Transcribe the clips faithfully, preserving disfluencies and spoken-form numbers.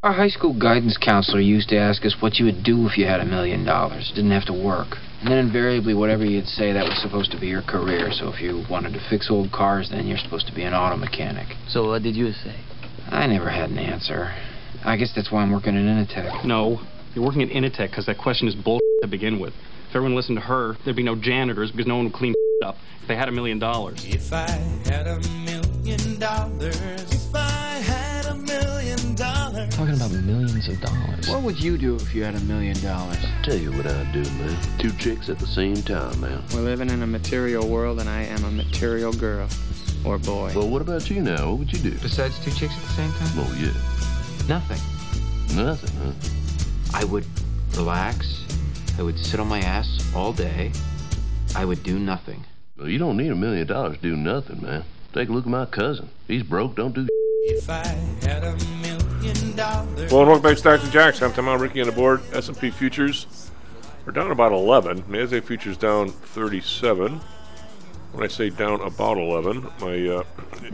Our high school guidance counselor used to ask us what you would do if you had a million dollars. Didn't have to work. And then invariably, whatever you'd say, that was supposed to be your career. So if you wanted to fix old cars, then you're supposed to be an auto mechanic. So what did you say? I never had an answer. I guess that's why I'm working at Initech. No, you're working at Initech because that question is bull to begin with. If everyone listened to her, there'd be no janitors because no one would clean up if they had a million dollars. If I had a million dollars, if I had a million dollars. Talking about millions of dollars. What would you do if you had a million dollars? Tell you what I'd do, man. Two chicks at the same time, man. We're living in a material world, and I am a material girl. Or boy. Well, what about you now? What would you do? Besides two chicks at the same time? Oh, yeah. Nothing. Nothing, huh? I would relax. I would sit on my ass all day. I would do nothing. Well, you don't need a million dollars to do nothing, man. Take a look at my cousin. He's broke, don't do If I had a million dollars. Well, welcome back to Stocks and Jocks. I'm Tom Ricky on the board. S and P futures are down about eleven. NASDAQ futures down thirty-seven. When I say down about eleven, my uh,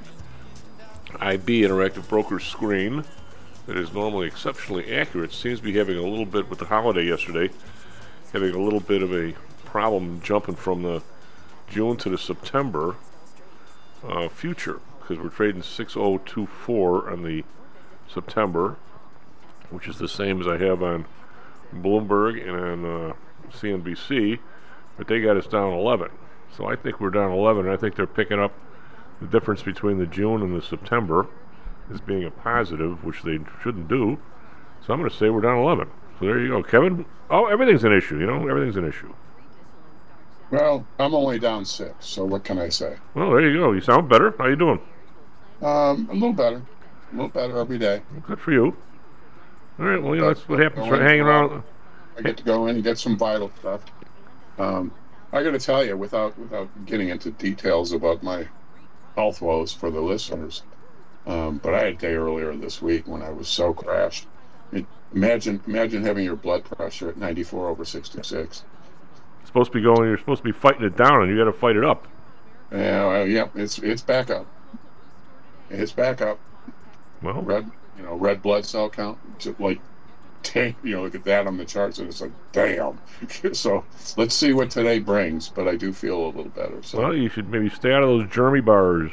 I B Interactive Broker screen that is normally exceptionally accurate seems to be having a little bit, with the holiday yesterday, having a little bit of a problem jumping from the June to the September uh, future, because we're trading six oh two four on the September, which is the same as I have on Bloomberg and on uh, C N B C, but they got us down eleven. So I think we're down eleven, and I think they're picking up the difference between the June and the September as being a positive, which they shouldn't do. So I'm going to say we're down eleven. So there you go, Kevin. Oh, everything's an issue, you know, everything's an issue. Well, I'm only down six, so what can I say? Well, there you go. You sound better. How you doing? Um, a little better. A little better every day. Good for you. All right, well, you know, that's what happens Going for hanging around. around. I get to go in and get some vital stuff. Um, I got to tell you, without without getting into details about my health woes for the listeners, um, but I had a day earlier this week when I was so crashed. It, imagine imagine having your blood pressure at ninety-four over sixty-six. It's supposed to be going. You're supposed to be fighting it down, and you got to fight it up. Yeah, well, yeah, it's it's back up. It's back up. Well, red, you know, red blood cell count, just like, you know, look at that on the charts, and it's like, damn. So let's see what today brings. But I do feel a little better. So. Well, you should maybe stay out of those Germy bars.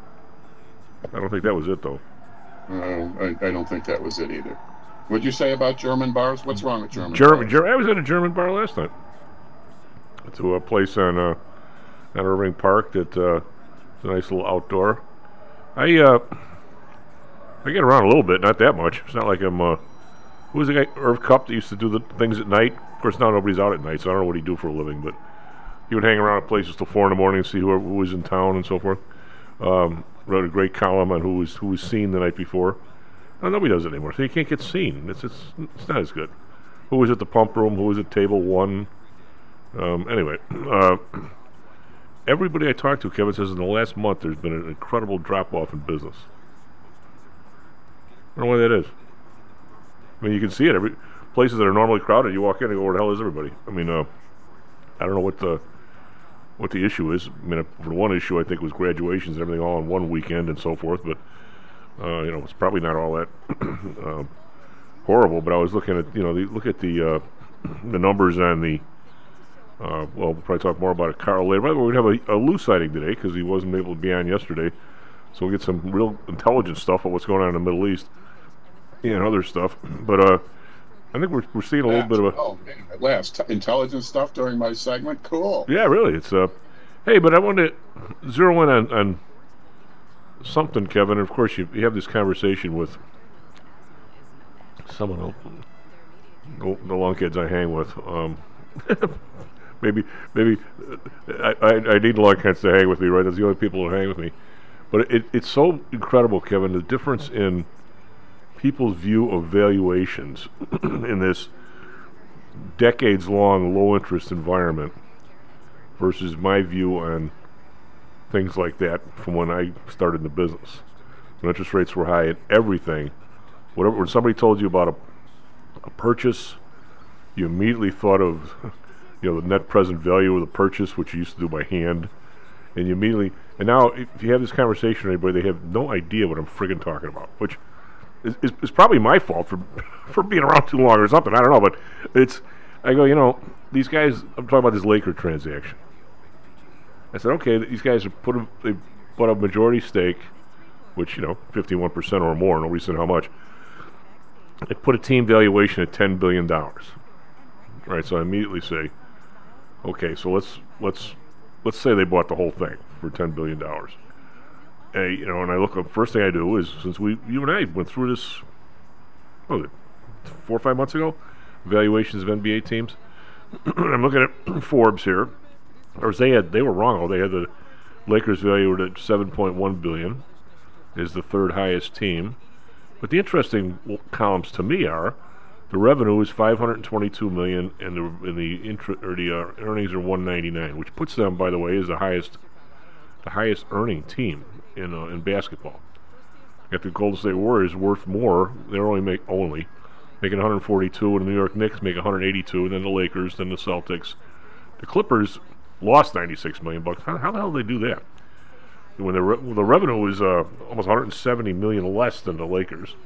I don't think that was it, though. Uh, I, I don't think that was it either. What'd you say about German bars? What's wrong with German German, bars? Ger- I was at a German bar last night. To a place on uh, on Irving Park that uh, is a nice little outdoor. I uh, I get around a little bit, not that much. It's not like I'm. Uh, who was the guy, Irv Cup, that used to do the things at night? Of course, now nobody's out at night, so I don't know what he'd do for a living, but he would hang around at places till four in the morning and see who, who was in town and so forth. Um, wrote a great column on who was who was seen the night before. Now, nobody does it anymore, so you can't get seen. It's it's it's not as good. Who was at the pump room? Who was at table one? Um, anyway, uh, everybody I talked to, Kevin, says in the last month there's been an incredible drop-off in business. I don't know why that is. I mean, you can see it. Every places that are normally crowded, you walk in and go, where the hell is everybody? I mean, uh, I don't know what the what the issue is. I mean, for one issue, I think was graduations and everything all on one weekend and so forth, but, uh, you know, it's probably not all that um, horrible, but I was looking at, you know, the, look at the, uh, the numbers on the Uh, well, we'll probably talk more about it, Carl, later. By the way, we're going to have a, a Lou sighting today because he wasn't able to be on yesterday. So we'll get some real intelligent stuff on what's going on in the Middle East and other stuff. But uh, I think we're we're seeing a little bit of a... Oh, man, at last. T- intelligent stuff during my segment? Cool. Yeah, really. It's uh, Hey, but I wanted to zero in on, on something, Kevin. And of course, you, you have this conversation with someone else, the, the lunkheads I hang with. Um... Maybe, maybe I, I, I need lunkheads to hang with me, right? That's the only people who hang with me. But it, it's so incredible, Kevin, the difference in people's view of valuations in this decades-long low-interest environment versus my view on things like that from when I started in the business. When interest rates were high and everything, whatever. When somebody told you about a, a purchase, you immediately thought of, you know, the net present value of the purchase, which you used to do by hand, and you immediately, and now if you have this conversation with anybody, they have no idea what I'm friggin' talking about, which is, is, is probably my fault for for being around too long or something. I don't know, but it's. I go, you know, these guys. I'm talking about this Laker transaction. I said, okay, these guys have put a, they bought a majority stake, which you know, fifty-one percent or more. Nobody said how much. They put a team valuation at ten billion dollars. Right, so I immediately say, okay, so let's let's let's say they bought the whole thing for ten billion dollars. Hey, you know, and I look up. First thing I do is, since we, you and I went through this, what was it, four or five months ago, valuations of N B A teams. I'm looking at Forbes here, or they had they were wrong. Oh, they had the Lakers valued at seven point one billion, is the third highest team. But the interesting columns to me are the revenue is five hundred twenty-two million, and the and the intra, or the uh, earnings are one ninety-nine, which puts them, by the way, as the highest the highest earning team in uh, in basketball. Got the Golden State Warriors worth more. They're only make only making one hundred forty-two, and the New York Knicks make one hundred eighty-two, and then the Lakers, then the Celtics. The Clippers lost ninety-six million bucks. How, how the hell did they do that? When the re- well, the revenue was uh, almost one hundred seventy million less than the Lakers.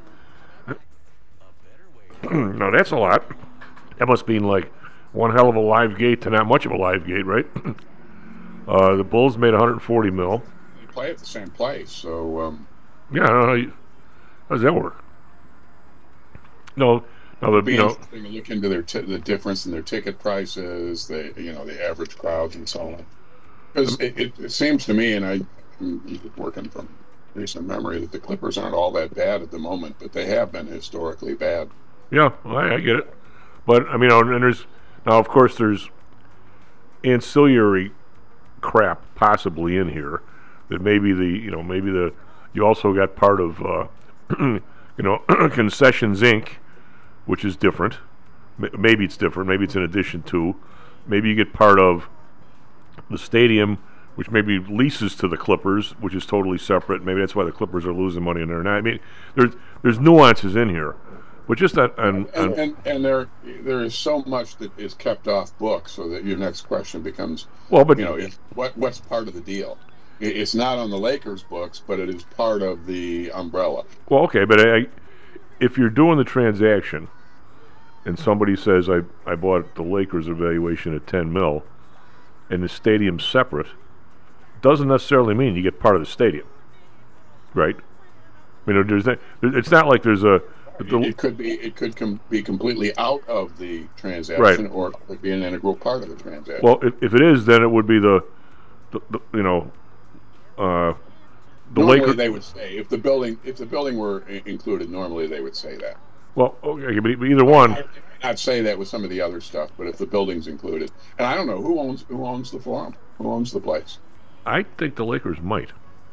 Now that's a lot. That must mean like one hell of a live gate to not much of a live gate, right? uh, the Bulls made one hundred forty mil. They play at the same place, so um, yeah. I don't know how, you, how does that work? No, no. The, be you know, interesting to look into their t- the difference in their ticket prices, the you know the average crowds and so on. Because it, it, it seems to me, and I, I'm working from recent memory, that the Clippers aren't all that bad at the moment, but they have been historically bad. Yeah, well, I, I get it, but I mean, and there's now, of course, there's ancillary crap possibly in here that maybe the you know maybe the you also got part of uh, you know Concessions Incorporated, which is different. M- maybe it's different. Maybe it's in addition to. Maybe you get part of the stadium, which maybe leases to the Clippers, which is totally separate. Maybe that's why the Clippers are losing money in there. Now, I mean, there's there's nuances in here. But just on, on, on and, and and there there is so much that is kept off book, so that your next question becomes, well, but you know, if, what what's part of the deal? It, it's not on the Lakers' books, but it is part of the umbrella. Well, okay, but I, if you're doing the transaction, and somebody says I I bought the Lakers evaluation at ten mil, and the stadium's separate, doesn't necessarily mean you get part of the stadium, right? I mean, there's not, it's not like there's a It, it could be it could com- be completely out of the transaction, right, or it could be an integral part of the transaction. Well, if, if it is, then it would be the, the, the you know, uh, the normally Lakers. They would say if the building if the building were I- included, normally they would say that. Well, okay, but either one. I, I I'd say that with some of the other stuff, but if the building's included, and I don't know who owns who owns the forum, who owns the place. I think the Lakers might,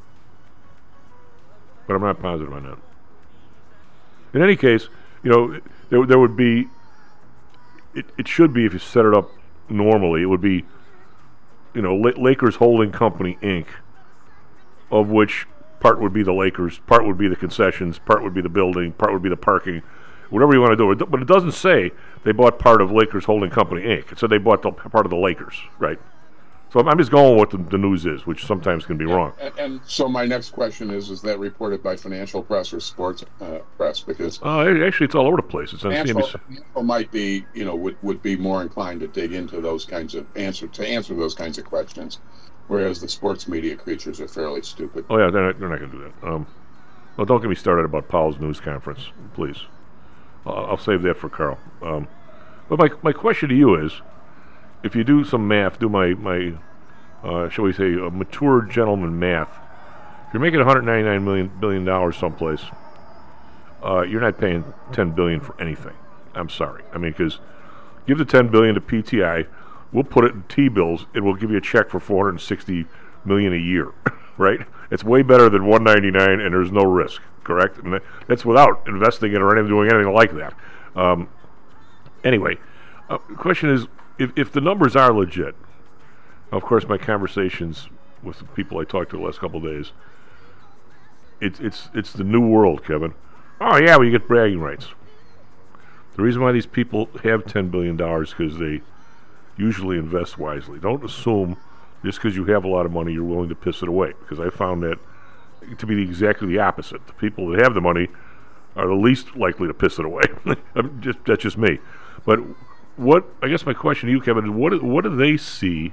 but I'm not positive on that. In any case, you know, there, there would be, it, it should be, if you set it up normally, it would be, you know, La- Lakers Holding Company, Incorporated, of which part would be the Lakers, part would be the concessions, part would be the building, part would be the parking, whatever you want to do. But it doesn't say they bought part of Lakers Holding Company, Incorporated. It said they bought the, part of the Lakers, right? So I'm just going with what the, the news is, which sometimes can be wrong. And, and so my next question is: Is that reported by financial press or sports uh, press? Because uh, actually, it's all over the place. It's on C N B C. Financial might be, you know, would, would be more inclined to dig into those kinds of answer to answer those kinds of questions, whereas the sports media creatures are fairly stupid. Oh yeah, they're not, they're not going to do that. Um, well, don't get me started about Powell's news conference, please. I'll, I'll save that for Carl. Um, but my my question to you is, if you do some math, do my my uh, shall we say a mature gentleman math. If you're making one hundred ninety-nine million billion dollars someplace, uh, you're not paying ten billion for anything. I'm sorry. I mean, because give the ten billion to P T I, we'll put it in T-bills, and we'll give you a check for four hundred sixty million a year, right? It's way better than one ninety-nine, and there's no risk. Correct? And that's without investing in or anything, doing anything like that. Um, anyway, uh, the question is, if, if the numbers are legit, of course, my conversations with the people I talked to the last couple of days, it's it's it's the new world, Kevin. Oh yeah, well, you get bragging rights. The reason why these people have ten billion dollars is because they usually invest wisely. Don't assume just because you have a lot of money you're willing to piss it away, because I found that to be exactly the opposite. The people that have the money are the least likely to piss it away. I'm just, that's just me. But what I guess my question to you, Kevin, is what do- what do they see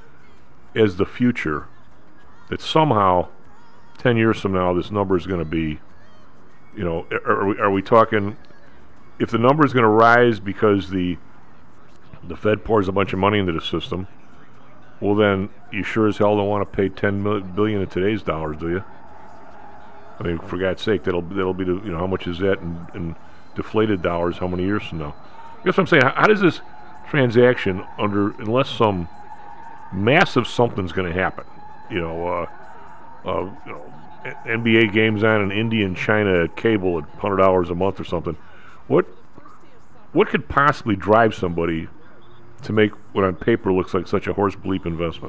as the future that somehow ten years from now this number is going to be, you know, are, are, we, are we talking, if the number is going to rise because the the Fed pours a bunch of money into the system, well then you sure as hell don't want to pay ten billion in today's dollars, do you? I mean, for God's sake, that'll that'll be the, you know, how much is that in, in deflated dollars how many years from now? I guess what I'm saying, how, how does this transaction, under unless some massive something's going to happen, you know, uh, uh, you know, N B A games on in India and China at cable at one hundred dollars a month or something, what what could possibly drive somebody to make what on paper looks like such a horse bleep investment?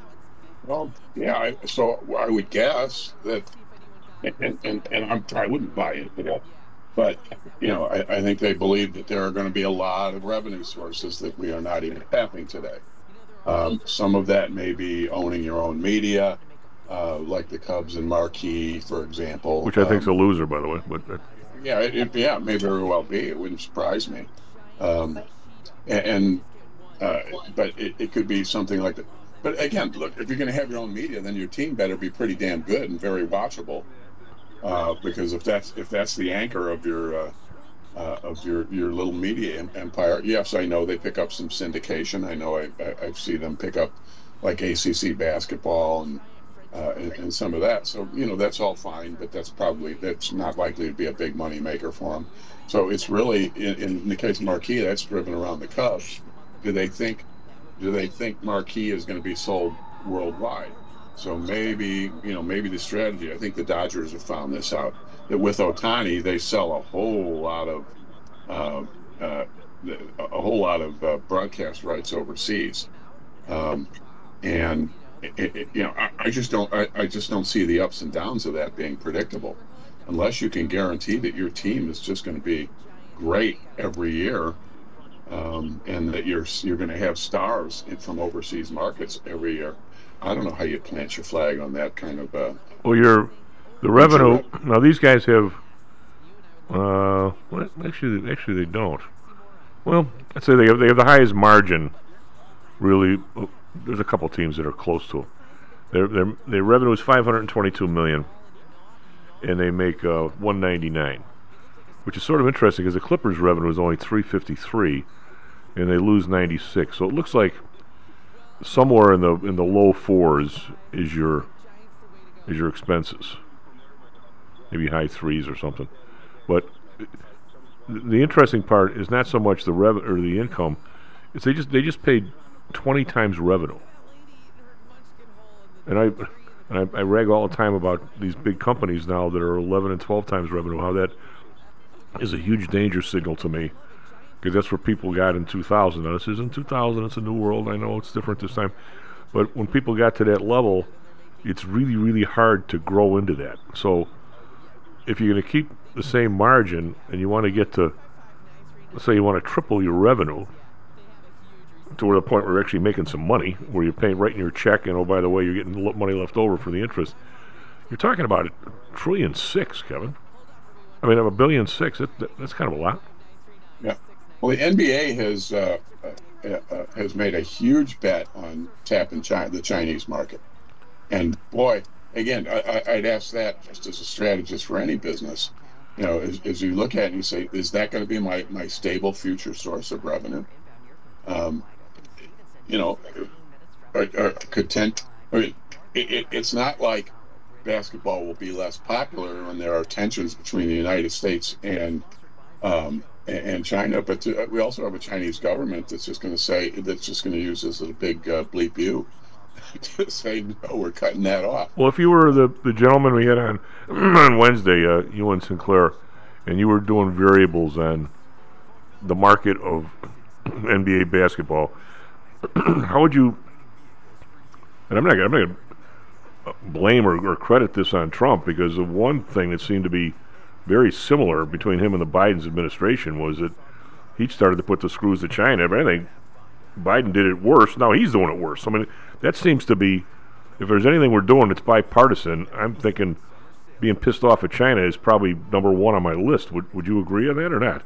Well, yeah, I, so I would guess that, and, and, and I'm, I wouldn't buy into that, but, you know, I, I think they believe that there are going to be a lot of revenue sources that we are not even tapping today. Um, some of that may be owning your own media, uh, like the Cubs and Marquee, for example. Which I think is um, a loser, by the way. But uh, yeah, it, it, yeah, it may very well be. It wouldn't surprise me. Um, and, and uh, but it, it could be something like that. But again, look, if you're going to have your own media, then your team better be pretty damn good and very watchable. Uh, because if that's if that's the anchor of your uh, uh, of your your little media em- empire, yes, I know they pick up some syndication. I know I, I I see them pick up like A C C basketball and, uh, and and some of that. So you know that's all fine, but that's probably that's not likely to be a big money maker for them. So it's really in, in the case of Marquee, that's driven around the Cubs. Do they think do they think Marquee is going to be sold worldwide? So maybe, you know, maybe the strategy, I think the Dodgers have found this out, that with Ohtani, they sell a whole lot of, uh, uh, a whole lot of uh, broadcast rights overseas. Um, and, it, it, you know, I, I just don't, I, I just don't see the ups and downs of that being predictable. Unless you can guarantee that your team is just going to be great every year, um, and that you're, you're going to have stars in, from overseas markets every year. I don't know how you plant your flag on that kind of. Uh, well, you're the revenue. Now these guys have. Uh, well, actually, actually they don't. Well, I'd say they have they have the highest margin. Really, oh, there's a couple teams that are close to it. Their their their revenue is five hundred twenty-two million, and they make uh, one ninety-nine, which is sort of interesting because the Clippers' revenue is only three fifty-three, and they lose ninety-six. So it looks like somewhere in the in the low fours is your is your expenses, maybe high threes or something. But the interesting part is not so much the rev or the income; it's they just they just paid twenty times revenue. And I and I, I rag all the time about these big companies now that are eleven and twelve times revenue. How that is a huge danger signal to me. Because that's where people got in two thousand. Now, this isn't two thousand, it's a new world. I know it's different this time. But when people got to that level, it's really, really hard to grow into that. So if you're going to keep the same margin and you want to get to, let's say you want to triple your revenue to where the point where you're actually making some money, where you're paying right in your check, and oh, by the way, you're getting lo- money left over for the interest, you're talking about a trillion six, Kevin. I mean, I'm a billion six. That, that, that's kind of a lot. Yeah. Well, the N B A has uh, uh, uh, has made a huge bet on tapping China, the Chinese market, and boy, again, I, I'd ask that just as a strategist for any business. You know, as, as you look at it and you say, is that going to be my, my stable future source of revenue? Um, you know, or, or could ten, I mean, it, it, it's not like basketball will be less popular when there are tensions between the United States and um, and China, but to, we also have a Chinese government that's just going to say, that's just going to use this as a big uh, bleep you to say, no, we're cutting that off. Well, if you were the, the gentleman we had on on Wednesday, uh, you and Sinclair, and you were doing variables on the market of N B A basketball, how would you, and I'm not, I'm not going to blame or, or credit this on Trump, because the one thing that seemed to be very similar between him and the Biden's administration was that he started to put the screws to China, but I think Biden did it worse. Now he's doing it worse. I mean, that seems to be, if there's anything we're doing that's bipartisan, I'm thinking being pissed off at China is probably number one on my list. Would Would you agree on that or not?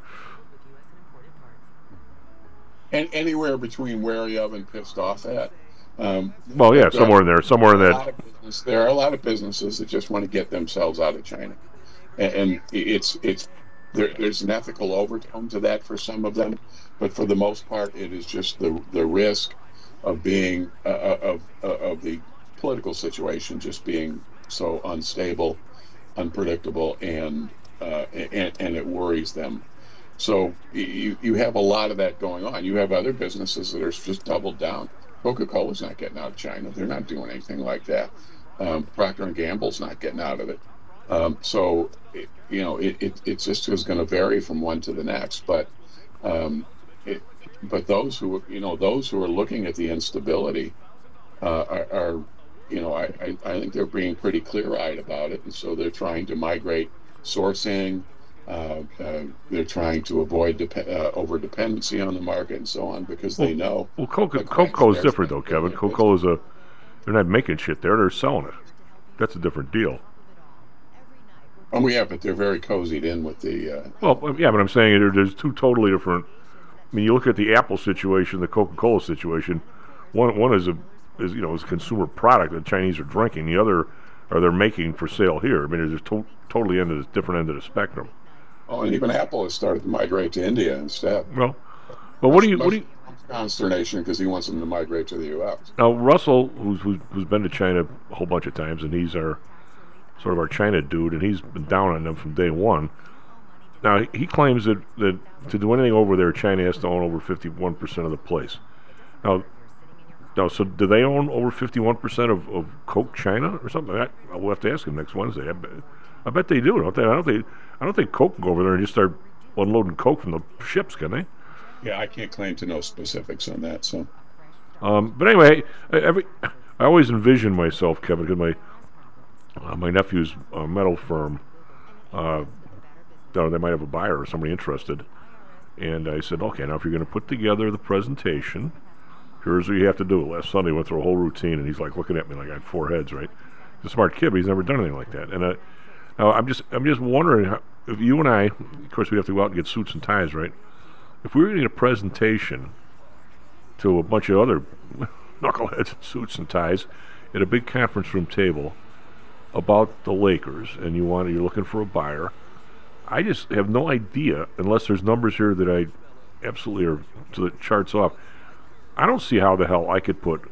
And anywhere between wary of and pissed off at. Um, well, yeah, there somewhere are, in there, somewhere in a that. lot of business, there are a lot of businesses that just want to get themselves out of China, and, and it's it's there, there's an ethical overtone to that for some of them, but for the most part, it is just the the risk of being uh, of uh, of the political situation just being so unstable, unpredictable, and uh, and, and it worries them. So you you have a lot of that going on. You have other businesses that are just doubled down. Coca-Cola's not getting out of China. They're not doing anything like that. Um, Procter and Gamble's not getting out of it. Um, so it, you know it, it it just is going to vary from one to the next. But um, it, but those who you know those who are looking at the instability uh, are, are you know I, I I think they're being pretty clear-eyed about it, and so they're trying to migrate sourcing. Uh, uh, they're trying to avoid dep- uh, over dependency on the market and so on because they well, know. Well, Coca Coca is different though, Kevin. Coca is a they're not making shit there; they're selling it. That's a different deal. Oh, yeah, but they're very cozied in with the. Uh, well, yeah, but I'm saying there, there's two totally different. I mean, you look at the Apple situation, the Coca-Cola situation. One one is a is you know is a consumer product that Chinese are drinking. The other are they're making for sale here. I mean, it's just to- totally end of the different end of the spectrum. Oh, and even Apple has started to migrate to India instead. Well, but what do you what do you? Consternation because he wants them to migrate to the U S. Now Russell, who's who's, who's been to China a whole bunch of times, and he's our sort of our China dude, and he's been down on them from day one. Now he, he claims that, that to do anything over there, China has to own over fifty-one percent of the place. Now, now, so do they own over fifty-one percent of, of Coke China or something? I, we'll have to ask him next Wednesday. I bet, I bet they do, don't they? I don't think I don't think Coke can go over there and just start unloading Coke from the ships, can they? Yeah, I can't claim to know specifics on that. So, um, but anyway, every I always envision myself, Kevin, because my uh, my nephew's uh, metal firm, uh, you know, they might have a buyer or somebody interested, and I said, okay, now if you're going to put together the presentation, here's what you have to do. Last Sunday, we went through a whole routine, and he's like looking at me like I had four heads, right? He's a smart kid, but he's never done anything like that, and uh, now I'm just I'm just wondering how, if you and I, of course, we have to go out and get suits and ties, right? If we were going to get a presentation to a bunch of other knuckleheads in suits and ties at a big conference room table about the Lakers, and you want you're looking for a buyer, I just have no idea, unless there's numbers here that I absolutely are to the charts off. I don't see how the hell I could put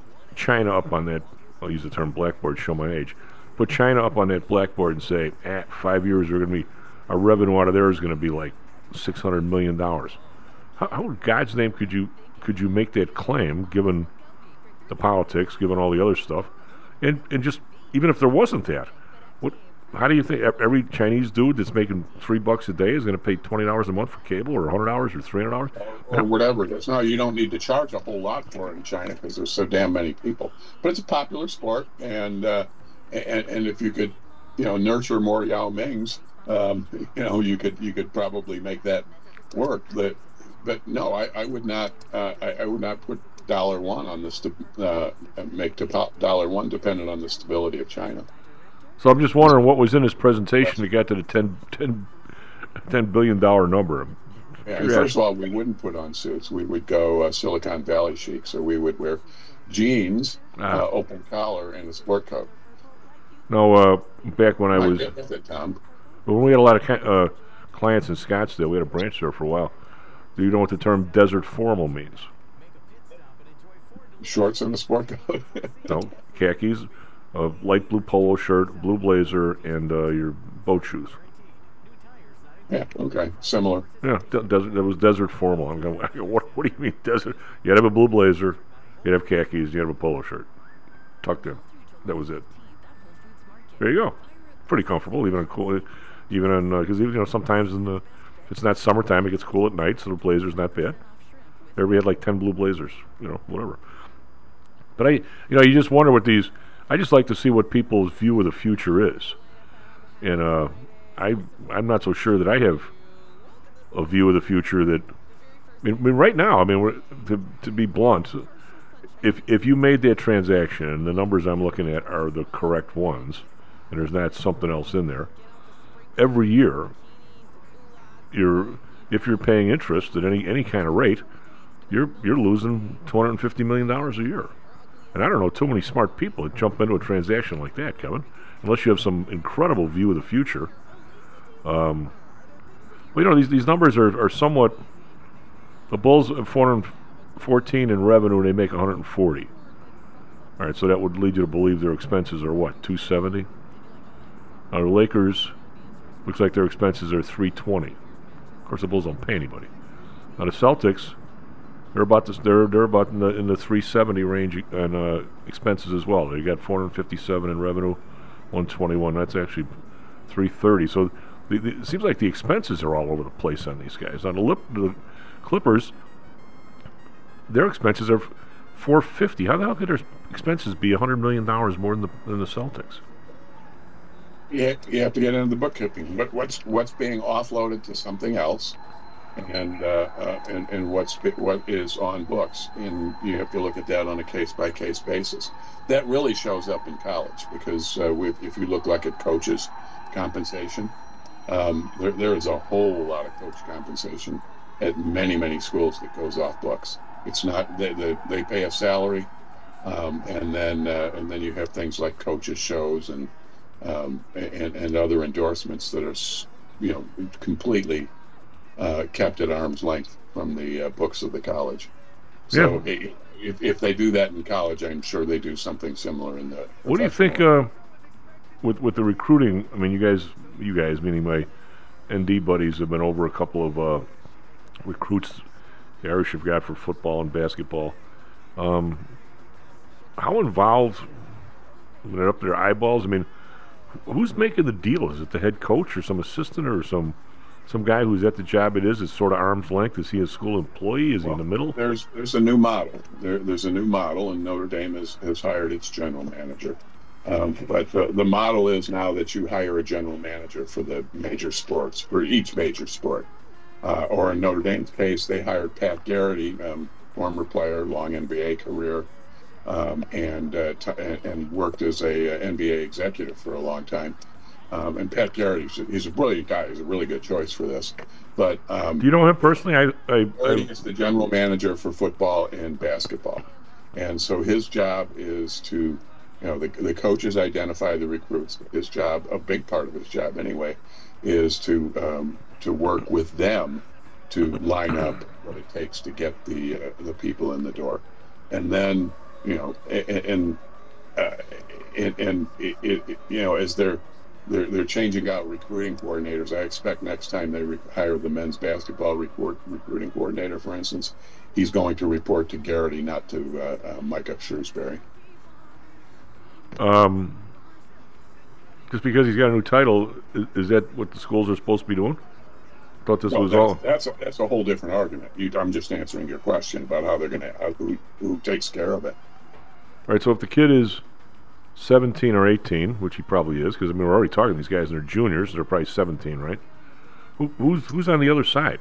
China up on that, I'll use the term blackboard, show my age, put China up on that blackboard and say, eh, five years we're going to be, our revenue out of there is going to be like six hundred million dollars. How, how in God's name could you could you make that claim, given the politics, given all the other stuff, and and just even if there wasn't that, what? How do you think every Chinese dude that's making three bucks a day is going to pay twenty dollars a month for cable, or a hundred dollars, or three hundred dollars, or whatever it is? No, you don't need to charge a whole lot for it in China because there's so damn many people. But it's a popular sport, and uh, and and if you could, you know, nurture more Yao Mings. Um, you know, you could you could probably make that work. But but no, I, I would not. Uh, I, I would not put dollar one on the st- uh, make to dollar one dependent on the stability of China. So I'm just wondering what was in his presentation to get to the ten, ten, ten billion dollar number. Yeah, and first of all, we wouldn't put on suits. We would go uh, Silicon Valley chic. So we would wear jeans, ah. uh, open collar, and a sport coat. No, uh, back when I was. With it, Tom. When we had a lot of uh, clients in Scottsdale, we had a branch there for a while. Do you know what the term desert formal means? Shorts and a sport coat. No, khakis, a light blue polo shirt, blue blazer, and uh, your boat shoes. Yeah, okay, similar. Yeah, de- desert. That was desert formal. I'm going. What? What do you mean desert? You had to have a blue blazer, you had to have khakis, you had to have a polo shirt, tucked in. That was it. There you go. Pretty comfortable, even on cool. Even on, because uh, you know, sometimes in the, if it's not summertime, it gets cool at night, so the blazer's not bad. Everybody had like ten blue blazers, you know, whatever. But I, you know, you just wonder what these, I just like to see what people's view of the future is. And uh, I, I'm not so sure that I have a view of the future that, I mean, I mean right now, I mean, we're, to, to be blunt, if if you made that transaction and the numbers I'm looking at are the correct ones, and there's not something else in there, every year, you're if you're paying interest at any any kind of rate, you're you're losing two hundred fifty million dollars a year. And I don't know too many smart people that jump into a transaction like that, Kevin, unless you have some incredible view of the future. Um, well, you know, these these numbers are, are somewhat. The Bulls have four hundred fourteen in revenue, and they make one hundred forty. All right, so that would lead you to believe their expenses are what, two seventy? Now the Lakers, looks like their expenses are three twenty. Of course, the Bulls don't pay anybody. Now the Celtics, they're about this, they're they're about in the in the three seventy range in uh, expenses as well. They got four hundred fifty-seven in revenue, one twenty-one. That's actually three thirty. So the, the, it seems like the expenses are all over the place on these guys. On the, lip, the Clippers, their expenses are four fifty. How the hell could their expenses be one hundred million dollars more than the than the Celtics? Yeah, you have to get into the bookkeeping. But what's what's being offloaded to something else, and uh, uh, and and what's what is on books, and you have to look at that on a case by case basis. That really shows up in college because uh, with, if you look like at coaches' compensation, um, there there is a whole lot of coach compensation at many many schools that goes off books. It's not they they, they pay a salary, um, and then uh, and then you have things like coaches shows and. Um, and, and other endorsements that are, you know, completely uh, kept at arm's length from the uh, books of the college. So Yeah. if, if they do that in college, I'm sure they do something similar in the. What do you think uh, with with the recruiting? I mean, you guys, you guys, meaning my N D buddies, have been over a couple of uh, recruits the Irish have got for football and basketball. Um, how involved? When they're up to their eyeballs, I mean. Who's making the deal? Is it the head coach or some assistant or some some guy who's at the job it is? It's sort of arm's length. Is he a school employee? Is well, he in the middle? There's there's a new model. There, there's a new model, and Notre Dame has, has hired its general manager. Um, but uh, the model is now that you hire a general manager for the major sports, for each major sport. Uh, or in Notre Dame's case, they hired Pat Garrity, um, former player, long N B A career. Um, and, uh, t- and worked as a uh, N B A executive for a long time. Um, and Pat Garrity, he's a, he's a brilliant guy. He's a really good choice for this. But um, do you know him personally? I, I, I he's the general manager for football and basketball, and so his job is to, you know, the the coaches identify the recruits. His job, a big part of his job anyway, is to um, to work with them to line up what it takes to get the uh, the people in the door, and then. You know, and and, uh, and, and it, it, you know, as they're they're they're changing out recruiting coordinators, I expect next time they re- hire the men's basketball report, recruiting coordinator, for instance, he's going to report to Garrity, not to uh, uh, Micah Shrewsbury. Um, just because he's got a new title, is, is that what the schools are supposed to be doing? I thought this no, was that's, all. That's a, that's a whole different argument. You, I'm just answering your question about how they're going to who who takes care of it. All right, so if the kid is seventeen or eighteen, which he probably is, because I mean we're already talking these guys and they're juniors, so they're probably seventeen, right? Who, who's who's on the other side?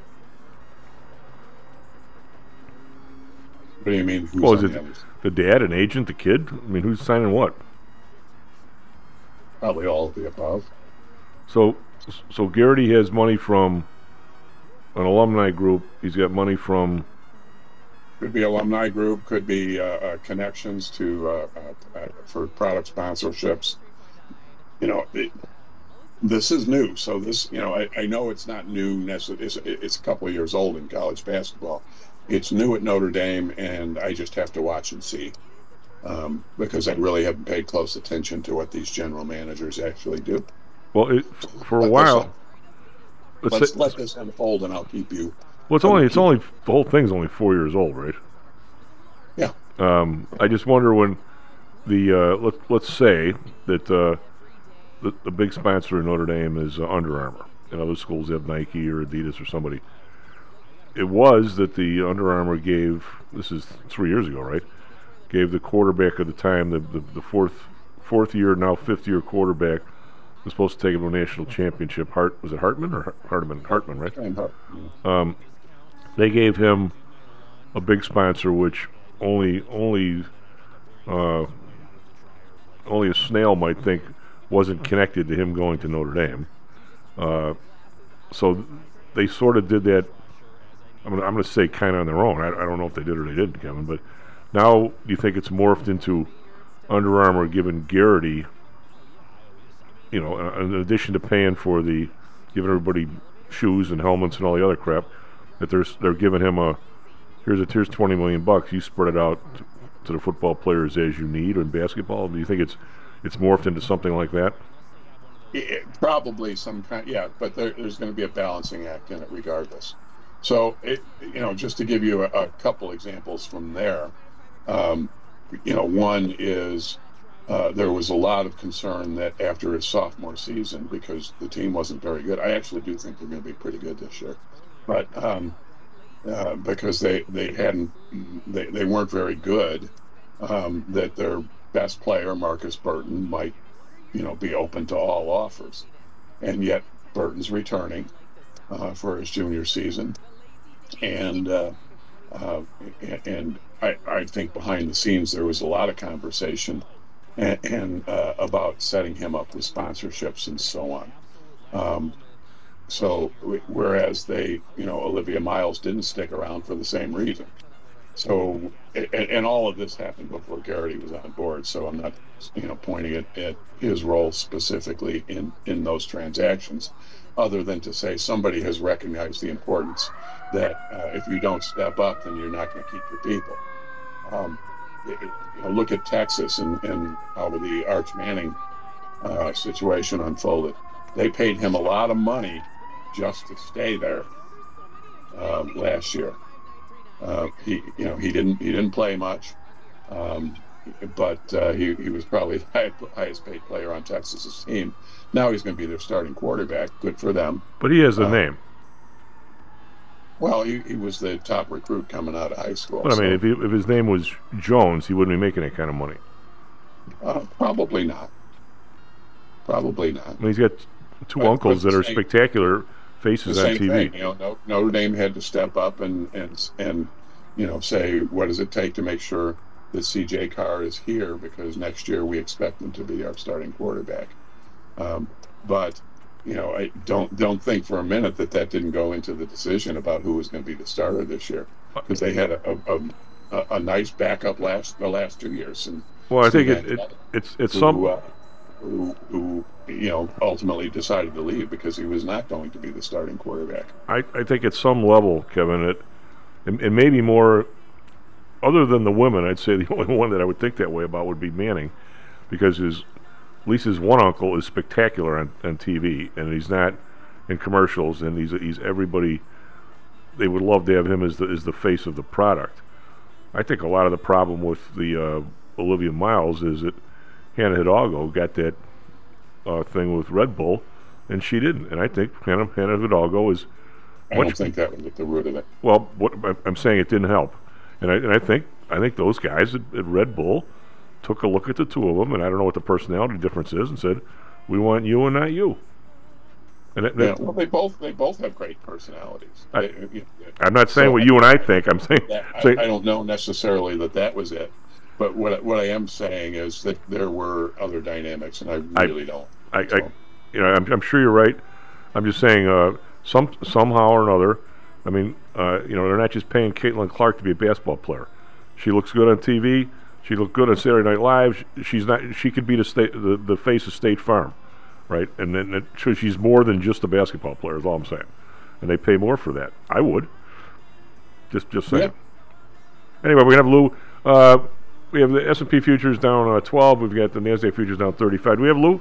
What do you mean? Who's well, is on it the others? the dad, an agent, the kid? I mean, who's signing what? Probably all of the above. So, so Garrity has money from an alumni group. He's got money from. Could be alumni group, could be uh, uh, connections to uh, uh, uh, for product sponsorships. You know, it, this is new, so this, you know, I, I know it's not new necessarily. It's, it's a couple of years old in college basketball. It's new at Notre Dame, and I just have to watch and see um, because I really haven't paid close attention to what these general managers actually do. Well, it, for a let while, this, let's, let's say, let this unfold, and I'll keep you. Well, it's only it's only the whole thing's only four years old, right? Yeah. Um, I just wonder when the uh, let let's say that uh, the the big sponsor of Notre Dame is uh, Under Armour, and other schools have Nike or Adidas or somebody. It was that the Under Armour gave, this is three years ago, right? Gave the quarterback at the time, the the, the fourth fourth year now fifth year quarterback. Was supposed to take him to a national championship. Hart was it Hartman or Hartman? Hartman, right? Um, they gave him a big sponsor, which only only uh, only a snail might think wasn't connected to him going to Notre Dame. Uh, so they sort of did that. I'm gonna, I'm gonna say kind of on their own. I, I don't know if they did or they didn't, Kevin. But now, do you think it's morphed into Under Armour giving Garrity, you know, in addition to paying for the, giving everybody shoes and helmets and all the other crap, that there's they're giving him a, here's a here's twenty million bucks. You spread it out to, to the football players as you need in basketball. Do you think it's it's morphed into something like that? Yeah, probably some kind, yeah. But there, there's going to be a balancing act in it, regardless. So, it, you know, just to give you a, a couple examples from there, um, you know, one is uh, there was a lot of concern that after his sophomore season, because the team wasn't very good. I actually do think they're going to be pretty good this year, but um, uh, because they they hadn't they, they weren't very good, um, that their best player, Marcus Burton, might, you know, be open to all offers, and yet Burton's returning uh, for his junior season. And uh, uh, and I, I think behind the scenes there was a lot of conversation and, and uh, about setting him up with sponsorships and so on. Um, so whereas they, you know, Olivia Miles didn't stick around for the same reason. So and, and all of this happened before Garrity was on board. So I'm not, you know, pointing at, at his role specifically in, in those transactions, other than to say somebody has recognized the importance that uh, if you don't step up, then you're not going to keep your people. Um, it, you know, look at Texas and, and how the Arch Manning uh, situation unfolded. They paid him a lot of money just to stay there uh, last year. Uh, he, you know, he didn't he didn't play much, um, but uh, he he was probably the high, highest paid player on Texas's team. Now he's going to be their starting quarterback. Good for them. But he has a uh, name. Well, he, he was the top recruit coming out of high school. But I so, mean, if, he, if his name was Jones, he wouldn't be making that kind of money. uh, probably not. Probably not. I mean, he's got two But- uncles but that are same- spectacular The faces on same T V. thing, you know. No- Notre Dame had to step up and and and you know say, what does it take to make sure that C J Carr is here, because next year we expect him to be our starting quarterback. Um, but you know, I don't don't think for a minute that that didn't go into the decision about who was going to be the starter this year, because they had a a, a a nice backup last the last two years. And Well, I think Steve it, it, Van it's it's who, some. uh, who who you know ultimately decided to leave because he was not going to be the starting quarterback. I, I think at some level, Kevin, it and, and maybe more. Other than the women, I'd say the only one that I would think that way about would be Manning, because his at least his one uncle is spectacular on, on T V, and he's not in commercials, and he's he's everybody. They would love to have him as the as the face of the product. I think a lot of the problem with the uh, Olivia Miles is that Hannah Hidalgo got that uh, thing with Red Bull, and she didn't. And I think Hannah, Hannah Hidalgo is. I don't think that was at the root of it. Well, what I'm saying, it didn't help, and I and I think I think those guys at, at Red Bull took a look at the two of them, and I don't know what the personality difference is, and said, "We want you and not you." And that, Yeah, that, well, they both they both have great personalities. I- They- you know, I'm not saying so what you and I think. I'm saying, that- I, saying I don't know necessarily that that was it, but what what I am saying is that there were other dynamics, and I I- really don't. I, I, So, you know, I'm, I'm sure you're right. I'm just saying, uh, some somehow or another. I mean, uh, you know, they're not just paying Caitlin Clark to be a basketball player. She looks good on T V. She looked good on Saturday Night Live. She's not. She could be the state, the, the face of State Farm, right? And then it, so she's more than just a basketball player. Is all I'm saying. And they pay more for that. I would. Just, just saying. Yeah. Anyway, we have Lou. Uh, we have the S and P futures down uh, twelve. We've got the Nasdaq futures down thirty-five. Do we have Lou?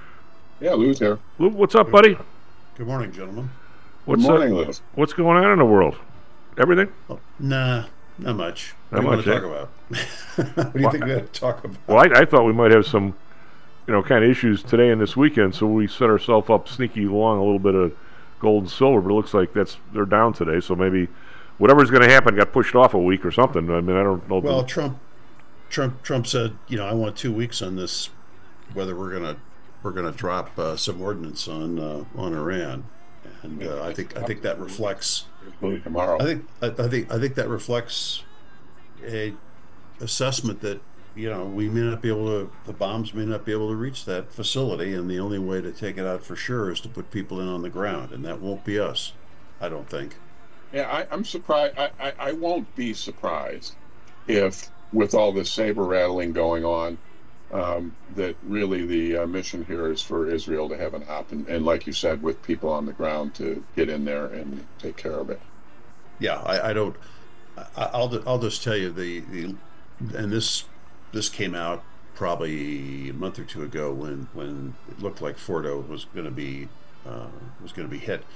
yeah, Lou's here. Lou, what's up, buddy? Good morning, gentlemen. What's Good morning, uh, Lou. What's going on in the world? Everything? Oh, nah, not much. Not what much, do you eh? want to talk about? What do you Well, think we're going to talk about? Well, I, I thought we might have some, you know, kind of issues today and this weekend, so we set ourselves up sneaky along a little bit of gold and silver. But it looks like that's they're down today, so maybe whatever's going to happen got pushed off a week or something. I mean, I don't know. Well, Trump, Trump, Trump said, you know, I want two weeks on this, whether we're gonna we're gonna drop uh, some ordinance on uh, on Iran, and uh, I think I think that reflects. Tomorrow. I think I, I think I think that reflects a assessment that you know, we may not be able to, the bombs may not be able to reach that facility, and the only way to take it out for sure is to put people in on the ground, and that won't be us, I don't think. Yeah, I, I'm surprised. I, I, I won't be surprised if, with all this saber rattling going on, um, that really the uh, mission here is for Israel to have an op, and, and like you said, with people on the ground to get in there and take care of it. Yeah, I, I don't. I, I'll I'll just tell you the, the and this this came out probably a month or two ago when when it looked like Fordo was going to be uh, was going to be hit.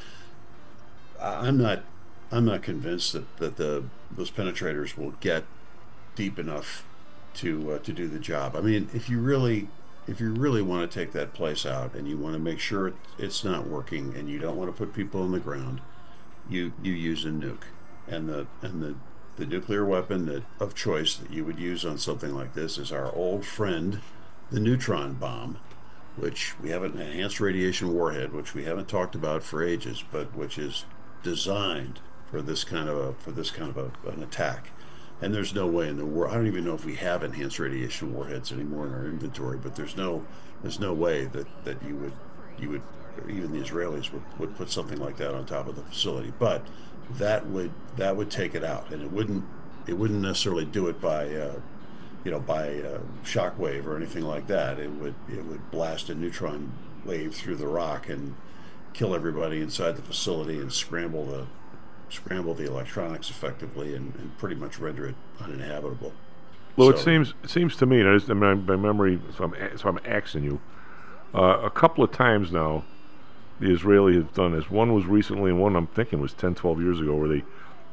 I'm not I'm not convinced that, that the those penetrators will get deep enough to uh, to do the job. I mean, if you really if you really want to take that place out and you want to make sure it, it's not working and you don't want to put people on the ground, you you use a nuke. And the and the the nuclear weapon that of choice that you would use on something like this is our old friend, the neutron bomb, which we have an enhanced radiation warhead, which we haven't talked about for ages, but which is designed for this kind of a for this kind of a, an attack. And there's no way in the world. I don't even know if we have enhanced radiation warheads anymore in our inventory. But there's no there's no way that, that you would you would or even the Israelis would, would put something like that on top of the facility. But that would that would take it out, and it wouldn't it wouldn't necessarily do it by uh, you know by uh, shock wave or anything like that. It would it would blast a neutron wave through the rock and kill everybody inside the facility and scramble the scramble the electronics effectively and, and pretty much render it uninhabitable. Well, So- it seems it seems to me, and I just, I mean, by memory, so I'm so I'm axing you. Uh, a couple of times now, the Israelis have done this. One was recently, and one I'm thinking was ten, twelve years ago, where they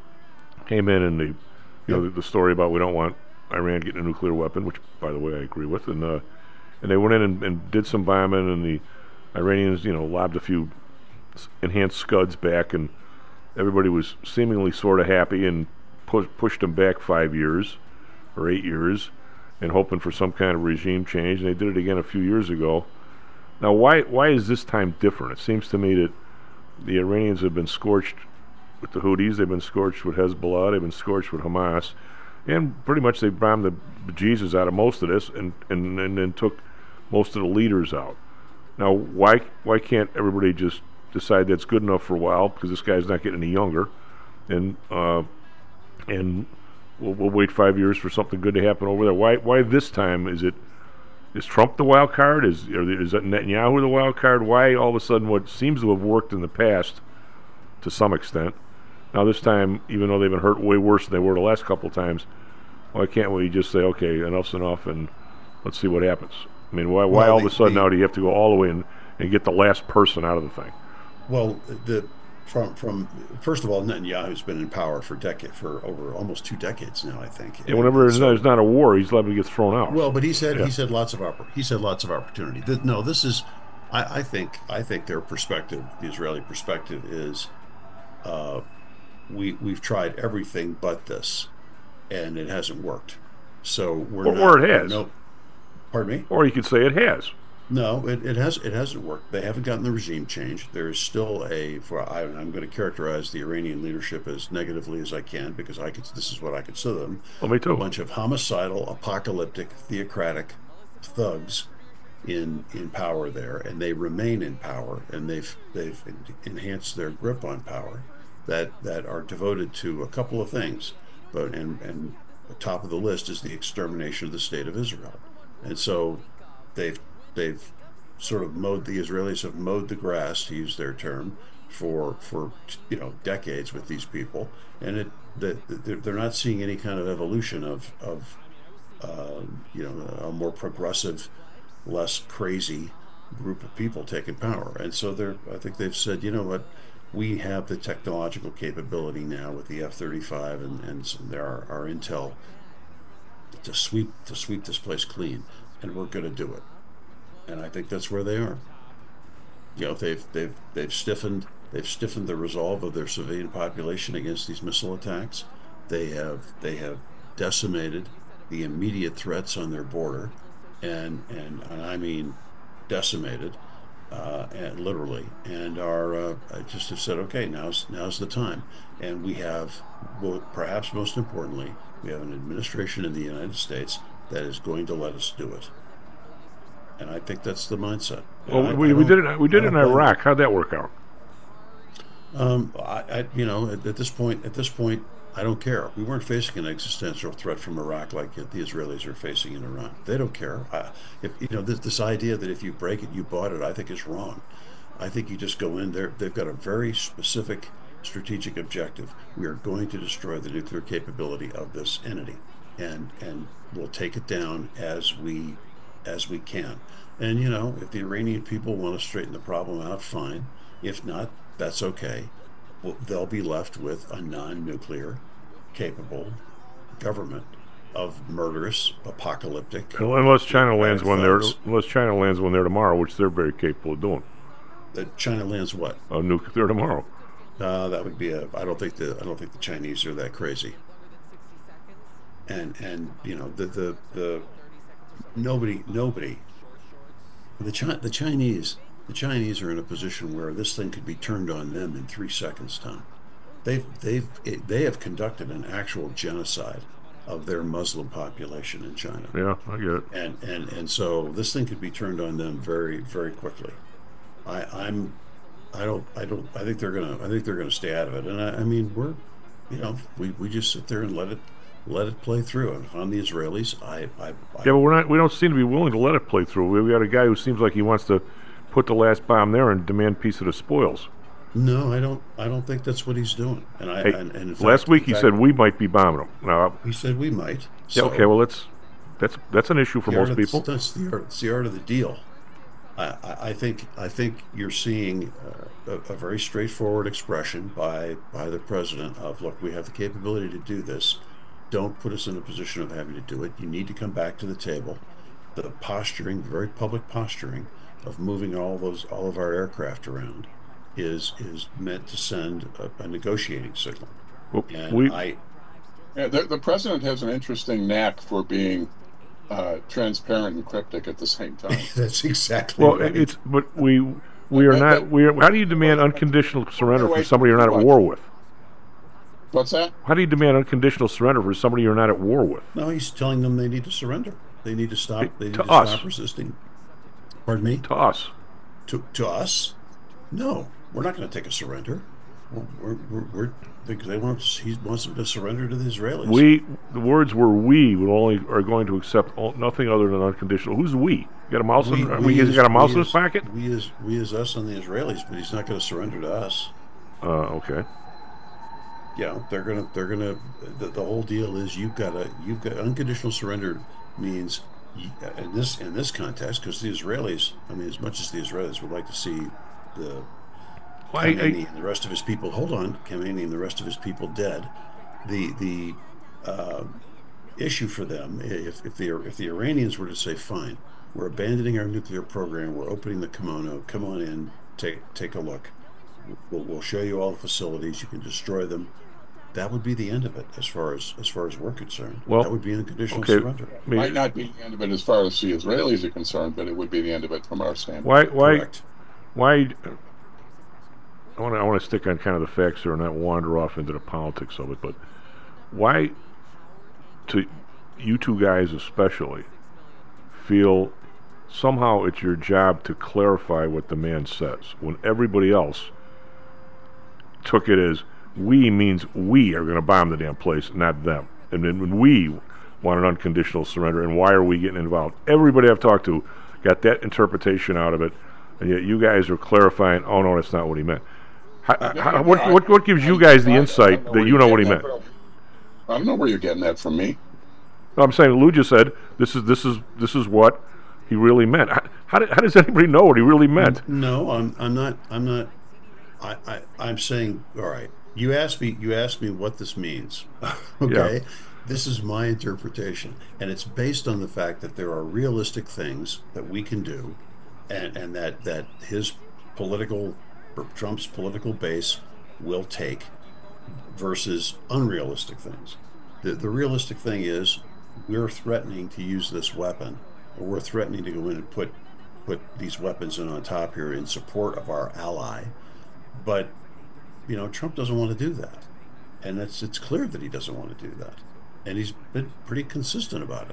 came in and they, you know, the, the story about we don't want Iran getting a nuclear weapon, which, by the way, I agree with, and uh, and they went in and, and did some bombing, and the Iranians, you know, lobbed a few s- enhanced Scuds back, and everybody was seemingly sort of happy and push, pushed them back five years or eight years and hoping for some kind of regime change, and they did it again a few years ago. Now, why why is this time different? It seems to me that the Iranians have been scorched with the Houthis, they've been scorched with Hezbollah, they've been scorched with Hamas, and pretty much they bombed the bejesus out of most of this and, and, and then took most of the leaders out. Now, why why can't everybody just decide that's good enough for a while, because this guy's not getting any younger, and uh, and we'll, we'll wait five years for something good to happen over there? Why why this time is it? Is Trump the wild card? Is is that Netanyahu the wild card? Why all of a sudden what seems to have worked in the past to some extent, now this time, even though they've been hurt way worse than they were the last couple of times, why can't we just say, okay, enough's enough and let's see what happens? I mean, why why Well, all of the- a sudden the- now do you have to go all the way and, and get the last person out of the thing? Well, the from from first of all, Netanyahu's been in power for decade for over almost two decades now, I think. And whenever there's, So- not, there's not a war, he's liable to get thrown out. Well, but he's had Yeah. he's had lots of oppor- he's had lots of opportunity. Th- no, this is, I, I think I think their perspective, the Israeli perspective, is, uh, we we've tried everything but this, and it hasn't worked. So we're Or- not, or it has. No, pardon me. Or you could say it has. No, it, it has it hasn't worked. They haven't gotten the regime change. There's still a for I, I'm going to characterize the Iranian leadership as negatively as I can, because I could this is what I consider them. Well, me too. A bunch of homicidal, apocalyptic, theocratic thugs in in power there, and they remain in power, and they've they've en- enhanced their grip on power that that are devoted to a couple of things, but and and the top of the list is the extermination of the state of Israel. And so they've they've sort of mowed the Israelis have mowed the grass, to use their term, for for you know decades with these people, and it that they're, they're not seeing any kind of evolution of of uh, you know a more progressive, less crazy group of people taking power. And so they're I think they've said, you know what, we have the technological capability now with the F thirty-five and and some, there are our intel to sweep to sweep this place clean, and we're going to do it. And I think that's where they are. You know, they've they've they've stiffened they've stiffened the resolve of their civilian population against these missile attacks. They have they have decimated the immediate threats on their border, and and, and I mean decimated, uh, and literally, and are uh, just have said, okay, now's now's the time. And we have, well, perhaps most importantly, we have an administration in the United States that is going to let us do it. And I think that's the mindset. Well, I, we, I we did it. We did it in blame them. Iraq. How'd that work out? Um, I, I, you know, at, at this point, at this point, I don't care. We weren't facing an existential threat from Iraq like the Israelis are facing in Iran. They don't care. I, if you know this, this idea that if you break it, you bought it, I think is wrong. I think you just go in there. They've got a very specific strategic objective. We are going to destroy the nuclear capability of this entity, and and we'll take it down as we as we can. And you know, if the Iranian people want to straighten the problem out, fine. If not, that's okay. Well, they'll be left with a non-nuclear capable government of murderous, apocalyptic. Unless China lands one there, thugs. unless China lands one there tomorrow, which they're very capable of doing. That China lands what? A nuclear tomorrow. Uh, that would be a. I don't think the. I don't think the Chinese are that crazy. And and you know the the the nobody nobody. The Chi- the Chinese the Chinese are in a position where this thing could be turned on them in three seconds' time. They've they've it, they have conducted an actual genocide of their Muslim population in China. Yeah, I get it. And and and so this thing could be turned on them very very quickly. I I'm I don't I don't I think they're gonna I think they're gonna stay out of it. And I, I mean we're you know we, we just sit there and let it let it play through. And if I'm the Israelis, I, I, I Yeah, but we're not. We don't seem to be willing to let it play through. We, we got a guy who seems like he wants to put the last bomb there and demand piece of the spoils. No, I don't. I don't think that's what he's doing. And I Hey, and, and in fact, last week in he fact, said we might be bombing them. Now, he said we might. yeah, So okay. Well, that's that's that's an issue for the art most of the- people. That's the art. It's the art of the deal. I, I, I think I think you're seeing uh, a, a very straightforward expression by by the president of, look, we have the capability to do this. Don't put us in a position of having to do it. You need to come back to the table. The posturing, very public posturing of moving all those all of our aircraft around is is meant to send a, a negotiating signal. Well, And we I Yeah, the, the president has an interesting knack for being uh, transparent and cryptic at the same time. that's exactly well, right. it's but we we are But- not. but- We are. How do you demand unconditional surrender from wait, somebody you're not at what? war with? What's that? How do you demand unconditional surrender for somebody you're not at war with? No, he's telling them they need to surrender. They need to stop. They need To to, us. stop resisting. Pardon me? To us, To to us? No, we're not going to take a surrender. We're, we're, we're, we're because they want he wants them to surrender to the Israelis. we the words were we will only are going to accept all, nothing other than unconditional. Who's we? You got a mouse? in, I mean, has he got a mouse in we his as- pocket? We as we as us and the Israelis, but he's not going to surrender to us. Uh, okay. Yeah, they're gonna they're gonna. The, the whole deal is you've got to you've got unconditional surrender means you- in this in this context, because the Israelis, I mean, as much as the Israelis would like to see the Well, I- I- Khamenei and the rest of his people, hold on, Khamenei and the rest of his people dead, the the uh, issue for them, if if the if the Iranians were to say, fine, we're abandoning our nuclear program, we're opening the kimono, come on in, take take a look, we'll, we'll show you all the facilities, you can destroy them. That would be the end of it, as far as as far as we're concerned. Well, that would be an unconditional okay. surrender. I mean, Might not be the end of it as far as the Israelis are concerned, but it would be the end of it from our standpoint. why? Why? Correct. Why? I want to. I want to stick on kind of the facts here and not wander off into the politics of it. But why, to you two guys especially, feel somehow it's your job to clarify what the man says when everybody else took it as we means we are going to bomb the damn place, not them. And then when we want an unconditional surrender, and why are we getting involved? Everybody I've talked to got that interpretation out of it, and yet you guys are clarifying, oh no, that's not what he meant. How, how, what, what, what gives you guys the insight that you know what he meant? I don't know where you're getting that from me. No, I'm saying Lou just said this is this is this is what he really meant. How, how, did, how does anybody know what he really meant? No, I'm I'm not I'm not I, I I'm saying, all right, you asked me you asked me what this means. Okay? Yeah. This is my interpretation, and it's based on the fact that there are realistic things that we can do, and, and that, that his political or Trump's political base will take versus unrealistic things. The the realistic thing is we're threatening to use this weapon, or we're threatening to go in and put put these weapons in on top here in support of our ally. But you know, Trump doesn't want to do that, and it's it's clear that he doesn't want to do that, and he's been pretty consistent about it.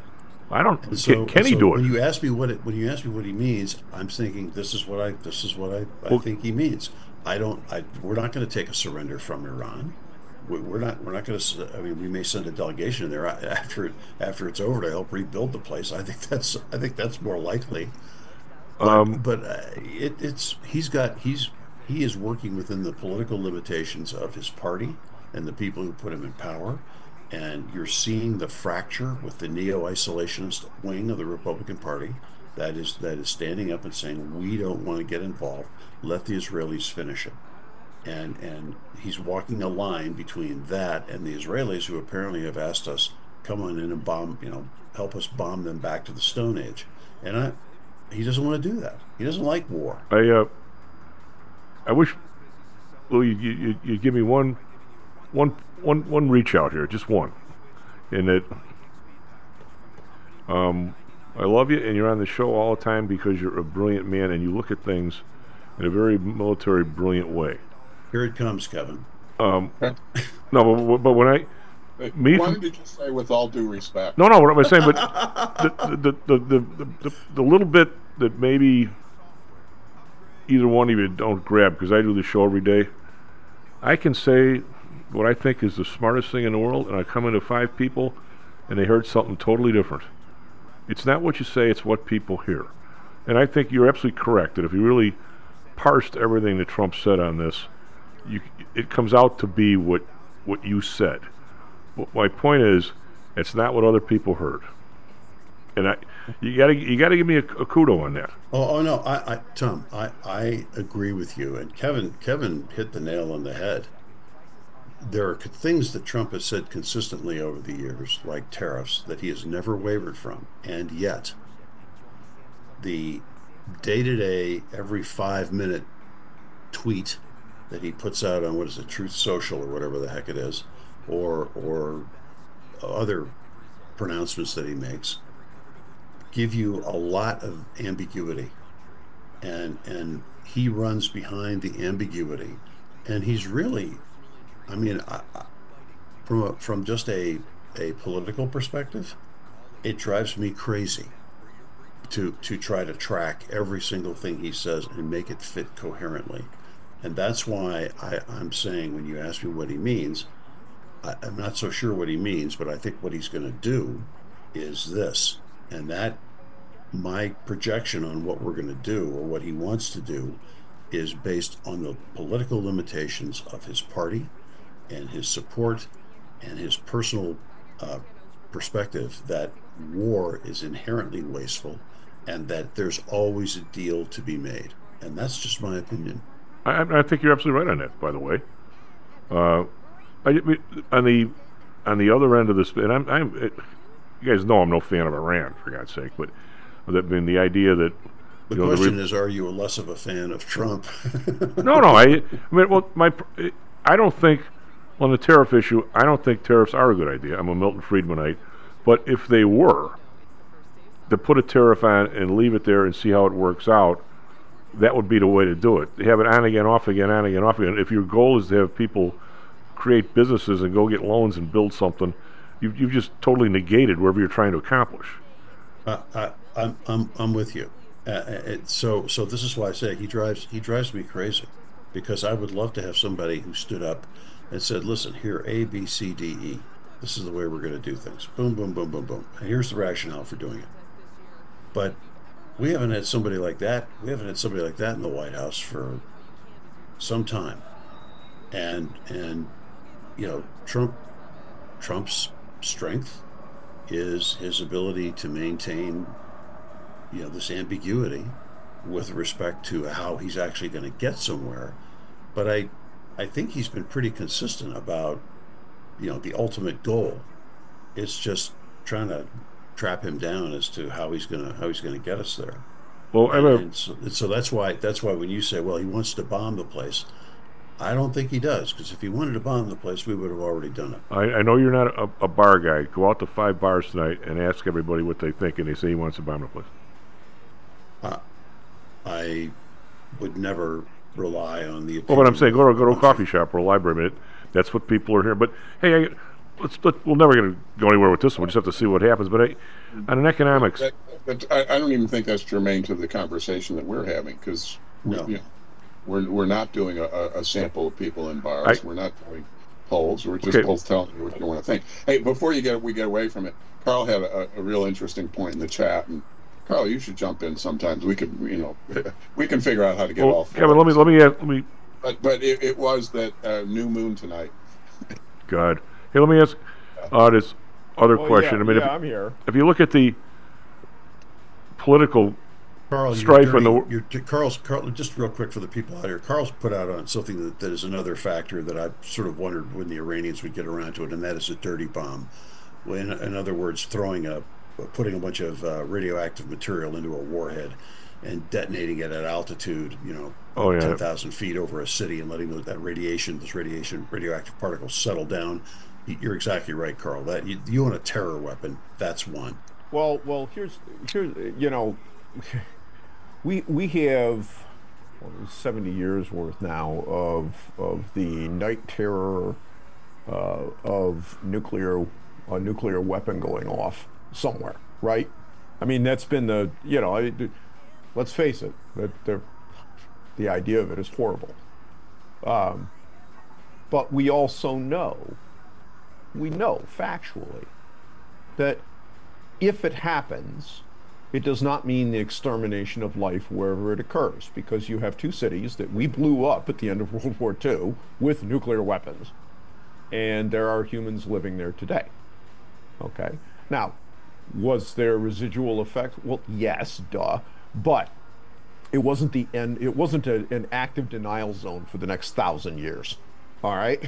I don't. And Can, so, can he so do when it? you ask me what it, when you ask me what he means, I'm thinking this is what I this is what I, I Well- think he means. I don't. I, we're not going to take a surrender from Iran. We- We're not. We're not going to. I mean, we may send a delegation in there after after it's over to help rebuild the place. I think that's. I think that's more likely. But, Um, but uh, it, it's he's got he's he is working within the political limitations of his party and the people who put him in power, and you're seeing the fracture with the neo-isolationist wing of the Republican Party that is that is standing up and saying we don't want to get involved. Let the Israelis finish it. And and he's walking a line between that and the Israelis, who apparently have asked us, come on in and bomb, you know, help us bomb them back to the Stone Age. And I, he doesn't want to do that. He doesn't like war. I uh, I wish, Lou, you, you you give me one, one, one, one reach out here, just one, in that. Um, I love you, and you're on the show all the time because you're a brilliant man, and you look at things in a very military, brilliant way. Here it comes, Kevin. Um, no, but, but when I me Why from- did you say with all due respect? No, no, what I'm saying, but the the, the, the, the, the the little bit that maybe either one of you don't grab, because I do the show every day, I can say what I think is the smartest thing in the world, and I come into five people, and they heard something totally different. It's not what you say, it's what people hear. And I think you're absolutely correct, that if you really parsed everything that Trump said on this, you, it comes out to be what what you said. But my point is, it's not what other people heard. And I, you gotta, you gotta give me a, a kudo on that. Oh, oh no, I, I, Tom, I, I agree with you. And Kevin, Kevin hit the nail on the head. There are things that Trump has said consistently over the years, like tariffs, that he has never wavered from. And yet, the day-to-day, every five-minute tweet that he puts out on, what is it, Truth Social or whatever the heck it is, or or other pronouncements that he makes, give you a lot of ambiguity. And and he runs behind the ambiguity. And he's really, I mean, I, I, from a, from just a, a political perspective, it drives me crazy to to try to track every single thing he says and make it fit coherently. And that's why I, I'm saying, when you ask me what he means, I, I'm not so sure what he means, but I think what he's going to do is this. And that, my projection on what we're going to do, or what he wants to do, is based on the political limitations of his party and his support and his personal uh, perspective that war is inherently wasteful and that there's always a deal to be made. And that's just my opinion. I, I think you're absolutely right on that, by the way. Uh, I, on the on the other end of this, and I'm, I'm it, you guys know I'm no fan of Iran, for God's sake, but that being the idea that The you know, question the re- is, are you less of a fan of Trump? no, no, I, I mean, well, my, I don't think on the tariff issue, I don't think tariffs are a good idea. I'm a Milton Friedmanite, but if they were, to put a tariff on and leave it there and see how it works out, that would be the way to do it. Have it on again, off again, on again, off again. If your goal is to have people create businesses and go get loans and build something, you've, you've just totally negated whatever you're trying to accomplish. Uh, I, I'm, I'm, I'm with you. Uh, it, so, so this is why I say he drives, he drives me crazy, because I would love to have somebody who stood up and said, "Listen, here, A, B, C, D, E. This is the way we're going to do things. Boom, boom, boom, boom, boom. And here's the rationale for doing it." But we haven't had somebody like that. We haven't had somebody like that in the White House for some time. And and you know, Trump, Trump's strength is his ability to maintain, you know, this ambiguity with respect to how he's actually going to get somewhere. But I, I think he's been pretty consistent about, you know, the ultimate goal. It's just trying to trap him down as to how he's gonna how he's gonna get us there. Well, and, I and so, and so that's why that's why when you say, well, he wants to bomb the place, I don't think he does, because if he wanted to bomb the place, we would have already done it. I, I know you're not a, a bar guy. Go out to five bars tonight and ask everybody what they think, and they say he wants to bomb the place. Uh, I would never rely on the. Well, but I'm saying go to go to a coffee shop or a library. But that's what people are here. But hey, I, let's let, we're never going to go anywhere with this one. We just have to see what happens. But I, on an economics, That, but I, I don't even think that's germane to the conversation that we're having because No. we, you know, we're we're not doing a, a sample of people in bars. I- we're not doing polls. We're just Okay. both telling you what you want to think. Hey, before you get we get away from it, Carl had a, a real interesting point in the chat, and Carl, you should jump in sometimes. We could, you know, we can figure out how to get well, all four. Kevin, let me let me ask, let me. But but it, it was that uh, new moon tonight. God, hey, let me ask uh, this other Well, question. yeah, I mean, yeah, if, I'm here. if you look at the political Carl, you're strife in dirty- the you're, Carl's, Carl, just real quick for the people out here. Carl's put out on something that, that is another factor that I sort of wondered when the Iranians would get around to it, and that is a dirty bomb. In, in other words, throwing a, putting a bunch of uh, radioactive material into a warhead and detonating it at altitude, you know, Oh, yeah. ten thousand feet over a city, and letting that radiation, this radiation, radioactive particles settle down. You're exactly right, Carl. That you, you want a terror weapon. That's one. Well, well, here's here's you know, we we have well, seventy years worth now of of the night terror uh, of nuclear a nuclear weapon going off somewhere, right? I mean, that's been the you know, I, let's face it, that the the idea of it is horrible. Um, but we also know, we know factually that if it happens, it does not mean the extermination of life wherever it occurs, because you have two cities that we blew up at the end of World War Two with nuclear weapons, and there are humans living there today. Okay? Now, was there residual effect? Well, yes, duh, but it wasn't the end, it wasn't a, an active denial zone for the next thousand years. All right?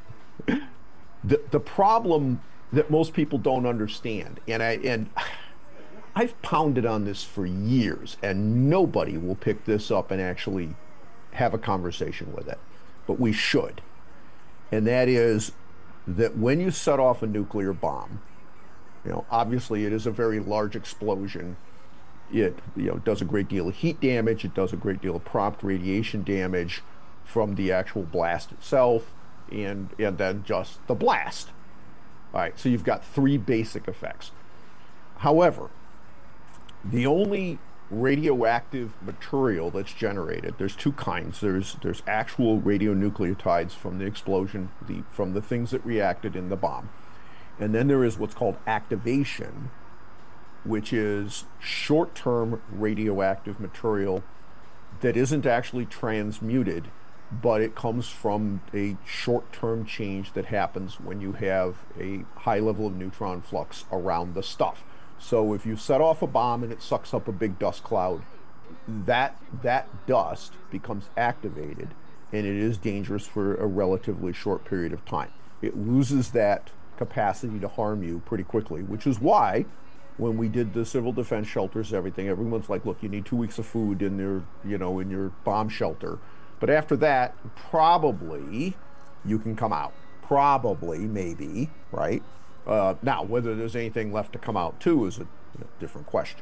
The, the problem that most people don't understand, and I and I've pounded on this for years, and nobody will pick this up and actually have a conversation with it, but we should. And that is that when you set off a nuclear bomb, you know, obviously it is a very large explosion. It, you know, does a great deal of heat damage. It does a great deal of prompt radiation damage from the actual blast itself, and and then just the blast. All right, so you've got three basic effects. However, the only radioactive material that's generated, there's two kinds. There's there's actual radionucleotides from the explosion, the from the things that reacted in the bomb. And then there is what's called activation, which is short-term radioactive material that isn't actually transmuted, but it comes from a short-term change that happens when you have a high level of neutron flux around the stuff. So if you set off a bomb and it sucks up a big dust cloud, that that dust becomes activated, and it is dangerous for a relatively short period of time. It loses that capacity to harm you pretty quickly, which is why when we did the civil defense shelters, everything, everyone's like, look, you need two weeks of food in your, you know, in your bomb shelter. But after that, probably you can come out. Probably, maybe, right? Uh, now, whether there's anything left to come out too is a you know, different question.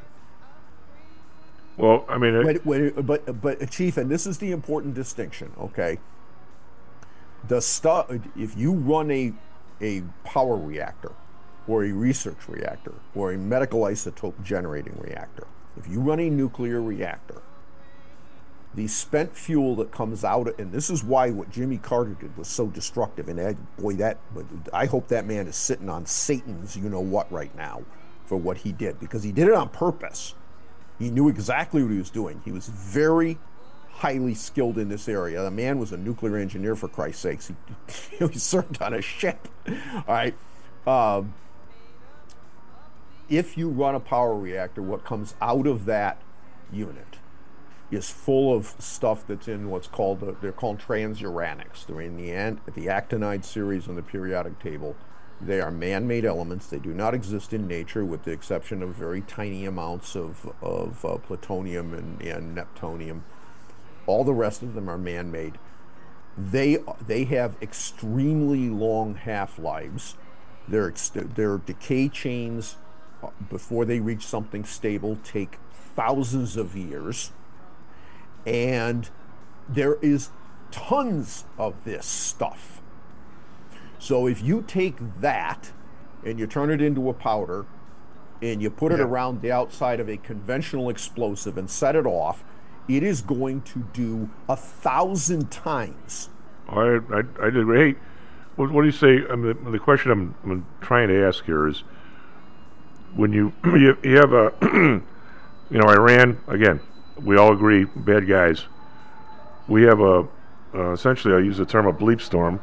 Well, I mean, it, But, but, but, but, Chief, and this is the important distinction, okay? The stuff, if you run a, a power reactor, or a research reactor, or a medical isotope generating reactor, if you run a nuclear reactor, the spent fuel that comes out, and this is why what Jimmy Carter did was so destructive, and that, boy, that, I hope that man is sitting on Satan's you-know-what right now for what he did, because he did it on purpose. He knew exactly what he was doing. He was very highly skilled in this area. The man was a nuclear engineer, for Christ's sakes. He, he served on a ship. All right. Um, if you run a power reactor, what comes out of that unit is full of stuff that's in what's called, the, they're called transuranics. They're in the, an, the actinide series on the periodic table. They are man-made elements. They do not exist in nature, with the exception of very tiny amounts of, of uh, plutonium and, and neptunium. All the rest of them are man-made. They, they have extremely long half-lives. Their, their decay chains, before they reach something stable, take thousands of years. And there is tons of this stuff. So if you take that and you turn it into a powder and you put it Yeah. around the outside of a conventional explosive and set it off, it is going to do a thousand times. I, I, I did. Hey, what, what do you say? I mean, the, the question I'm, I'm trying to ask here is, when you you, you have a, you know, Iran again. We all agree, bad guys. We have a, uh, essentially, I use the term a bleep storm.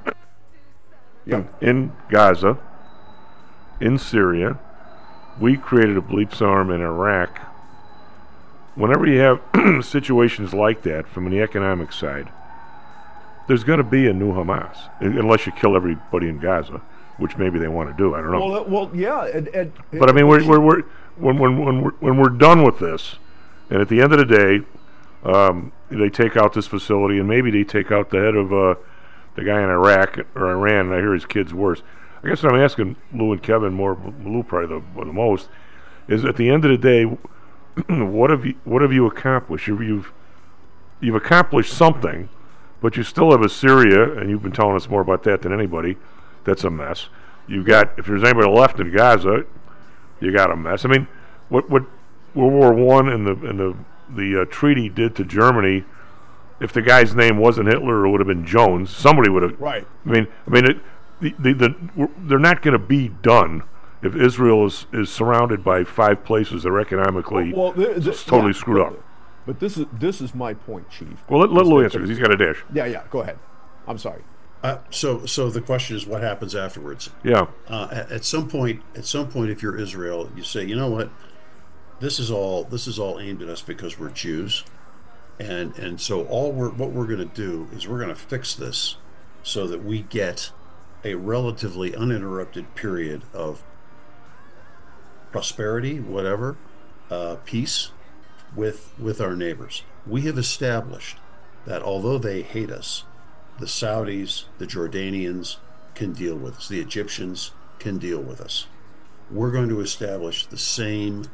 Yeah. In Gaza, in Syria, we created a bleep storm in Iraq. Whenever you have situations like that from the economic side, there's going to be a new Hamas, unless you kill everybody in Gaza, which maybe they want to do. I don't know. Well, uh, well, yeah. And, and, But I mean, we're, we're, we're when when when we're, when we're done with this, and at the end of the day, um, they take out this facility, and maybe they take out the head of uh, the guy in Iraq or Iran. And I hear his kid's worse. I guess what I'm asking Lou and Kevin more, Lou probably the, the most, is at the end of the day, what have you what have you accomplished? You've, you've you've accomplished something, but you still have a Syria, and you've been telling us more about that than anybody. That's a mess. You've got, if there's anybody left in Gaza, you got a mess. I mean, what what World War One and the and the the uh, treaty did to Germany, if the guy's name wasn't Hitler, it would have been Jones. Somebody would have. Right. I mean, I mean, it, the, the the they're not going to be done if Israel is, is surrounded by five places that are economically well, the, the, totally yeah, screwed but, up. But this is this is my point, Chief. Well, let, let Is Lou that answer the- because he's got a dash. Yeah, yeah. Go ahead. I'm sorry. Uh, so, so the question is, what happens afterwards? Yeah. Uh, at, at some point, at some point, if you're Israel, you say, you know what, this is all this is all aimed at us because we're Jews, and and so all we're what we're going to do is we're going to fix this so that we get a relatively uninterrupted period of prosperity, whatever, uh, peace with with our neighbors. We have established that although they hate us, the Saudis, the Jordanians can deal with us. The Egyptians can deal with us. We're going to establish the same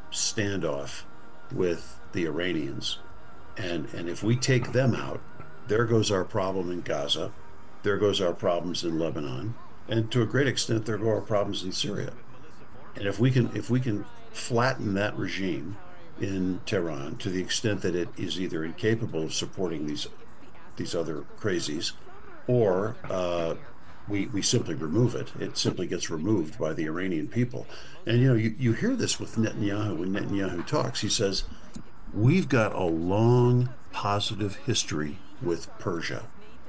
standoff with the Iranians. And, and if we take them out, there goes our problem in Gaza. There goes our problems in Lebanon. And to a great extent, there go our problems in Syria. And if we can, if we can flatten that regime in Tehran to the extent that it is either incapable of supporting these these other crazies, or uh, we we simply remove it. It simply gets removed by the Iranian people. And you know, you, you hear this with Netanyahu when Netanyahu talks. He says, we've got a long positive history with Persia.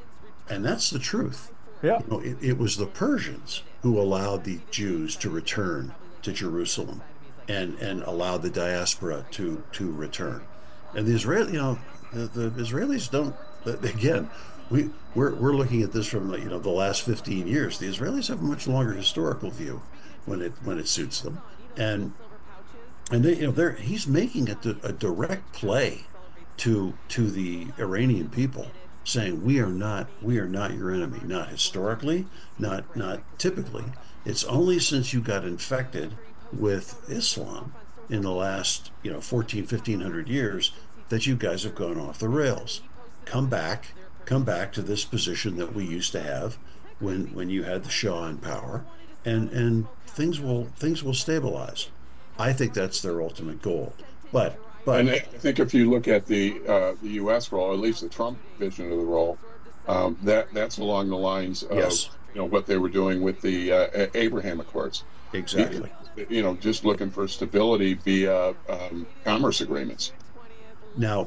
And that's the truth. Yeah. You know, it, it was the Persians who allowed the Jews to return to Jerusalem and, and allowed the diaspora to, to return. And the Israeli, you know, the, the Israelis don't, again, we, we're, we're looking at this from, you know, the last fifteen years. The Israelis have a much longer historical view when it when it suits them. And and they, you know, they're, he's making a, a direct play to to the Iranian people, saying we are not we are not your enemy, not historically, not not typically. It's only since you got infected with Islam in the last, you know, fourteen, fifteen hundred years that you guys have gone off the rails. Come back, come back to this position that we used to have when when you had the Shah in power, and and things will things will stabilize. I think that's their ultimate goal. But but and I think if you look at the uh, the U S role, at least the Trump vision of the role, um, that that's along the lines of Yes. you know what they were doing with the uh, Abraham Accords. exactly. You know, just looking for stability via um, commerce agreements. Now,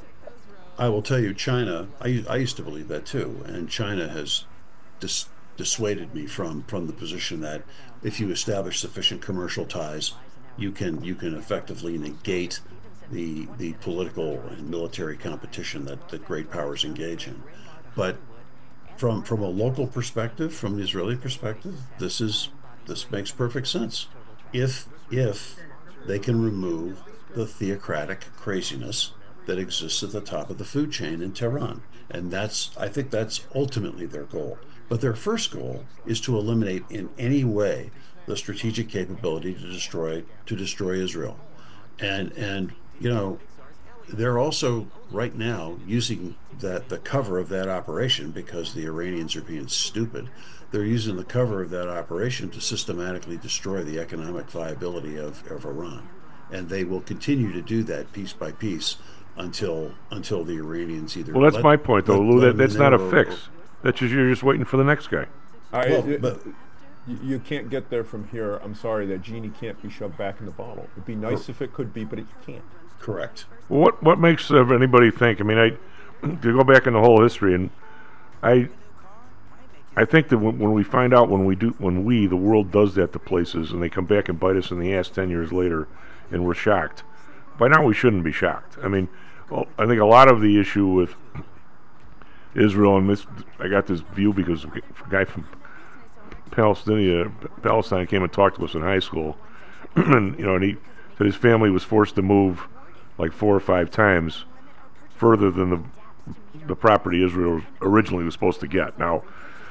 I will tell you, China, I, I used to believe that too, and China has dis- dissuaded me from, from the position that if you establish sufficient commercial ties, you can you can effectively negate the the political and military competition that, that great powers engage in. But from from a local perspective, from the Israeli perspective, this is this makes perfect sense. If if they can remove the theocratic craziness that exists at the top of the food chain in Tehran. And that's, I think that's ultimately their goal. But their first goal is to eliminate in any way the strategic capability to destroy to destroy Israel. And and you know, they're also right now using that the cover of that operation, because the Iranians are being stupid. they're using the cover of that operation to systematically destroy the economic viability of, of Iran. And they will continue to do that piece by piece until until the Iranians either. Well, that's let, my point, though, let, Lou. let That, that's them not a or- fix. or- That's just you're just waiting for the next guy. I, Well, it- but- you, you can't get there from here. I'm sorry, that genie can't be shoved back in the bottle. It'd be nice if it could be, but it can't. Correct. Well, what what makes uh, anybody think? I mean, I to go back in the whole history, and I I think that when, when we find out when we do when we the world does that to places, and they come back and bite us in the ass ten years later, and we're shocked. By now, we shouldn't be shocked. I mean, well, I think a lot of the issue with Israel, and this I got this view because a guy from Palestine, Palestine came and talked to us in high school, and you know, and he said his family was forced to move like four or five times further than the the property Israel originally was supposed to get. Now,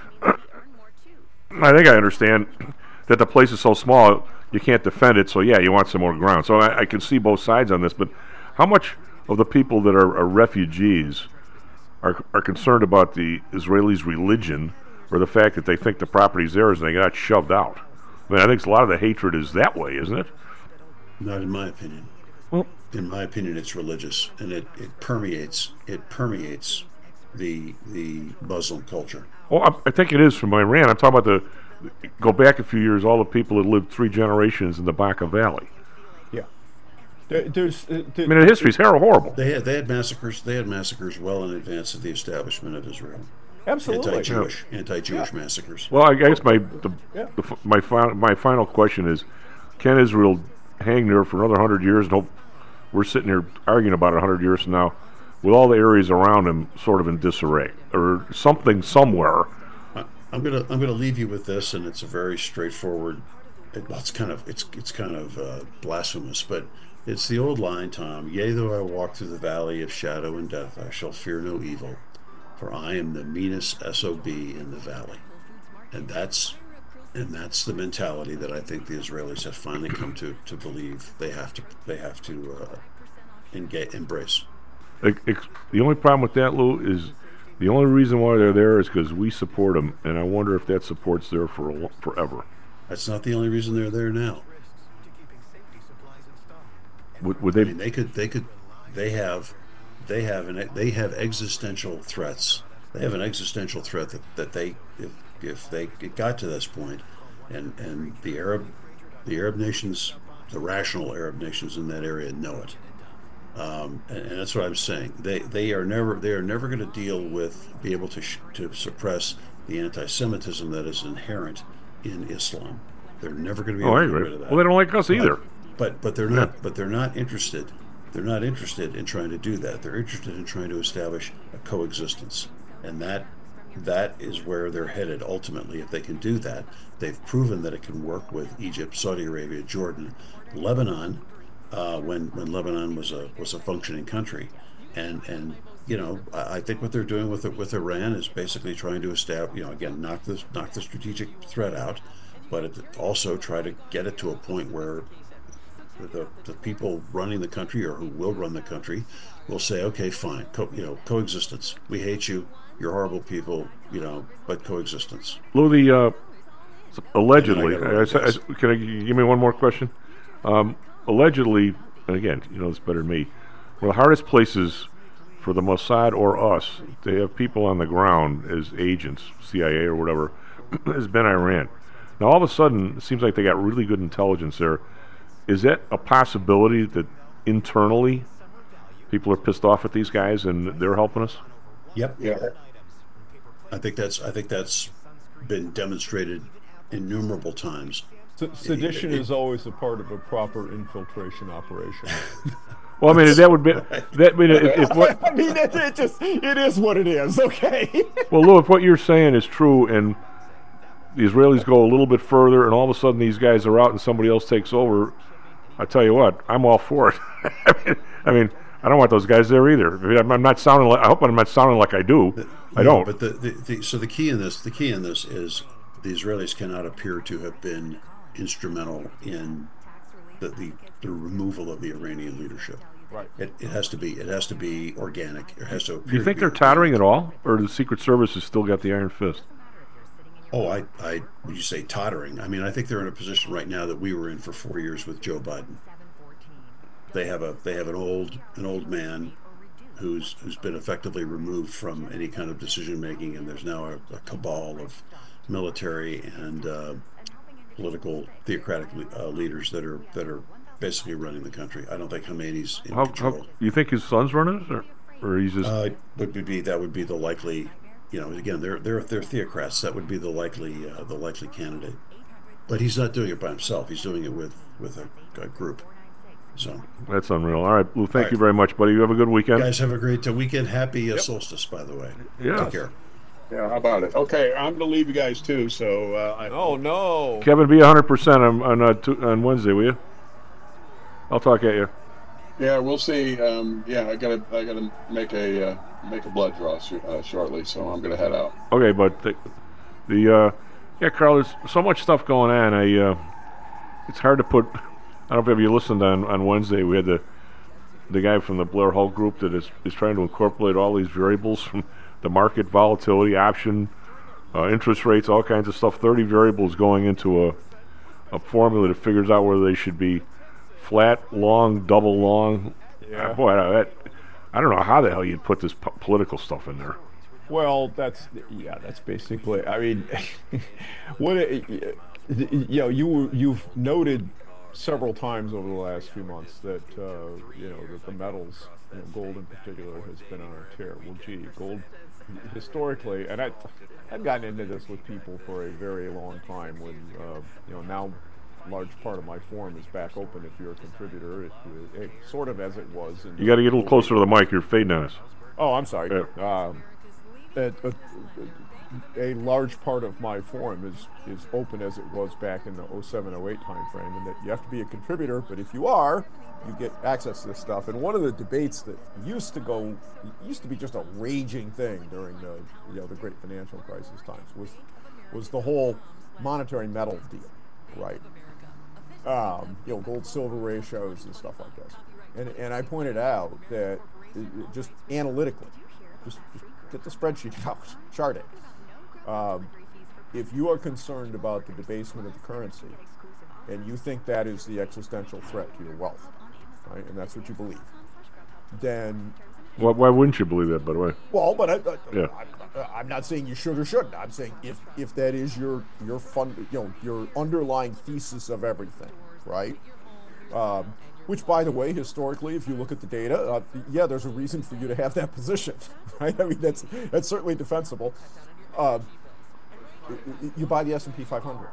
I think I understand that the place is so small you can't defend it. So yeah, you want some more ground. So I, I can see both sides on this. But how much of the people that are, are refugees are are concerned about the Israelis' religion, or the fact that they think the property's theirs and they got shoved out? I mean, I think a lot of the hatred is that way, isn't it? Not in my opinion. Well, in my opinion, it's religious, and it, it permeates it permeates the the Muslim culture. Well, I, I think it is from Iran. I'm talking about the go back a few years. All the people that lived three generations in the Baca Valley. Yeah. There, there's. Uh, I mean, the history's hor- horrible. They had they had massacres. They had massacres well in advance of the establishment of Israel. Absolutely. Anti-Jewish, anti-Jewish massacres. Well, I guess my the, Yeah. the, f- my final my final question is, can Israel hang there for another hundred years? And hope we're sitting here arguing about it a hundred years from now, with all the areas around them sort of in disarray, or something somewhere. I, I'm gonna I'm gonna leave you with this, and it's a very straightforward. It, well, it's kind of it's it's kind of uh, blasphemous, but it's the old line, Tom. Yea, though I walk through the valley of shadow and death, I shall fear no evil, for I am the meanest S O B in the valley, and that's and that's the mentality that I think the Israelis have finally come to, to believe they have to they have to uh, engage, embrace. Ex- ex- the only problem with that, Lou, is the only reason why they're there is because we support them, and I wonder if that support's there for a, lo- forever. That's not the only reason they're there now. Would, would they? I mean, they could they could they have they have an they have existential threats. They have an existential threat that, that they if if they it got to this point, and and the Arab the Arab nations, the rational Arab nations in that area know it. Um, and, and that's what I'm saying. They they are never they are never going to deal with be able to sh- to suppress the anti-Semitism that is inherent in Islam. They're never going to be Oh, able I to get agree. rid of that. Well, they don't like us But- either. But but they're Yeah. not but they're not interested. They're not interested in trying to do that. They're interested in trying to establish a coexistence, and that that is where they're headed ultimately. If they can do that, they've proven that it can work with Egypt, Saudi Arabia, Jordan, Lebanon, uh, when when Lebanon was a was a functioning country, and and you know I, I think what they're doing with it with Iran is basically trying to establish, you know, again knock this knock the strategic threat out, but it, also try to get it to a point where the the people running the country, or who will run the country, will say, okay, fine, co- you know, coexistence. We hate you. You're horrible people, you know, but coexistence. Lou, the uh, allegedly, And I I, gotta I, write I- can I g- give me one more question? Um, allegedly, and again, you know this better than me. One of the hardest places for the Mossad or us to have people on the ground as agents, C I A or whatever, has been Iran. Now, all of a sudden, it seems like they got really good intelligence there. Is that a possibility that internally people are pissed off at these guys and they're helping us? Yep. Yeah. I think that's I think that's been demonstrated innumerable times. S- sedition It- it- is always a part of a proper infiltration operation. Well, I mean, that would be that. I mean, if, if what, I mean, it, it just it is what it is. Okay. well, Lou, if what you're saying is true, and the Israelis go a little bit further, and all of a sudden these guys are out, and somebody else takes over, I tell you what, I'm all for it. I mean, I mean, I don't want those guys there either. I mean, I'm, I'm not sounding like I hope I'm not sounding like I do. I No, don't. But the, the, the so the key in this the key in this is the Israelis cannot appear to have been instrumental in the the, the removal of the Iranian leadership. Right. It, it has to be it has to be organic. It has to. Do you think they're tottering at all, or the Secret Service has still got the iron fist? Oh, I, I, would you say tottering? I mean, I think they're in a position right now that we were in for four years with Joe Biden. They have a, they have an old, an old man who's who's been effectively removed from any kind of decision making, and there's now a, a cabal of military and uh, political theocratic uh, leaders that are that are basically running the country. I don't think Khomeini's in How, control. how, you think his son's running it, or, or he's just? Uh, would be that would be the likely, you know, again they're they're they're theocrats. That would be the likely uh, the likely candidate. But he's not doing it by himself. He's doing it with with a, a group. So That's unreal. All right, Lou, thank right. you very much, buddy. You have a good weekend. You guys have a great uh, weekend. Happy uh, solstice, by the way. Yeah. Take care. Yeah, how about it? Okay, I'm going to leave you guys too. So uh, I, Oh no! Kevin, be one hundred percent on on, uh, tu- on Wednesday, will you? I'll talk at you. yeah, we'll see. Um, yeah, I gotta I gotta make a uh, make a blood draw sh- uh, shortly, so I'm gonna head out. Okay, but the, the uh, yeah, Carl, there's so much stuff going on. I uh, it's hard to put. I don't know if you listened on, on Wednesday. We had the the guy from the Blair Hull Group that is, is trying to incorporate all these variables from the market, volatility, option, uh, interest rates, all kinds of stuff. thirty variables going into a a formula that figures out whether they should be flat, long, double long. Yeah. Uh, boy, I, that, I don't know how the hell you'd put this po- political stuff in there. Well, that's yeah. That's basically. I mean, what it, you know, you you've noted several times over the last few months that uh, you know that the metals, you know, gold in particular, has been on a tear. Well, gee, gold historically, and I, I've gotten into this with people for a very long time. When uh, you know now, a large part of my forum is back open. If you're a contributor, it, it, sort of as it was. In You got to get a little closer to the mic. You're fading on us. Oh, I'm sorry. Yeah. Um, a, a, a large part of my forum is, is open as it was back in the oh seven oh eight time frame, and that you have to be a contributor, but if you are, you get access to this stuff. And one of the debates that used to go, used to be just a raging thing during the you know the great financial crisis times was was the whole monetary metal deal, right? Um, you know, gold silver ratios and stuff like this. And and I pointed out that it, it just analytically, just, just get the spreadsheet out, chart it. Um, if you are concerned about the debasement of the currency, and you think that is the existential threat to your wealth, right, and that's what you believe, then... Why, why wouldn't you believe that, by the way? Well, but I, I, Yeah. I, I'm not saying you should or shouldn't. I'm saying if if that is your your fund, you know, your underlying thesis of everything, right? Um, which, by the way, historically, if you look at the data, uh, yeah, there's a reason for you to have that position, right? I mean, that's that's certainly defensible. Uh, you buy the S and P five hundred.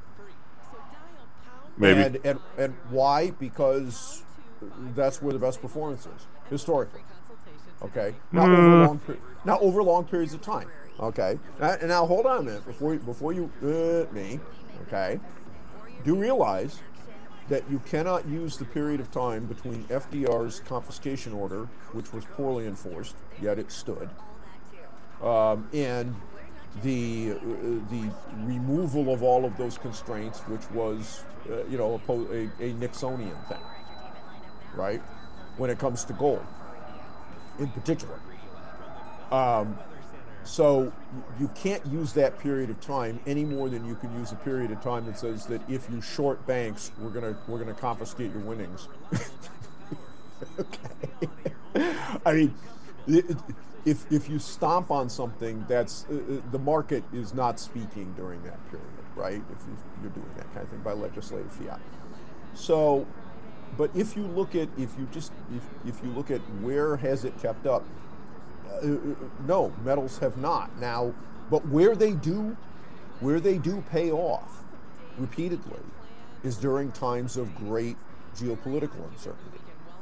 Maybe. And, and and why? Because that's where the best performance is historically. Okay, not Mm. over long, per- not over long periods of time. Okay, now, and now hold on a minute before you, before you uh, me. Okay, do realize that you cannot use the period of time between F D R's confiscation order, which was poorly enforced, yet it stood, um, and the uh, the removal of all of those constraints, which was uh, you know a, po- a, a Nixonian thing, right? When it comes to gold, in particular. Um, so you can't use that period of time any more than you can use a period of time that says that if you short banks, we're gonna we're gonna confiscate your winnings. Okay. I mean, it, if if you stomp on something, that's uh, the market is not speaking during that period, right? If you, you're doing that kind of thing by legislative fiat. So, but if you look at if you just if if you look at where has it kept up. Uh, no, metals have not. Now, but where they do, where they do pay off repeatedly is during times of great geopolitical uncertainty.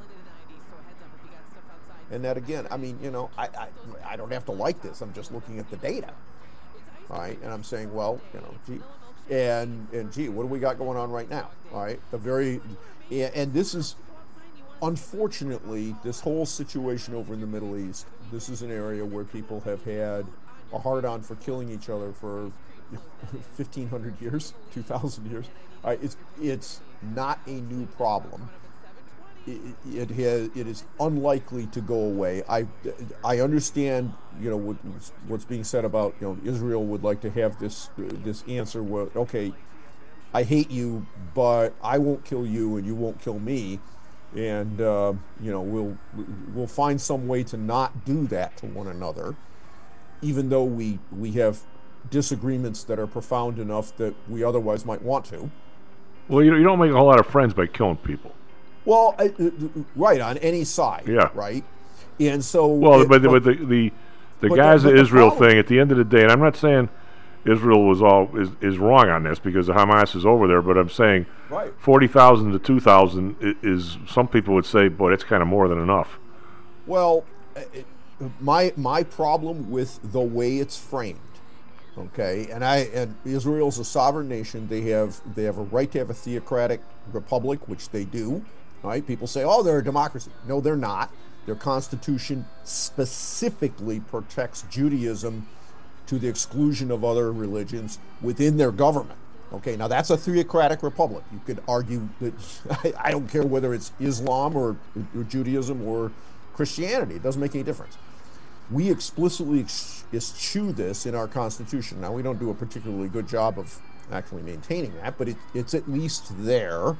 And that again, I mean, you know, I, I, I don't have to like this. I'm just looking at the data, all right? And I'm saying, well, you know, gee, and and gee, what do we got going on right now? All right, the very, and this is. Unfortunately, this whole situation over in the Middle East, this is an area where people have had a hard-on for killing each other for fifteen hundred years, two thousand years. Uh, it's, it's not a new problem. it, it has it is unlikely to go away. I I understand, you know, what, what's being said about, you know, Israel would like to have this this answer where, okay, I hate you, but I won't kill you and you won't kill me, and uh, you know, we'll we'll find some way to not do that to one another, even though we we have disagreements that are profound enough that we otherwise might want to. Well, you, you don't make a whole lot of friends by killing people. Well, uh, right, on any side, yeah. right? And so... Well, it, but, but, but the the, the but Gaza the, Israel problem, thing, at the end of the day, and I'm not saying Israel was all is, is wrong on this because the Hamas is over there, but I'm saying right. forty thousand to two thousand is, is, some people would say, boy, that's kind of more than enough. Well, it, my my problem with the way it's framed, okay, and I and Israel's a sovereign nation. They have they have a right to have a theocratic republic, which they do. Right? People say, "Oh, they're a democracy." No, they're not. Their constitution specifically protects Judaism to the exclusion of other religions within their government. Okay, now that's a theocratic republic. You could argue that I, I don't care whether it's Islam or, or Judaism or Christianity. It doesn't make any difference. We explicitly ex- eschew this in our Constitution. Now, we don't do a particularly good job of actually maintaining that, but it, it's at least there.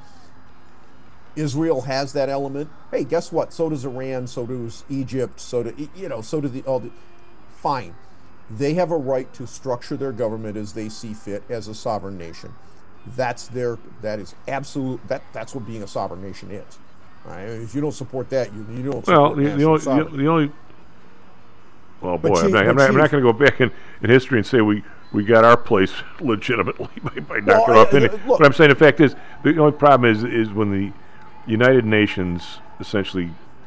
Israel has that element. Hey, guess what? So does Iran, so does Egypt, so do, you know, so do the, all the, fine. They have a right to structure their government as they see fit as a sovereign nation. That's their, that is absolute, that, that's what being a sovereign nation is. Right? If you don't support that, you, you don't well, support the, the, only, the, the only, well, boy, Chief, I'm not, I'm not, I'm not going to go back in, in history and say we, we got our place legitimately by, by knocking well, off I, any. I, look, But I'm saying the fact is, the only problem is is when the United Nations essentially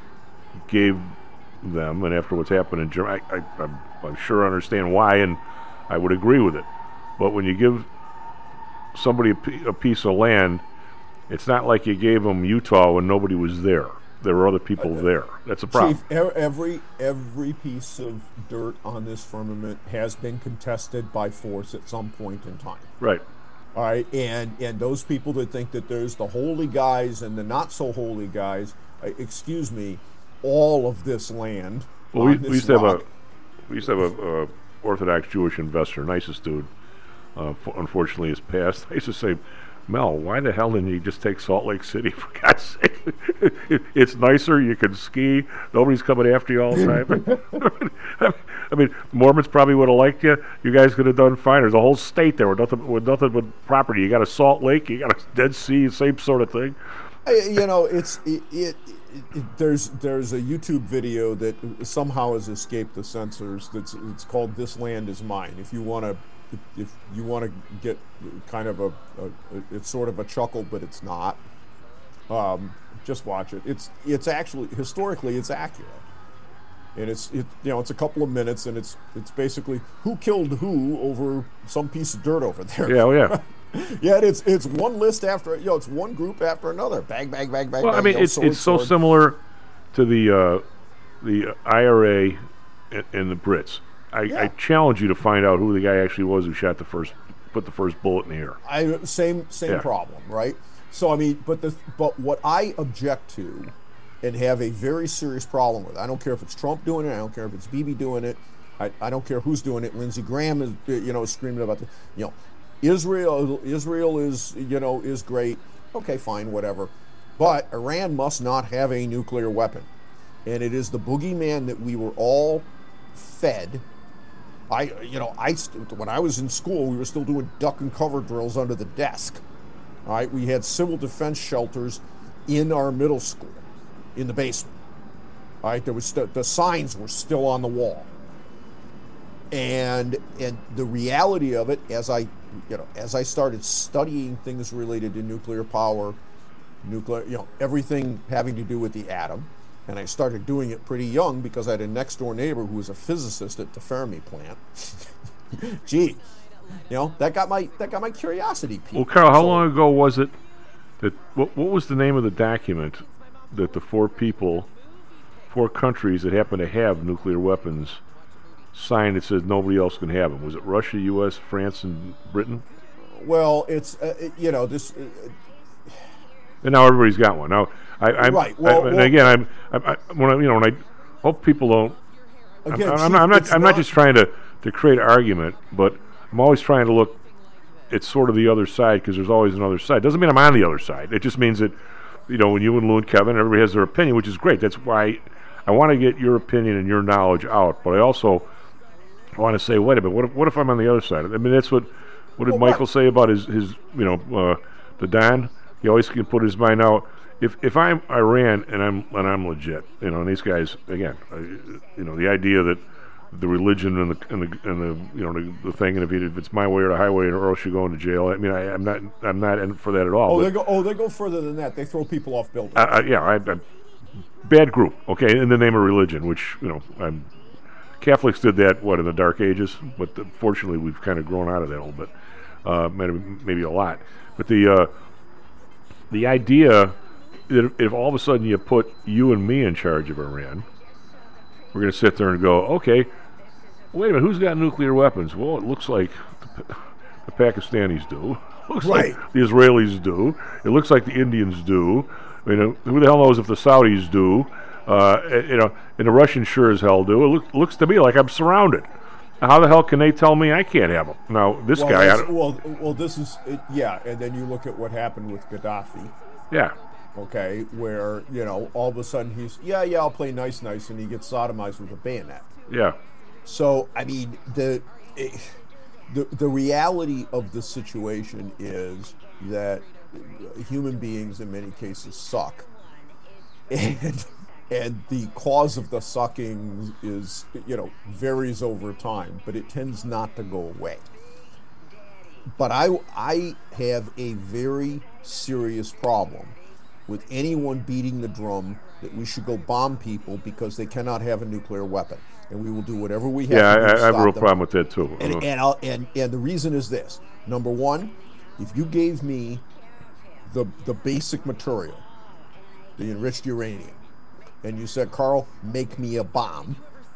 gave them, and after what's happened in Germany, I, I, I'm, I'm sure I understand why, and I would agree with it. But when you give somebody a, p- a piece of land, it's not like you gave them Utah when nobody was there. There were other people uh, there. That's a problem. Chief, every every piece of dirt on this firmament has been contested by force at some point in time. Right. All right, and and those people that think that there's the holy guys and the not so holy guys, uh, excuse me, all of this land. Well, we, this we used to rock, have a we used to have a uh, Orthodox Jewish investor, nicest dude. Uh, f- unfortunately, has passed. I used to say, Mel, why the hell didn't you just take Salt Lake City, for God's sake? it, it's nicer, you can ski, nobody's coming after you all the time. I mean, Mormons probably would have liked you. You guys could have done fine. There's a whole state there with nothing, with nothing but property. You got a Salt Lake, you got a Dead Sea, same sort of thing. You know, it's it, it, it, there's there's a YouTube video that somehow has escaped the censors. That's it's called "This Land Is Mine." If you want to. If you want to get kind of a, a, it's sort of a chuckle, but it's not. Um, just watch it. It's it's actually historically it's accurate, and it's it you know it's a couple of minutes, and it's it's basically who killed who over some piece of dirt over there. Yeah, oh yeah. Yeah, it's it's one list after you know it's one group after another. Bang, bang, bang, bang. Well, bang, I mean, you know, it's sword, it's so sword. similar to the uh, the I R A and, and the Brits. I, Yeah. I challenge you to find out who the guy actually was who shot the first, put the first bullet in the air. I same same Yeah. problem, right? So I mean, but the but what I object to, and have a very serious problem with, I don't care if it's Trump doing it, I don't care if it's Bibi doing it, I, I don't care who's doing it. Lindsey Graham is you know screaming about the you know, Israel Israel is you know is great. Okay, fine, whatever, but Iran must not have a nuclear weapon, and it is the boogeyman that we were all fed. I, you know, I when I was in school, we were still doing duck and cover drills under the desk. All right, we had civil defense shelters in our middle school, in the basement. All right, there was st- the signs were still on the wall, and and the reality of it, as I, you know, as I started studying things related to nuclear power, nuclear, you know, everything having to do with the atom. And I started doing it pretty young because I had a next door neighbor who was a physicist at the Fermi plant. Gee, you know that got my that got my curiosity peaked. Well, Carl, how So- long ago was it that what what was the name of the document that the four people, four countries that happen to have nuclear weapons signed that says nobody else can have them? Was it Russia, U S, France, and Britain? Well, it's uh, it- you know this. Uh, and now everybody's got one. Now, I, I'm, Right, well- I, and well- again, I'm, I, I, when I, you know, when I hope people don't. I'm, Again, I'm, Chief, not, I'm not. it's I'm not not- just trying to to create argument, but I'm always trying to look. It's sort of the other side because there's always another side. Doesn't mean I'm on the other side. It just means that, you know, when you and Lou and Kevin, everybody has their opinion, which is great. That's why I want to get your opinion and your knowledge out. But I also want to say, wait a minute, what if, what if I'm on the other side? I mean, that's what what did Well, Michael right. say about his, his you know, uh, the Don? He always can put his mind out. If if I'm Iran and I'm and I'm legit, you know, and these guys again, uh, you know, the idea that the religion and the and the and the you know the, the thing, and if, it, if it's my way or the highway, or else you go into jail. I mean, I, I'm not I'm not in for that at all. Oh, but, they go. Oh, they go further than that. They throw people off buildings. uh, uh, yeah, I, I, bad group. Okay, in the name of religion, which you know, I'm, Catholics did that what in the Dark Ages, but the, fortunately we've kind of grown out of that a little bit, uh, maybe, maybe a lot. But the uh, the idea that if, if all of a sudden you put you and me in charge of Iran, we're going to sit there and go, okay, wait a minute, who's got nuclear weapons? Well, it looks like the, the Pakistanis do. Looks Right. like the Israelis do. It looks like the Indians do. You know, who the hell knows if the Saudis do? Uh, eh, you know, and the Russians sure as hell do. It look, looks to me like I'm surrounded. How the hell can they tell me I can't have them? Now, this well, guy, I that's- don't, well, well, this is it, yeah, and then you look at what happened with Gaddafi. yeah, Okay, where you know all of a sudden he's yeah, yeah, I'll play nice, nice, and he gets sodomized with a bayonet. yeah, So I mean the eh, the the reality of the situation is that human beings in many cases suck, and and the cause of the sucking is you know varies over time, but it tends not to go away. But I I have a very serious problem with anyone beating the drum that we should go bomb people because they cannot have a nuclear weapon, and we will do whatever we have yeah. to do I, to I have a stop real them. problem with that too. And Uh, and, I'll, and and the reason is this: number one, if you gave me the the basic material, the enriched uranium, and you said, Carl, make me a bomb,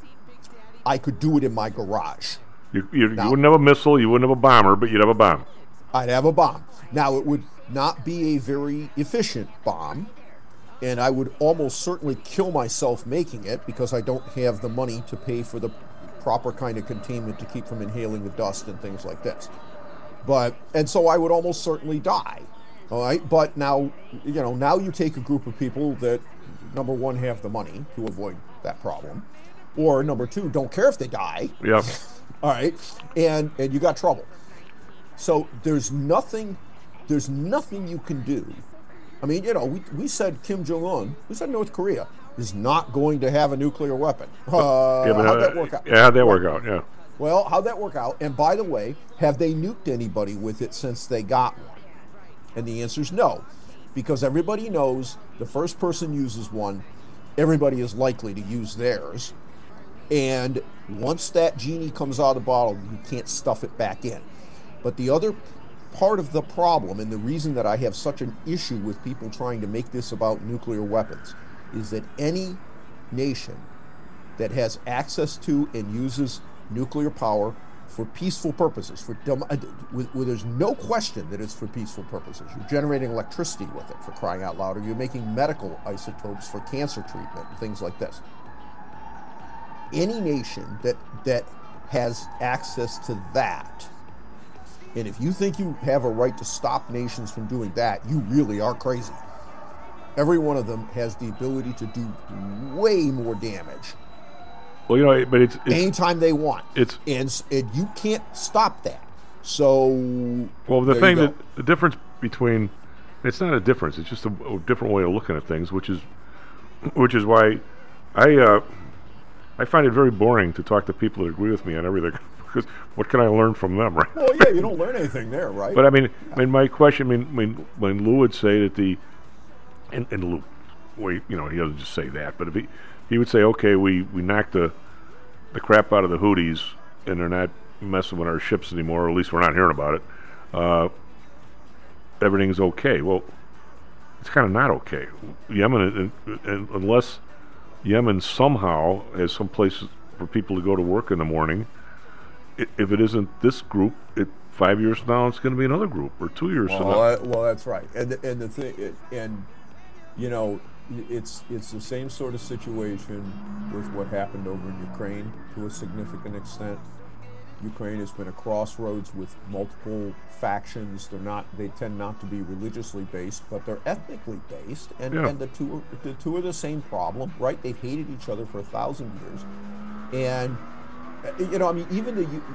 I could do it in my garage. you, you, now- you wouldn't have a missile, you wouldn't have a bomber, but you'd have a bomb. I'd have a bomb. Now, it would not be a very efficient bomb, and I would almost certainly kill myself making it because I don't have the money to pay for the proper kind of containment to keep from inhaling the dust and things like this. But, and so I would almost certainly die. All right. But now, you know, now you take a group of people that, number one, have the money to avoid that problem, or number two, don't care if they die. Yeah. All right, and and you got trouble. So there's nothing, there's nothing you can do. I mean, you know, we we said Kim Jong Un, we said North Korea is not going to have a nuclear weapon. Uh, yeah, but, how'd uh, that work out? Yeah, how'd that work out? Yeah. Well, how'd that work out? And by the way, have they nuked anybody with it since they got one? And the answer is no, because everybody knows the first person uses one, everybody is likely to use theirs. And once that genie comes out of the bottle, you can't stuff it back in. But the other part of the problem, and the reason that I have such an issue with people trying to make this about nuclear weapons, is that any nation that has access to and uses nuclear power for peaceful purposes, for dem- uh, where, where there's no question that it's for peaceful purposes. You're generating electricity with it, for crying out loud, or you're making medical isotopes for cancer treatment and things like this. Any nation that that has access to that, and if you think you have a right to stop nations from doing that, you really are crazy. Every one of them has the ability to do way more damage Well, you know, but it's, it's anytime they want. It's and, s- and you can't stop that. So well, the there thing you that the difference between it's not a difference. It's just a, a different way of looking at things, which is which is why I uh, I find it very boring to talk to people that agree with me on everything. Because what can I learn from them, right? Well, yeah, you don't learn anything there, right? But I mean, I mean, my question, I mean, I mean, when Lou would say that the, and, and Lou, wait, you know, he doesn't just say that, but if he, he would say, okay, we, we knocked the, the crap out of the Houthis, and they're not messing with our ships anymore, or at least we're not hearing about it. Uh, everything's okay. Well, it's kind of not okay. Yemen, uh, uh, unless Yemen somehow has some place for people to go to work in the morning. If it isn't this group, it five years from now, it's going to be another group, or two years from now. Well, I, well, that's right. And the, and the thing, it, and you know, it's it's the same sort of situation with what happened over in Ukraine to a significant extent. Ukraine has been a crossroads with multiple factions. They're not. They tend not to be religiously based, but they're ethnically based, and, Yeah. and the two are, the two are the same problem, right? They've hated each other for a thousand years, and uh, you know, I mean, even the U-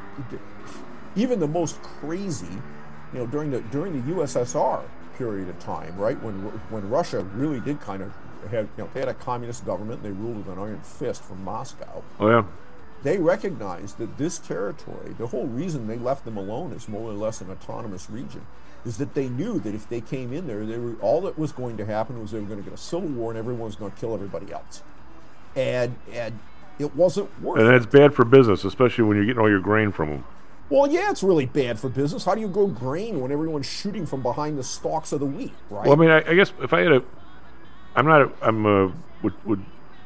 even the most crazy, you know, during the during the U S S R period of time, right, when when Russia really did kind of have, you know, they had a communist government, and they ruled with an iron fist from Moscow. Oh yeah. They recognized that this territory, the whole reason they left them alone as more or less an autonomous region, is that they knew that if they came in there, they were, all that was going to happen was they were going to get a civil war and everyone was going to kill everybody else. And and it wasn't worth And it. that's bad for business, especially when you're getting all your grain from them. Well, yeah, it's really bad for business. How do you grow grain when everyone's shooting from behind the stalks of the wheat, right? Well, I mean, I, I guess if I had a, I'm not, a, I'm a, would, would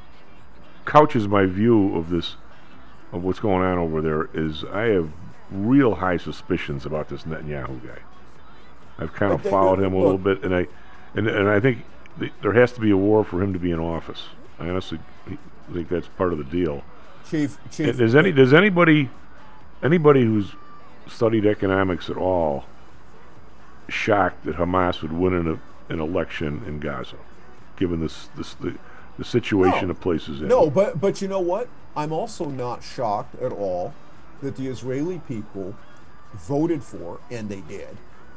couches my view of this, of what's going on over there is I have real high suspicions about this Netanyahu guy. I've kind of But they- followed him a look- little bit, and I, and and I think th- there has to be a war for him to be in office. I honestly think that's part of the deal. Chief, Chief, Does any does anybody anybody who's studied economics at all shocked that Hamas would win an, a, an election in Gaza, given this this the, the situation No. the place is in? No, but but you know what? I'm also not shocked at all that the Israeli people voted for, and they did,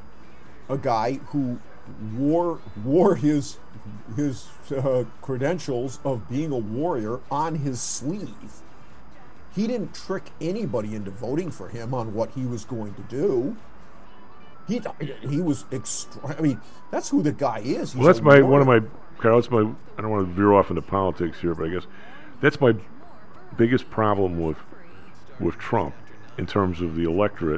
a guy who wore wore his his uh, credentials of being a warrior on his sleeve. He didn't trick anybody into voting for him on what he was going to do. He he was extra. I mean, that's who the guy is. He's Well, that's a my one of warrior. my Carl. That's my. I don't want to veer off into politics here, but I guess that's my biggest problem with with Trump in terms of the electorate.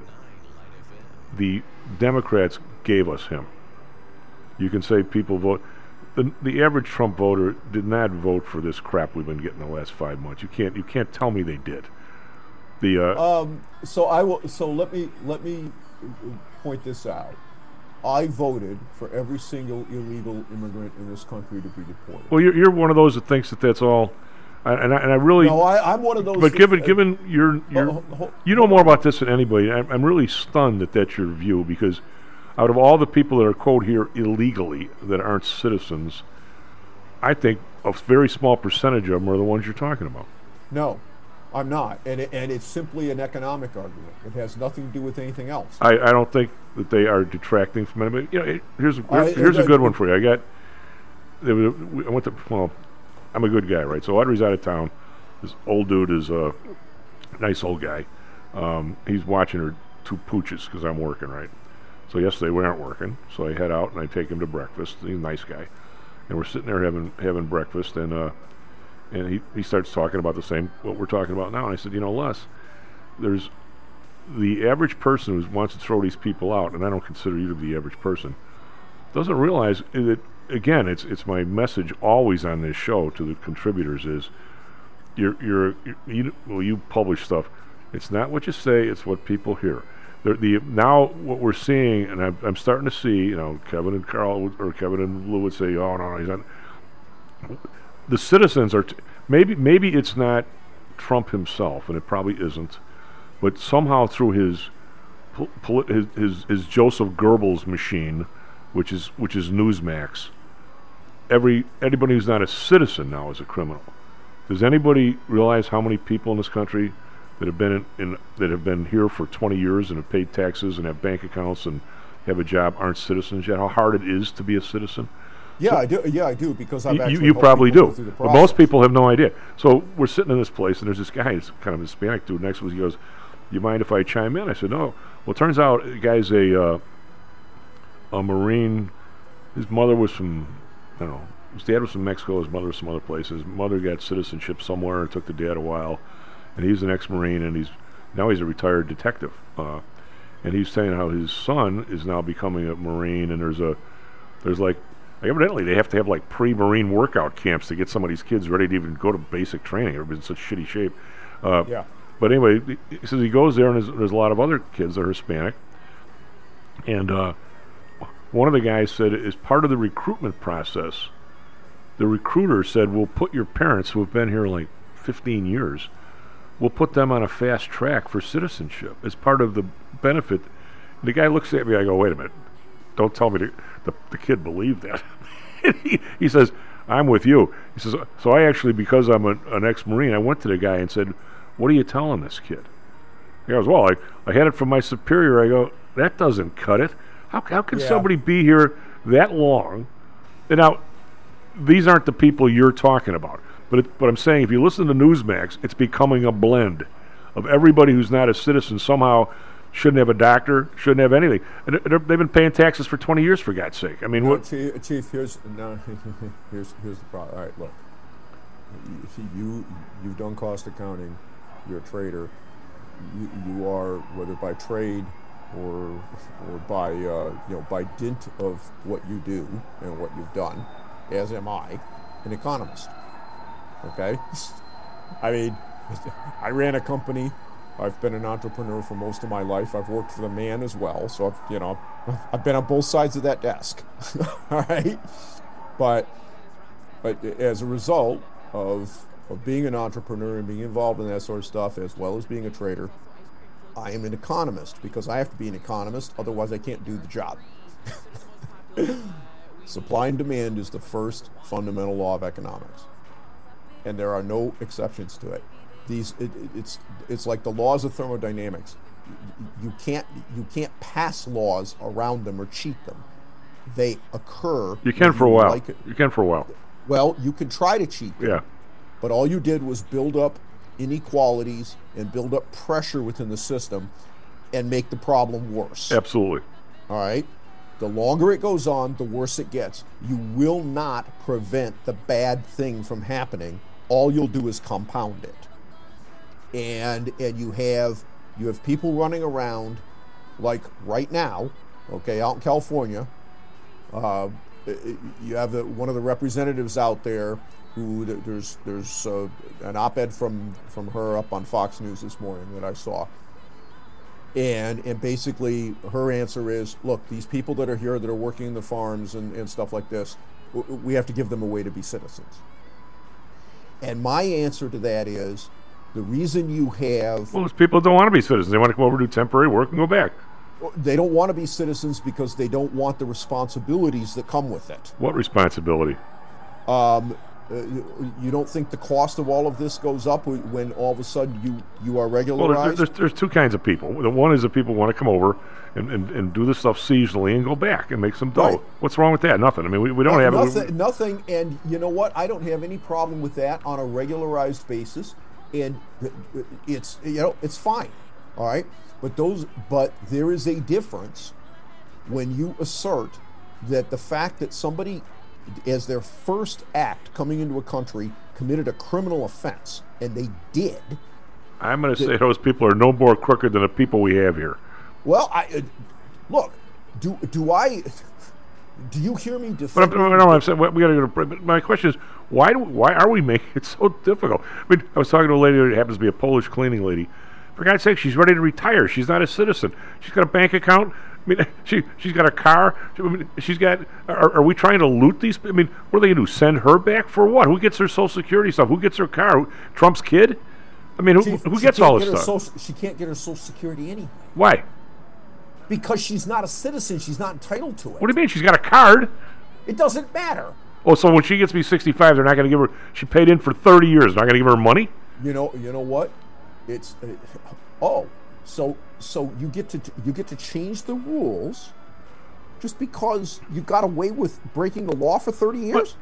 The Democrats gave us him. You can say people vote. The, the average Trump voter did not vote for this crap we've been getting the last five months. You can't you can't tell me they did. The uh, Um, so I will. So let me let me point this out. I voted for every single illegal immigrant in this country to be deported. well, you're you're one of those that thinks that that's all, I, and I, and I really. No, I, I'm one of those. But that- given given your your ho- ho- you know more about this than anybody. I'm, I'm really stunned that that's your view, because out of all the people that are quote here illegally that aren't citizens, I think a very small percentage of them are the ones you're talking about. No, I'm not, and it, and it's simply an economic argument. It has nothing to do with anything else. I, I don't think that they are detracting from anybody. You know, it, here's a, I- here's a I- good one for you. I got. There was a, I went to well, I'm a good guy, right? So Audrey's out of town. This old dude is a nice old guy. Um, he's watching her two pooches because I'm working, right? So yesterday we aren't working, so I head out and I take him to breakfast. He's a nice guy, and we're sitting there having having breakfast, and uh, and he, he starts talking about the same what we're talking about now. And I said, you know, Les, there's the average person who wants to throw these people out, and I don't consider you to be the average person, doesn't realize that, again, it's it's my message always on this show to the contributors is, you're you're you, well you publish stuff. It's not what you say; it's what people hear. The, the now what we're seeing, and I'm, I'm starting to see, you know, Kevin and Carl would, or Kevin and Lou would say, "Oh no, no, he's not." The citizens are t- maybe maybe it's not Trump himself, and it probably isn't, but somehow through his pol- poli- his, his his Joseph Goebbels machine, which is which is Newsmax. Every anybody who's not a citizen now is a criminal. Does anybody realize how many people in this country that have been in, in that have been here for twenty years and have paid taxes and have bank accounts and have a job aren't citizens yet? How hard it is to be a citizen? Yeah, So- I do. Yeah, I do because I've You, actually you helped probably people do, go through the but most process. people have no idea. So we're sitting in this place, and there's this guy, he's kind of a Hispanic dude next to us. He goes, "You mind if I chime in?" I said, "No." Well, it turns out the guy's a uh, a Marine. His mother was from, I don't know, his dad was from Mexico, his mother was from other places. His mother got citizenship somewhere. It took the dad a while, and he's an ex-Marine, and he's now he's a retired detective. Uh, and he's saying how his son is now becoming a Marine, and there's a there's like evidently they have to have like pre-Marine workout camps to get some of these kids ready to even go to basic training. They're in such shitty shape. Uh, Yeah. But anyway, he says he goes there, and there's, there's a lot of other kids that are Hispanic. And uh, one of the guys said, as part of the recruitment process, the recruiter said, we'll put your parents, who have been here like fifteen years, we'll put them on a fast track for citizenship as part of the benefit. The guy looks at me, I go, wait a minute, don't tell me to, the, the kid believed that. he, he says, I'm with you. He says, so I actually, because I'm a, an ex-Marine, I went to the guy and said, what are you telling this kid? He goes, well, I, I had it from my superior. I go, that doesn't cut it. How, how can Yeah. somebody be here that long? And now, these aren't the people you're talking about. But it, but I'm saying, if you listen to Newsmax, it's becoming a blend of everybody who's not a citizen somehow shouldn't have a doctor, shouldn't have anything. And they're- they've been paying taxes for twenty years, for God's sake. I mean, No, what? Chief, Chief, here's no, here's here's the problem. All right, look, you, you you've done cost accounting. You're a trader. You, you are, whether by trade or or by uh, you know by dint of what you do and what you've done, as am I, an economist. Okay, I mean, I ran a company. I've been an entrepreneur for most of my life. I've worked for the man as well, so I've, you know, I've been on both sides of that desk. All right, but but as a result of of being an entrepreneur and being involved in that sort of stuff, as well as being a trader, I am an economist because I have to be an economist, otherwise I can't do the job. Supply and demand is the first fundamental law of economics, and there are no exceptions to it. These it, it- it's it's like the laws of thermodynamics. You, you can't you can't pass laws around them or cheat them. They occur. You can whether for a while. like it- You can for a while. Well, you can try to cheat them, Yeah. but all you did was build up inequalities and build up pressure within the system and make the problem worse. Absolutely. All right? The longer it goes on, the worse it gets. You will not prevent the bad thing from happening. All you'll do is compound it. And and you have you have people running around like right now, okay, out in California. Uh, you have the, one of the representatives out there who th- there's there's uh, an op-ed from from her up on Fox News this morning that I saw. And and basically her answer is, look, these people that are here that are working in the farms and, and stuff like this, w- we have to give them a way to be citizens. And my answer to that is, the reason you have... Well, those people don't want to be citizens. They want to come over, do temporary work, and go back. They don't want to be citizens because they don't want the responsibilities that come with it. What responsibility? Um, uh, you, you don't think the cost of all of this goes up when all of a sudden you, you are Well, regularized? there's, there's, there's two kinds of people. The one is the people who want to come over and, and, and do this stuff seasonally and go back and make some dough. Right. What's wrong with that? Nothing. I mean, we, we don't No- have nothing, it. nothing, and you know what? I don't have any problem with that on a regularized basis, and it's you know it's fine, all right. But those, but there is a difference when you assert that the fact that somebody, as their first act coming into a country, committed a criminal offense, and they did. I'm going to say those people are no more crooked than the people we have here. Well, I uh, look. Do do I? Do you hear me But defend? I'm, no, I'm saying we got to go to. My question is, why do why are we making it so difficult? I mean, I was talking to a lady that happens to be a Polish cleaning lady. For God's sake, she's ready to retire. She's not a citizen. She's got a bank account. I mean, she she's got a car. I mean, she's got. Are, are we trying to loot these? I mean, what are they going to do? Send her back for what? Who gets her Social Security stuff? Who gets her car? Trump's kid? I mean, who, She- who she gets can't all get this her stuff? social- she can't get her Social Security anyway. Why? Because she's not a citizen. She's not entitled to it. What do you mean? She's got a card. It doesn't matter. Oh, so when she gets to be sixty-five, they're not going to give her. She paid in for thirty years. They're not going to give her money. You know. You know what? It's. Uh, oh, so so you get to you get to change the rules just because you got away with breaking the law for thirty years?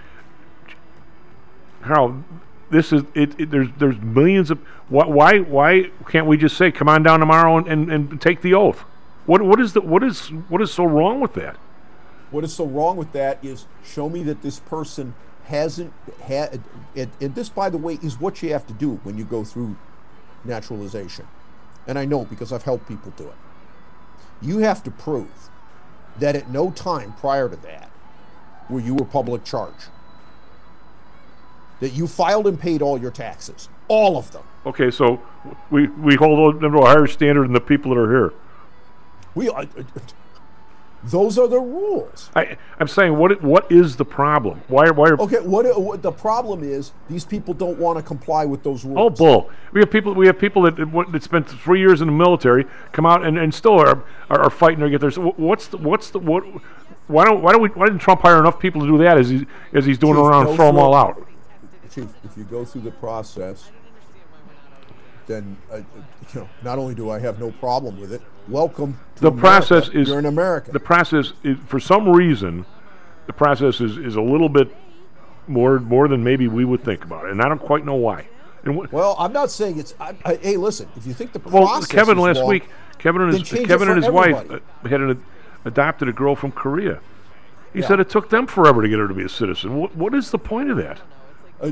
Harold, this is it, it. There's there's millions of. Why why why can't we just say, come on down tomorrow and, and, and take the oath? What what is the what is what is so wrong with that? What is so wrong with that is show me that this person hasn't had. And, and this, by the way, is what you have to do when you go through naturalization. And I know because I've helped people do it. You have to prove that at no time prior to that were you a public charge. That you filed and paid all your taxes, all of them. Okay, so we we hold them to a higher standard than the people that are here. We, uh, Those are the rules. I, I'm saying, what what is the problem? Why? Why? Are, Okay, what, what the problem is? These people don't want to comply with those rules. Oh, bull! We have people. We have people that that spent three years in the military come out and, and still are, are are fighting to get their. What's the what's the what? Why don't why don't we why didn't Trump hire enough people to do that as he as he's doing Chief, around and throw them all out? Chief, if you go through the process, then uh, you know not only do I have no problem with it. Welcome to The America. process is You're an American. The process is, for some reason, the process is, is a little bit more more than maybe we would think about it, and I don't quite know why. And wh- well, I'm not saying it's. I, I, hey, listen. If you think the well, process Kevin is last wrong, week, Kevin and then his change Kevin it and for his wife everybody. uh, had an, adopted a girl from Korea. He Yeah. said it took them forever to get her to be a citizen. What, what is the point of that? Uh,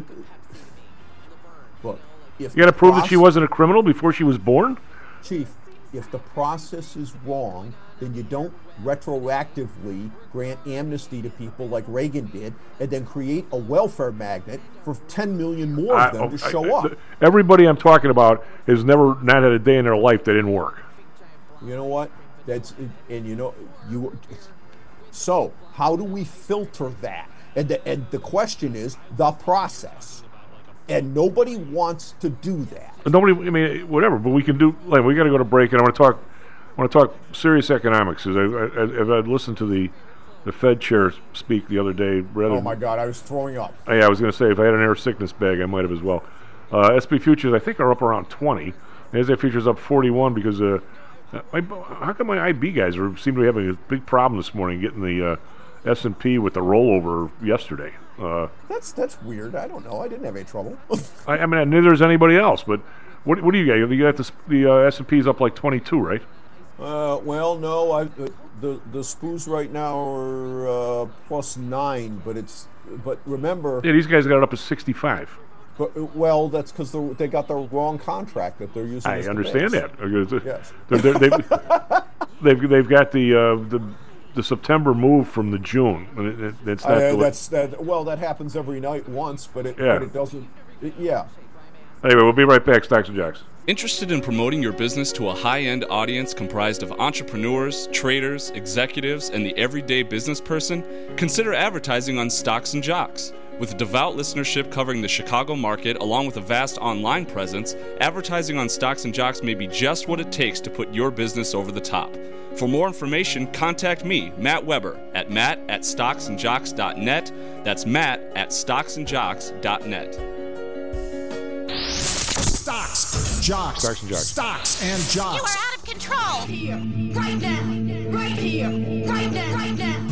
look, if You got to the prove that she proce- wasn't a criminal before she was born? Chief, if the process is wrong, then you don't retroactively grant amnesty to people like Reagan did and then create a welfare magnet for ten million more I- of them to I- show I- up. Everybody I'm talking about has never not had a day in their life that didn't work. You know what? That's and you know you. So how do we filter that? And the, and the question is the process, and nobody wants to do that. Nobody, I mean, whatever. But we can do. Like, we got to go to break, and I want to talk. I want to talk serious economics. As I, I, I, I listened to the, the Fed chair speak the other day. Rather Oh my God, I was throwing up. than, yeah, I was going to say if I had an air sickness bag, I might have as well. Uh, S and P futures, I think, are up around twenty. The N A S D A Q futures up forty-one because uh, my, how come my I B guys are, seem to be having a big problem this morning getting the uh, S and P with the rollover yesterday. Uh, That's that's weird. I don't know. I didn't have any trouble. I, I mean, neither does anybody else. But what, what do you got? You got the, the uh, S and P's up like twenty-two, right? Uh, well, no, I uh, the the S P Ys right now are uh, plus nine, but it's but remember. Yeah, these guys got it up to sixty-five. But uh, well, that's because they got the wrong contract that they're using. I as the understand base. that. Because Yes. they're, they're, they've, they've they've got the uh, the the September move from the June. And it, it, it's not Uh, deli- that's that. Well, that happens every night once, but it Yeah. but it doesn't. It, yeah. Anyway, we'll be right back. Stocks and Jocks. Interested in promoting your business to a high-end audience comprised of entrepreneurs, traders, executives, and the everyday business person? Consider advertising on Stocks and Jocks. With a devout listenership covering the Chicago market, along with a vast online presence, advertising on Stocks and Jocks may be just what it takes to put your business over the top. For more information, contact me, Matt Weber, at matt at stocks and jocks dot net. That's matt at stocks and jocks dot net. Stocks, jocks, Stocks and Jocks. Stocks and jocks. You are out of control. Here, right now, right here, right now, right now.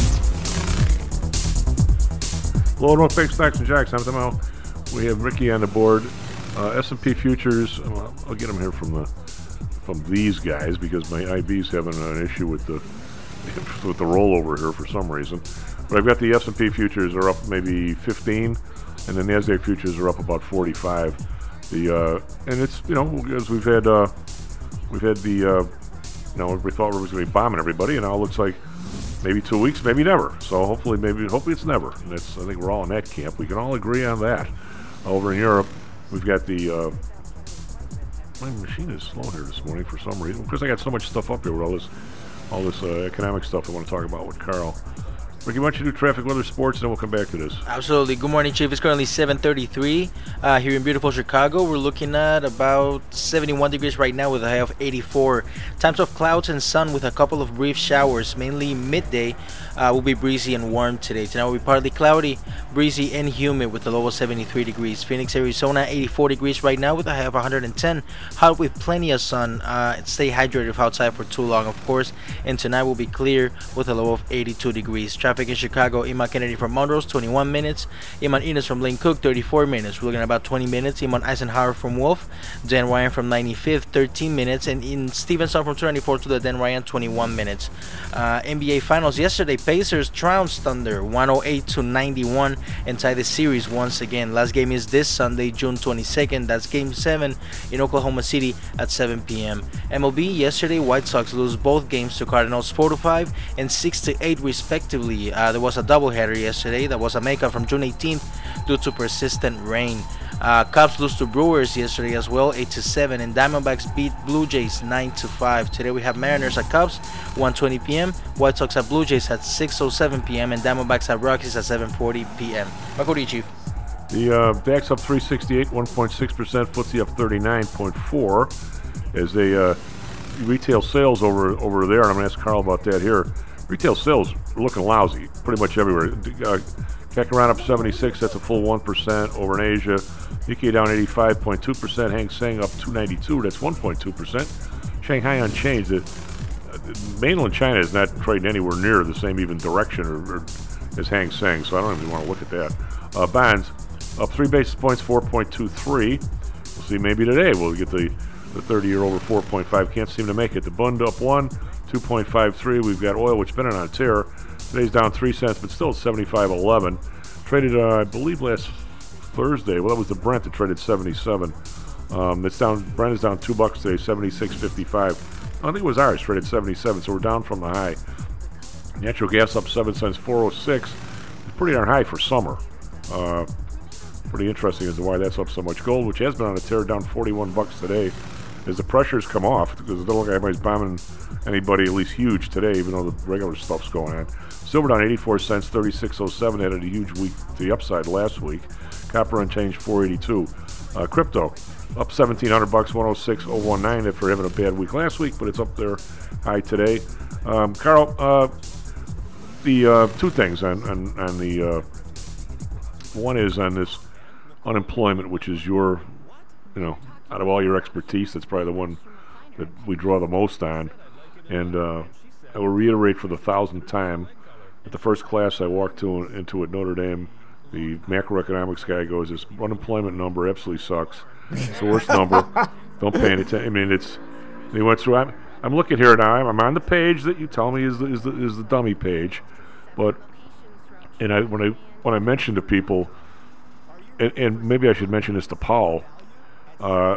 Hello, North Bay Stocks and Jocks. I'm Tomorrow. We have Ricky on the board. Uh, S and P futures. Well, I'll get them here from the from these guys because my I B's having an issue with the with the rollover here for some reason. But I've got the S and P futures are up maybe fifteen, and the NASDAQ futures are up about forty-five. The uh, and it's you know as we've had uh, we've had the uh, you know we thought we was going to be bombing everybody, and now it looks like maybe two weeks, maybe never. So hopefully, maybe hopefully it's never. And that's I think we're all in that camp. We can all agree on that. Over in Europe, we've got the. Uh, my machine is slow here this morning for some reason because I got so much stuff up here with all this, all this uh, economic stuff I want to talk about with Carl. Ricky, why don't you do traffic, weather, sports, and then we'll come back to this. Absolutely. Good morning, Chief. It's currently seven thirty-three uh, here in beautiful Chicago. We're looking at about seventy-one degrees right now with a high of eighty-four. Times of clouds and sun with a couple of brief showers, mainly midday. Uh, will be breezy and warm today. Tonight will be partly cloudy, breezy, and humid with a low of seventy-three degrees. Phoenix, Arizona, eighty-four degrees right now with a high of one hundred ten. Hot with plenty of sun. Uh, stay hydrated if outside for too long, of course. And tonight will be clear with a low of eighty-two degrees. Traffic in Chicago, Iman Kennedy from Montrose, twenty-one minutes. Iman Enos from Lane Cook, thirty-four minutes. We're looking at about twenty minutes. Iman Eisenhower from Wolf. Dan Ryan from ninety-fifth, thirteen minutes. And in Stevenson from twenty-four to the Dan Ryan, twenty-one minutes. Uh, N B A Finals yesterday, Pacers trounced Thunder one oh eight to ninety-one and tie the series once again. Last game is this Sunday, June twenty-second. That's Game seven in Oklahoma City at seven p.m. M L B yesterday, White Sox lose both games to Cardinals four to five and six to eight respectively. Hockey. Uh, there was a doubleheader yesterday. That was a makeup from June eighteenth due to persistent rain. Uh, Cubs lose to Brewers yesterday as well, eight to seven, and Diamondbacks beat Blue Jays nine to five. Today we have Mariners at Cubs, one twenty p.m., White Sox at Blue Jays at six oh seven p.m., and Diamondbacks at Rockies at seven forty p.m. Back over to you, Chief. The uh, D A X up three sixty-eight, one point six percent. F T S E up thirty-nine point four. As they uh, retail sales over over there, and I'm going to ask Carl about that here. Retail sales are looking lousy pretty much everywhere. Uh, Kekaran up seventy-six, that's a full one percent. Over in Asia, Nikkei down eighty-five point two percent. Hang Seng up two ninety-two, that's one point two percent. Shanghai unchanged. The, uh, mainland China is not trading anywhere near the same even direction or, or as Hang Seng, so I don't even want to look at that. Uh, bonds up three basis points, four point two three. We'll see maybe today we'll get the the thirty-year over four point five. Can't seem to make it. The Bund up one, two point five three. We've got oil, which has been on a tear. Today's down three cents, but still at seventy-five eleven. Traded, uh, I believe, last Thursday. Well, that was the Brent that traded seventy-seven. Um, it's down. Brent is down two bucks today, seventy-six fifty-five. I think it was ours, traded seventy-seven, so we're down from the high. Natural gas up seven cents, four oh six. It's pretty darn high for summer. Uh, pretty interesting as to why that's up so much. Gold, which has been on a tear, down forty-one bucks today, as the pressures come off, because it doesn't look like anybody's bombing anybody at least huge today, even though the regular stuff's going on. Silver down eighty-four cents, thirty-six oh seven, had a huge week to the upside last week. Copper unchanged, four eighty-two. Uh, crypto up seventeen hundred bucks, one oh six oh one nine after having a bad week last week, but it's up there high today. Um, Carl, uh, the uh, two things on, on, on the uh, one is on this unemployment, which is your, you know, out of all your expertise, that's probably the one that we draw the most on. And uh, I will reiterate for the thousandth time, at the first class I walked to into at Notre Dame, the macroeconomics guy goes, this unemployment number absolutely sucks. It's the worst number. Don't pay any attention. I mean, it's, he went through, I'm, I'm looking here now, I'm on the page that you tell me is the, is the, is the dummy page. But, and I when I when I mentioned to people, and, and maybe I should mention this to Paul, uh,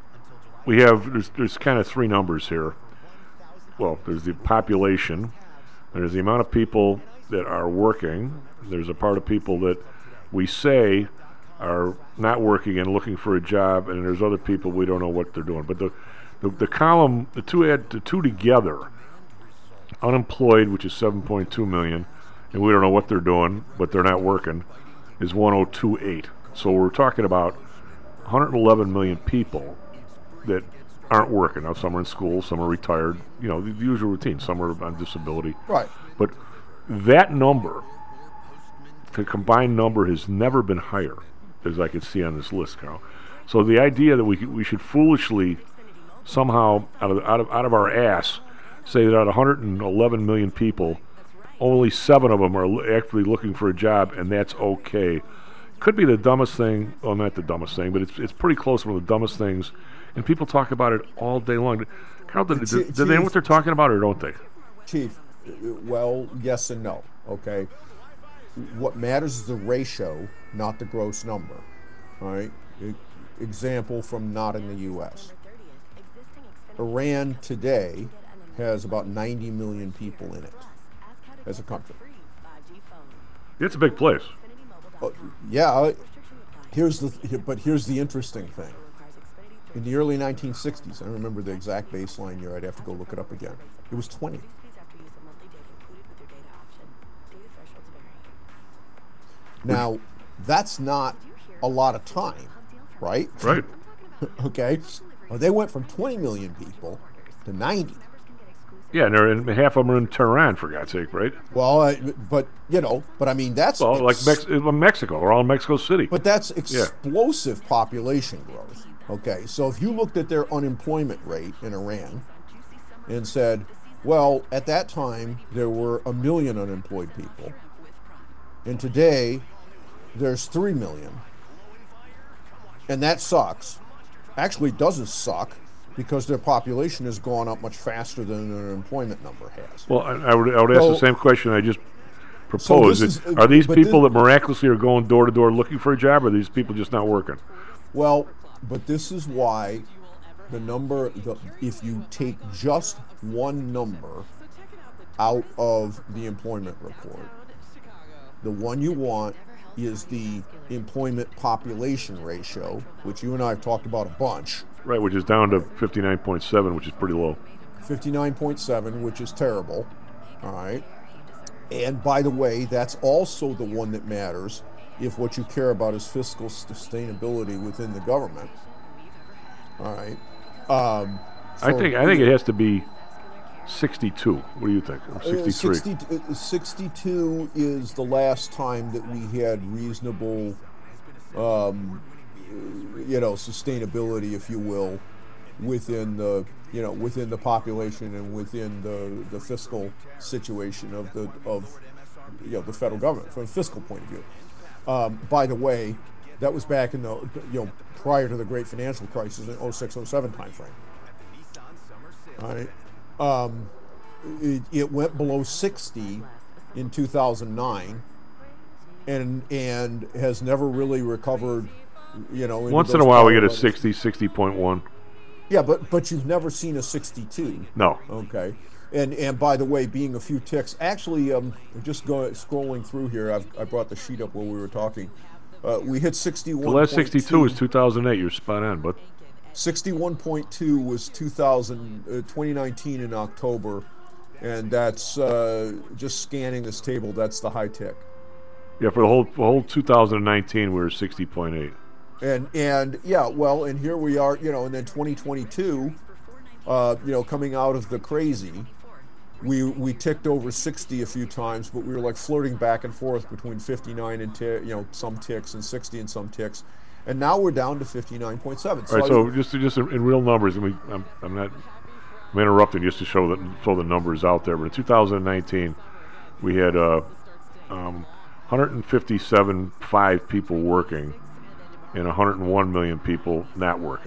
we have, there's, there's kind of three numbers here. Well, there's the population, there's the amount of people that are working, there's a part of people that we say are not working and looking for a job, and there's other people we don't know what they're doing. But the the, the column, the two add the two together, unemployed, which is seven point two million, and we don't know what they're doing, but they're not working, is one oh two eight. So we're talking about one hundred eleven million people that aren't working. Now, some are in school, some are retired, you know, the, the usual routine. Some are on disability. Right. But that number, the combined number, has never been higher, as I can see on this list, Carl. So the idea that we could, we should foolishly somehow out of out of out of our ass say that out of one hundred eleven million people, only seven of them are l- actually looking for a job, and that's okay. Could be the dumbest thing. Well, not the dumbest thing, but it's it's pretty close to one of the dumbest things. And people talk about it all day long. Carl, do, do, do they know what they're talking about, or don't they? Chief, well, yes and no. Okay. What matters is the ratio, not the gross number. All right. E- example from not in the U S Iran today has about ninety million people in it as a country. It's a big place. Uh, yeah. Here's the but here's the interesting thing. In the early nineteen sixties, I don't remember the exact baseline year. I'd have to go look it up again. It was twenty. Now, that's not a lot of time, right? Right. Okay. Well, they went from twenty million people to ninety. Yeah, and, they're in, half of them are in Tehran, for God's sake, right? Well, uh, but, you know, but I mean, that's... Well, like ex- Mex- Mexico. They're all in Mexico City. But that's explosive yeah. population growth. Okay, so if you looked at their unemployment rate in Iran and said, well, at that time, there were a million unemployed people, and today, there's three million, and that sucks. Actually, it doesn't suck, because their population has gone up much faster than their employment number has. Well, I, I, would, I would ask so, the same question I just proposed. So is, are these people this, that miraculously are going door to door looking for a job, or are these people just not working? Well, but this is why the number, the, if you take just one number out of the employment report. The one you want is the employment population ratio, which you and I have talked about a bunch. Right, which is down to fifty-nine point seven, which is pretty low. fifty-nine point seven, which is terrible. All right. And by the way, that's also the one that matters if what you care about is fiscal sustainability within the government. All right. Um, I think I think it has to be sixty-two. What do you think? Or sixty-three. Uh, sixty, uh, sixty-two is the last time that we had reasonable, um, you know, sustainability, if you will, within the you know within the population and within the the fiscal situation of the of you know the federal government from a fiscal point of view. Um, by the way, that was back in the you know prior to the great financial crisis in oh six oh seven timeframe. All right. Um, it, it went below sixty in two thousand nine, and and has never really recovered. You know, once in a while we get a sixty, sixty point one. Yeah, but but you've never seen a sixty-two. No. Okay. And and by the way, being a few ticks, actually, um, just go, scrolling through here, I've, I brought the sheet up while we were talking. Uh, we hit sixty-one. The last sixty-two was two thousand eight. You're spot on, but sixty-one point two was two thousand, uh, twenty nineteen in October, and that's uh, just scanning this table. That's the high tick. Yeah, for the whole the whole two thousand nineteen, we were sixty point eight. And and yeah, well, and here we are, you know, and then twenty twenty-two, uh, you know, coming out of the crazy, we we ticked over sixty a few times, but we were like flirting back and forth between fifty-nine and t- you know some ticks and sixty and some ticks, and now we're down to fifty-nine point seven. All right, so just just in real numbers, and we I'm, I'm not I'm interrupting just to show that show the numbers out there. But in two thousand nineteen, we had uh, um, one hundred fifty-seven point five people working, and one hundred one million people not working.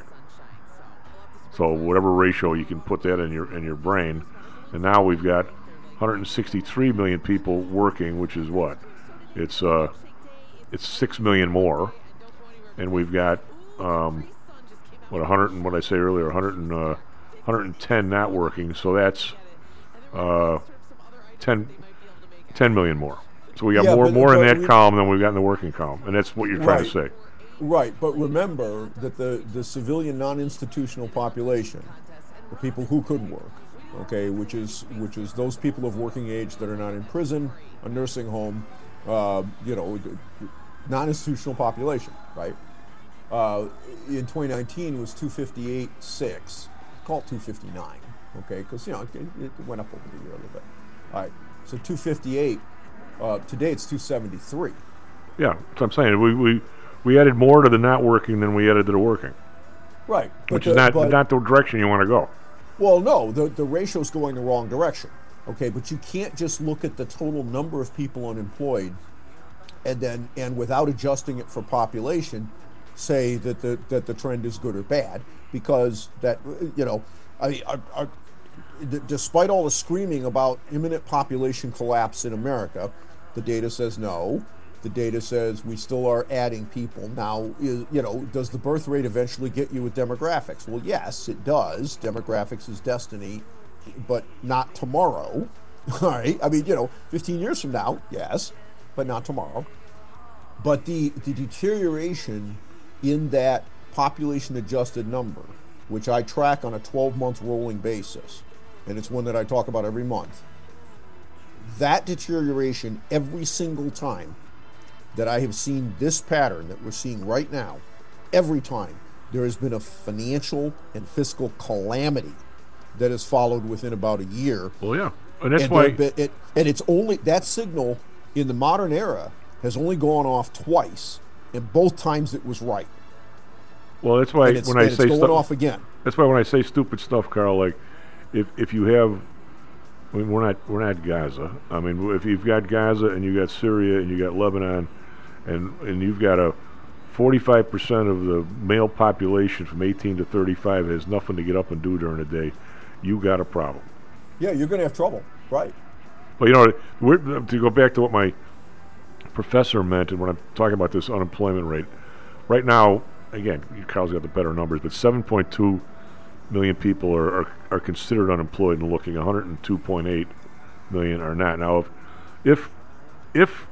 So whatever ratio you can put that in your in your brain, and now we've got one hundred sixty-three million people working, which is what? It's uh, it's six million more, and we've got um, what one hundred and what I say earlier, one hundred and uh, one hundred ten not working. So that's uh, ten, ten million more. So we got Yeah, more but- more in but that we- column than we've got in the working column, and that's what you're trying Right. to say. Right, but remember that the, the civilian non-institutional population, the people who could work, okay, which is which is those people of working age that are not in prison, a nursing home, uh, you know, d- d- non-institutional population, right? Uh, in twenty nineteen was two fifty-eight point six, call it two fifty-nine, okay, because you know it, it went up over the year a little bit. All right, so two fifty-eight. Uh, today it's two seventy-three. Yeah, that's what I'm saying. We we we added more to the not working than we added to the working, Right, but which the- is not but- not the direction you want to go. Well, no, the, the ratio's going the wrong direction. Okay, but you can't just look at the total number of people unemployed and then and without adjusting it for population say that the that the trend is good or bad, because that you know, I, I, I d- despite all the screaming about imminent population collapse in America, the data says no. The data says we still are adding people. Now, is, you know, does the birth rate eventually get you with demographics? Well, yes, it does. Demographics is destiny, but not tomorrow. All right. I mean, you know, fifteen years from now, yes, but not tomorrow. But the, the deterioration in that population adjusted number, which I track on a twelve month rolling basis, and it's one that I talk about every month, that deterioration every single time that I have seen this pattern that we're seeing right now, every time there has been a financial and fiscal calamity that has followed within about a year. Well, yeah, and that's and why. there have been- it, and it's only that signal in the modern era has only gone off twice, and both times it was right. Well, that's why And it's- when I and it's say going stuff, off again. That's why when I say stupid stuff, Carl, like if if you have, I mean, we're not we're not Gaza. I mean, if you've got Gaza and you got Syria and you got Lebanon, and and you've got a forty-five percent of the male population from eighteen to thirty-five has nothing to get up and do during the day, you got a problem. Yeah, you're going to have trouble, right? But you know, we're, to go back to what my professor meant, and when I'm talking about this unemployment rate, right now, again, Carl's got the better numbers, but seven point two million people are, are, are considered unemployed and looking, one hundred two point eight million or not. Now, if if if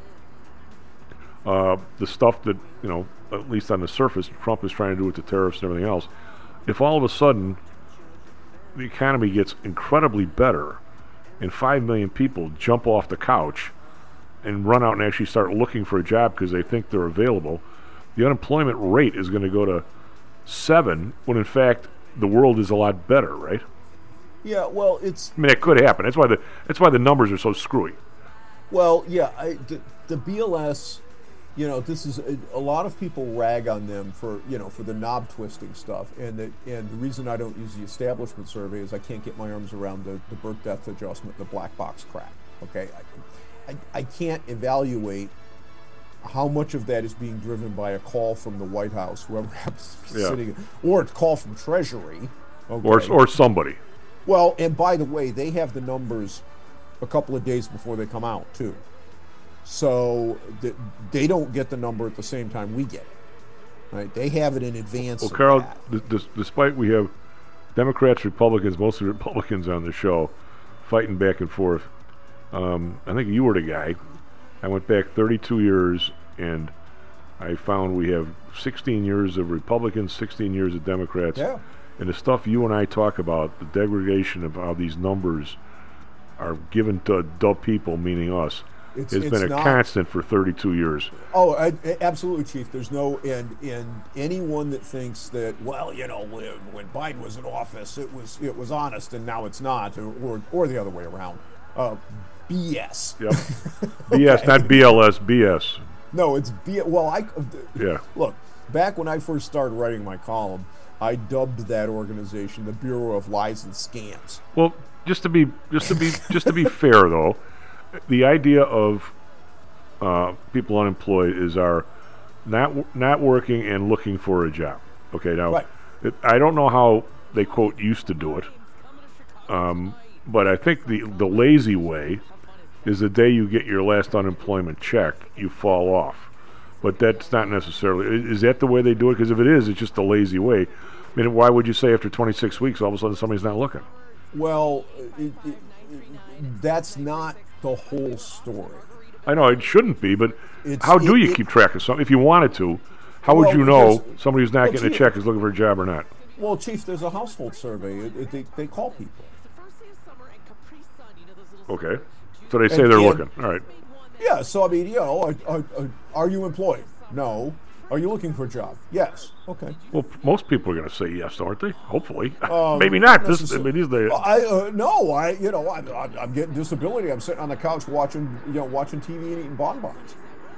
uh, the stuff that, you know, at least on the surface, Trump is trying to do with the tariffs and everything else, if all of a sudden the economy gets incredibly better and five million people jump off the couch and run out and actually start looking for a job because they think they're available, the unemployment rate is going to go to seven when in fact the world is a lot better, right? Yeah, well, it's... I mean, it could happen. That's why the that's why the numbers are so screwy. Well, yeah, I, the, the B L S, you know, this is a, a lot of people rag on them for, you know, for the knob twisting stuff, and the, and the reason I don't use the establishment survey is I can't get my arms around the, the birth death adjustment, the black box crap. Okay, I, I, I can't evaluate how much of that is being driven by a call from the White House, whoever happens to be Yeah. sitting, or a call from Treasury, okay? Or or somebody. Well, and by the way, they have the numbers a couple of days before they come out, too. So th- they don't get the number at the same time we get it. Right? They have it in advance. Well, of Carl, that. d- d- despite we have Democrats, Republicans, mostly Republicans on the show, fighting back and forth, um, I think you were the guy. I went back thirty-two years, and I found we have sixteen years of Republicans, sixteen years of Democrats. Yeah. And the stuff you and I talk about, the degradation of how these numbers are given to dumb people, meaning us, It's- has it's been a not- constant for thirty-two years. Oh, I, I- absolutely, Chief. There's no, and and anyone that thinks that, well, you know, when, when Biden was in office, it was it was honest, and now it's not, or or, or the other way around. Uh, B S. Yep. B S, not B L S, B S. No, it's B. Well, I Yeah. look back when I first started writing my column, I dubbed that organization the Bureau of Lies and Scams. Well, just to be just to be just to be fair though, the idea of uh, people unemployed is our not w- not working and looking for a job. Okay, now Right. it, I don't know how they quote used to do it, um, but I think the the lazy way is the day you get your last unemployment check, you fall off. But that's not necessarily. i- Is that the way they do it? Because if it is, it's just a lazy way. I mean, why would you say after twenty-six weeks all of a sudden somebody's not looking? Well, it, it, it, that's not the whole story. I know it shouldn't be, but It's- how do it- you it- keep track of something? If you wanted to, how would Well, you know there's- somebody who's not well, getting a Chief- check is looking for a job or not? Well, Chief, there's a household survey. It, it, they, they call people. Okay, so they say And- they're and- looking. All right. Yeah, so I mean, you know, are, are, are- are you employed? No. Are you looking for a job? Yes. Okay. Well, p- most people are going to say yes, aren't they? Hopefully, Um, maybe not. This, I necessar- mean, these days. Well, I uh, no, I you know, I'm, I'm, I'm getting disability. I'm sitting on the couch watching, you know, watching T V and eating bonbons.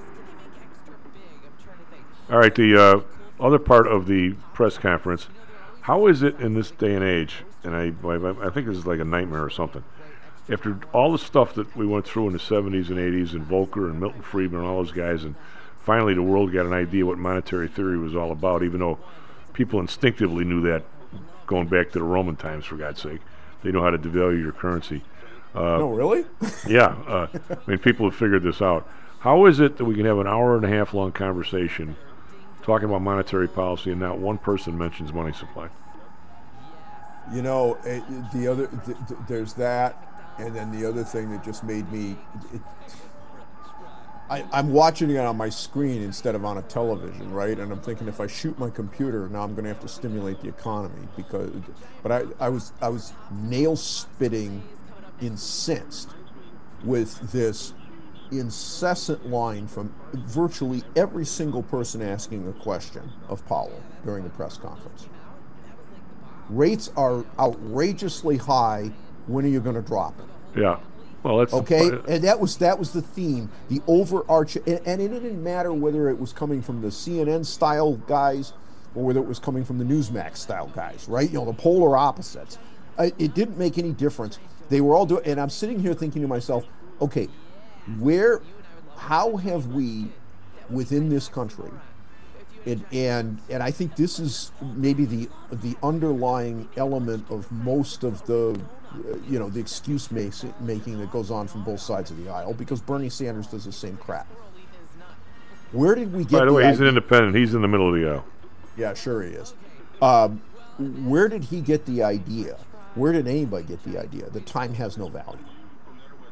All right, the uh, other part of the press conference. How is it in this day and age? And I, I, I think this is like a nightmare or something. After all the stuff that we went through in the seventies and eighties, and Volcker and Milton Friedman and all those guys, and finally the world got an idea what monetary theory was all about, even though people instinctively knew that going back to the Roman times, for God's sake. They know how to devalue your currency. Uh, No, really? yeah. Uh, I mean, people have figured this out. How is it that we can have an hour and a half long conversation talking about monetary policy and not one person mentions money supply? You know, it, the other th- th- there's that, and then the other thing that just made me. It, I, I'm watching it on my screen instead of on a television, right? And I'm thinking, if I shoot my computer, now I'm going to have to stimulate the economy because. But I, I was I was nail spitting, incensed with this incessant line from virtually every single person asking a question of Powell during the press conference. Rates are outrageously high. When are you going to drop it? Yeah. Well, that's okay, the, and that was that was the theme, the overarching, and, and it didn't matter whether it was coming from the C N N style guys or whether it was coming from the Newsmax style guys, right? You know, the polar opposites. I, it didn't make any difference. They were all doing, and I'm sitting here thinking to myself, okay, where, how have we, within this country, and and and I think this is maybe the the underlying element of most of the. You know, the excuse making that goes on from both sides of the aisle, because Bernie Sanders does the same crap. Where did we get? By the way, the he's an independent. He's in the middle of the aisle. Yeah, sure he is. Um, where did he get the idea? Where did anybody get the idea that time has no value?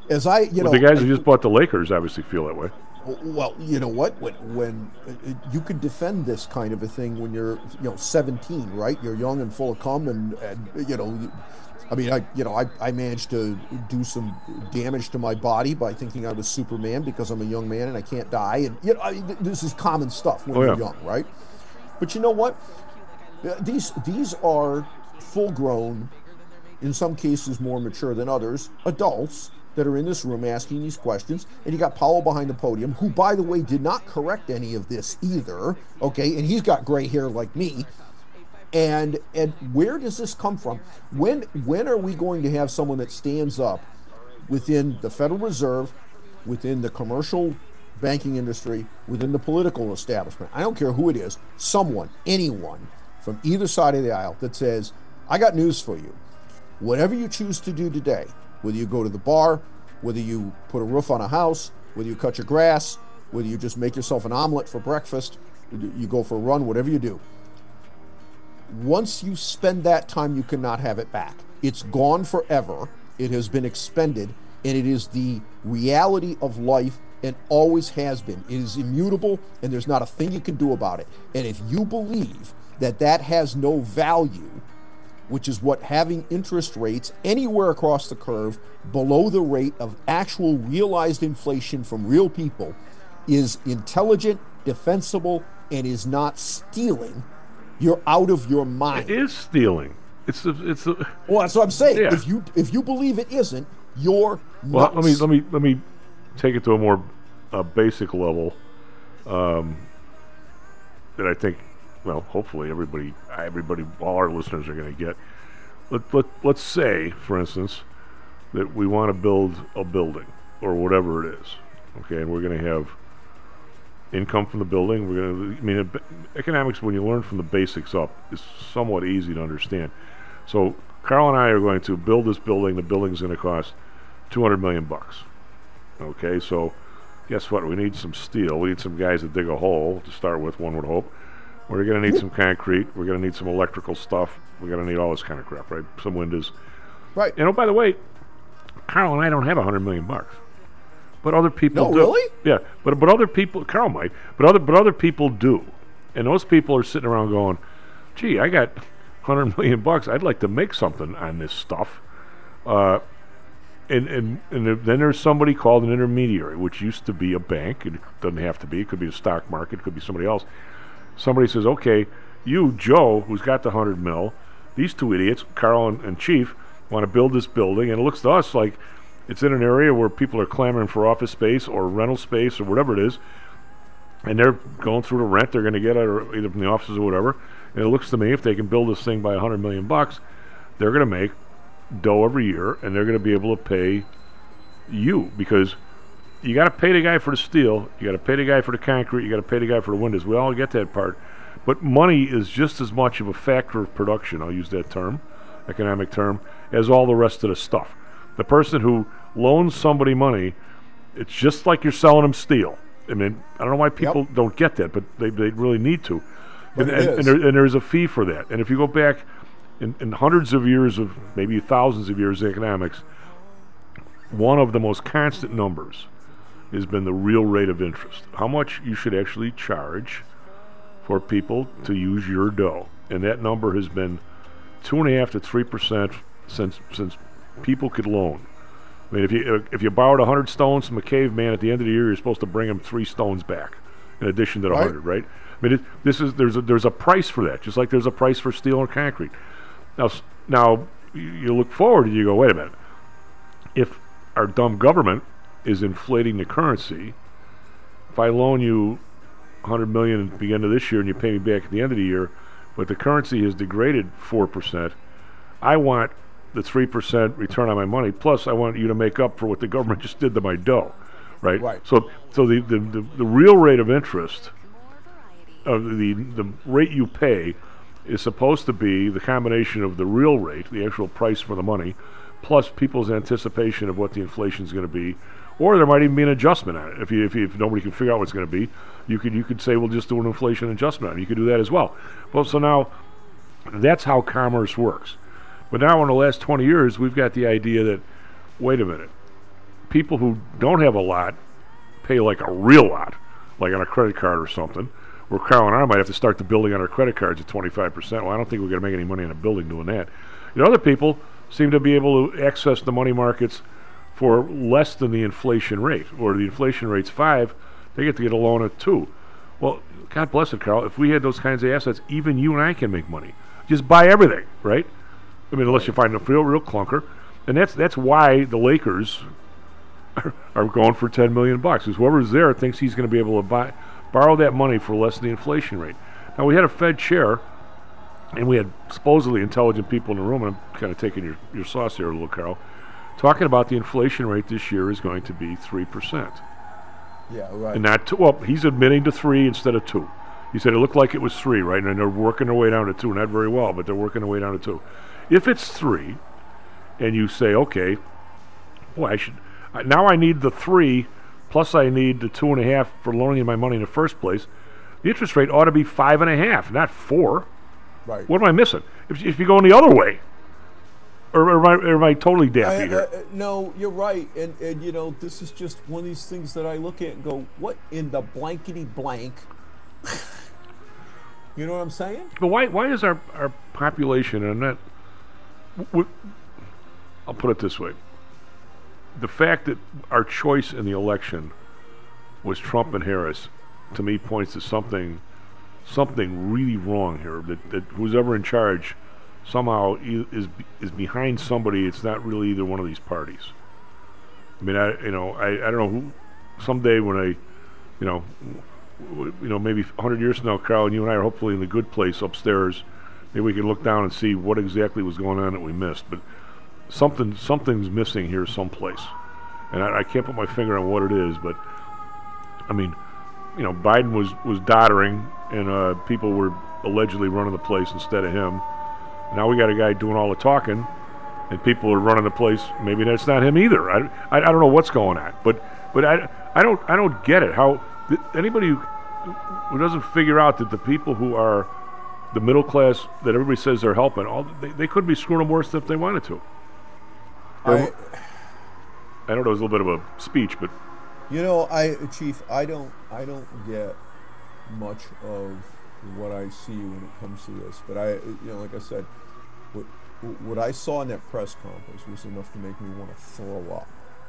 as I, you well, know, the guys I, who just bought the Lakers obviously feel that way. Well, you know what? When when uh, you could defend this kind of a thing when you're, you know, seventeen, right? You're young and full of cum, and, and you know, you, I mean, I you know, I, I managed to do some damage to my body by thinking I was Superman because I'm a young man and I can't die, and you know, I, this is common stuff when oh, you're yeah. young, right? But you know what? These these are full-grown, in some cases more mature than others, adults that are in this room asking these questions, and you got Powell behind the podium, who, by the way, did not correct any of this either, okay, and he's got gray hair like me, and and where does this come from? When when are we going to have someone that stands up within the Federal Reserve, within the commercial banking industry, within the political establishment, I don't care who it is, someone, anyone, from either side of the aisle that says, I got news for you, whatever you choose to do today, whether you go to the bar, whether you put a roof on a house, whether you cut your grass, whether you just make yourself an omelet for breakfast, you go for a run, whatever you do. Once you spend that time, you cannot have it back. It's gone forever. It has been expended, and it is the reality of life and always has been. It is immutable, and there's not a thing you can do about it. And if you believe that that has no value, which is what having interest rates anywhere across the curve below the rate of actual realized inflation from real people is intelligent, defensible, and is not stealing, you're out of your mind. It is stealing. It's the it's the. Well, that's what I'm saying. Yeah. If you if you believe it isn't, you're well. nuts. Let me let me let me take it to a more uh, basic level. Um, that I think. Well, hopefully everybody, everybody, all our listeners are going to get. Let, let, let's say, for instance, that we want to build a building or whatever it is, okay, and we're going to have income from the building. We're going to, I mean, economics, when you learn from the basics up, is somewhat easy to understand. So Carl and I are going to build this building. The building's going to cost two hundred million bucks. Okay, so guess what? We need some steel. We need some guys to dig a hole to start with, one would hope. We're going to need some concrete. We're going to need some electrical stuff. We're going to need all this kind of crap, right? Some windows. Right. You know, by the way, Carl and I don't have a hundred million bucks, but other people no, do. really? Yeah, but but other people, Carl might, but other but other people do, and those people are sitting around going, "Gee, I got hundred million bucks. I'd like to make something on this stuff." Uh, and and and then there's somebody called an intermediary, which used to be a bank. It doesn't have to be. It could be a stock market. It could be somebody else. Somebody says, okay, you, Joe, who's got the hundred mil, these two idiots, Carl and, and Chief, want to build this building, and it looks to us like it's in an area where people are clamoring for office space or rental space or whatever it is, and they're going through the rent they're going to get out either from the offices or whatever, and it looks to me if they can build this thing by a hundred million bucks, they're going to make dough every year, and they're going to be able to pay you, because you got to pay the guy for the steel, you got to pay the guy for the concrete, you got to pay the guy for the windows. We all get that part. But money is just as much of a factor of production, I'll use that term, economic term, as all the rest of the stuff. The person who loans somebody money, it's just like you're selling them steel. I mean, I don't know why people yep. don't get that, but they, they really need to. But and, it and, is. and, there, and there's a fee for that. And if you go back in, in hundreds of years of, maybe thousands of years of economics, one of the most constant numbers has been the real rate of interest. How much you should actually charge for people to use your dough. And that number has been two and a half to three percent since since people could loan. I mean, if you if you borrowed a hundred stones from a caveman at the end of the year, you're supposed to bring him three stones back, in addition to the right. hundred, right? I mean, it, this is there's a there's a price for that, just like there's a price for steel or concrete. Now, now you, you look forward and you go, wait a minute. If our dumb government is inflating the currency, if I loan you one hundred million dollars at the beginning of this year and you pay me back at the end of the year, but the currency has degraded four percent, I want the three percent return on my money, plus I want you to make up for what the government just did to my dough, right? Right. So so the, the, the, the real rate of interest, of the, the rate you pay, is supposed to be the combination of the real rate, the actual price for the money, plus people's anticipation of what the inflation is going to be. Or there might even be an adjustment on it. If you, if, you, if nobody can figure out what it's going to be, you could you could say, we'll just do an inflation adjustment on it. You could do that as well. Well, so now that's how commerce works. But now in the last twenty years, we've got the idea that, wait a minute, people who don't have a lot pay like a real lot, like on a credit card or something, where Carol and I might have to start the building on our credit cards at twenty-five percent. Well, I don't think we're going to make any money on a building doing that. You know, other people seem to be able to access the money markets for less than the inflation rate, or the inflation rate's five, they get to get a loan at two. Well, God bless it, Carl. If we had those kinds of assets, even you and I can make money. Just buy everything, right? I mean, unless you find a real, real clunker. And that's that's why the Lakers are, are going for ten million bucks. Because whoever's there thinks he's going to be able to buy, borrow that money for less than the inflation rate. Now, we had a Fed chair, and we had supposedly intelligent people in the room, and I'm kind of taking your, your sauce here a little, Carl, talking about the inflation rate this year is going to be three percent. Yeah, right. And not two. Well, he's admitting to three instead of two. He said it looked like it was three, right? And they're working their way down to two. Not very well, but they're working their way down to two. If it's three, and you say, okay, well, I should I, now I need the three, plus I need the two and a half for loaning you my money in the first place. The interest rate ought to be five and a half, not four. Right. What am I missing? If, if you go in the other way, or, or, am, I, or am I totally daffy I, here? uh, no, you're right, and and you know this is just one of these things that I look at and go, what in the blankety blank? You know what I'm saying? But why why is our, our population, and that, w- I'll put it this way, the fact that our choice in the election was Trump and Harris, to me points to something something really wrong here, that, that who's ever in charge somehow e- is is behind somebody. It's not really either one of these parties. I mean, I you know I, I don't know who, someday when I, you know, w- you know maybe a hundred years from now, Carl, and you and I are hopefully in the good place upstairs. Maybe we can look down and see what exactly was going on that we missed. But something something's missing here someplace, and I, I can't put my finger on what it is. But I mean, you know, Biden was was doddering, and uh, people were allegedly running the place instead of him. Now we got a guy doing all the talking, and people are running the place. Maybe that's not him either. I, I, I don't know what's going on, but but I, I don't I don't get it. How th- anybody who, who doesn't figure out that the people who are the middle class that everybody says they're helping, all they, they could be screwing them worse if they wanted to. I, I don't know. It was a little bit of a speech, but you know, I Chief, I don't I don't get much of what I see when it comes to this, but I, you know, like I said, what what I saw in that press conference was enough to make me want to throw up.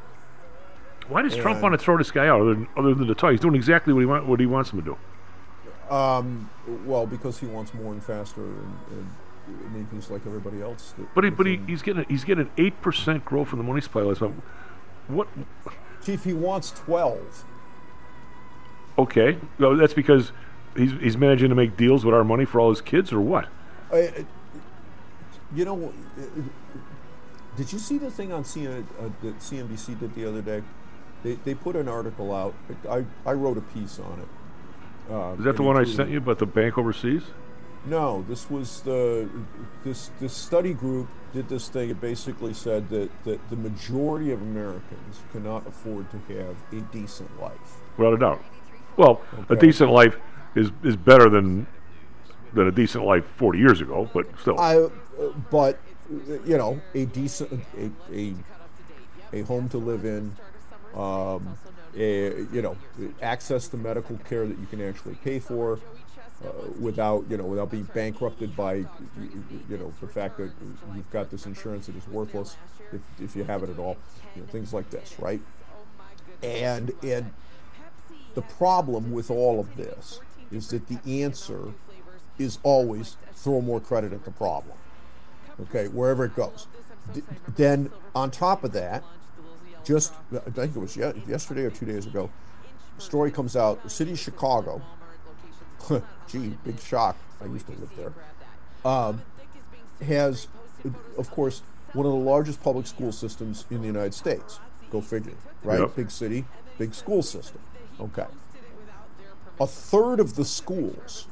Why does and, Trump want to throw this guy out other than, other than the talk? He's doing exactly what he want, what he wants him to do. Um, well, because he wants more and faster, and, and I mean, he's like everybody else. That, but he, but he, he's getting he's getting eight percent growth in the money supply last month. What? Chief, he wants twelve. Okay, well, that's because he's he's managing to make deals with our money for all his kids, or what? I, you know, did you see the thing on C N, uh, that C N B C did the other day? They they put an article out. I I wrote a piece on it. Uh, Is that the one I sent you about the bank overseas? No, this was the this this study group did this thing. It basically said that, that the majority of Americans cannot afford to have a decent life. Without a doubt. Well, Okay. a decent life is is better than than a decent life forty years ago, but still. I, uh, but you know, a decent a a, a home to live in, um, a, you know, access to medical care that you can actually pay for. Uh, without you know, without being bankrupted by you, you know the fact that you've got this insurance that is worthless if, if you have it at all, you know, things like this, right? And and the problem with all of this is that the answer is always throw more credit at the problem, okay, wherever it goes. D- then on top of that, just I think it was ye- yesterday or two days ago, a story comes out. The city of Chicago. Gee, big shock. I used to live there. Um, has, of course, one of the largest public school systems in the United States. Go figure, right? Yep. Big city, big school system. Okay. A third of the schools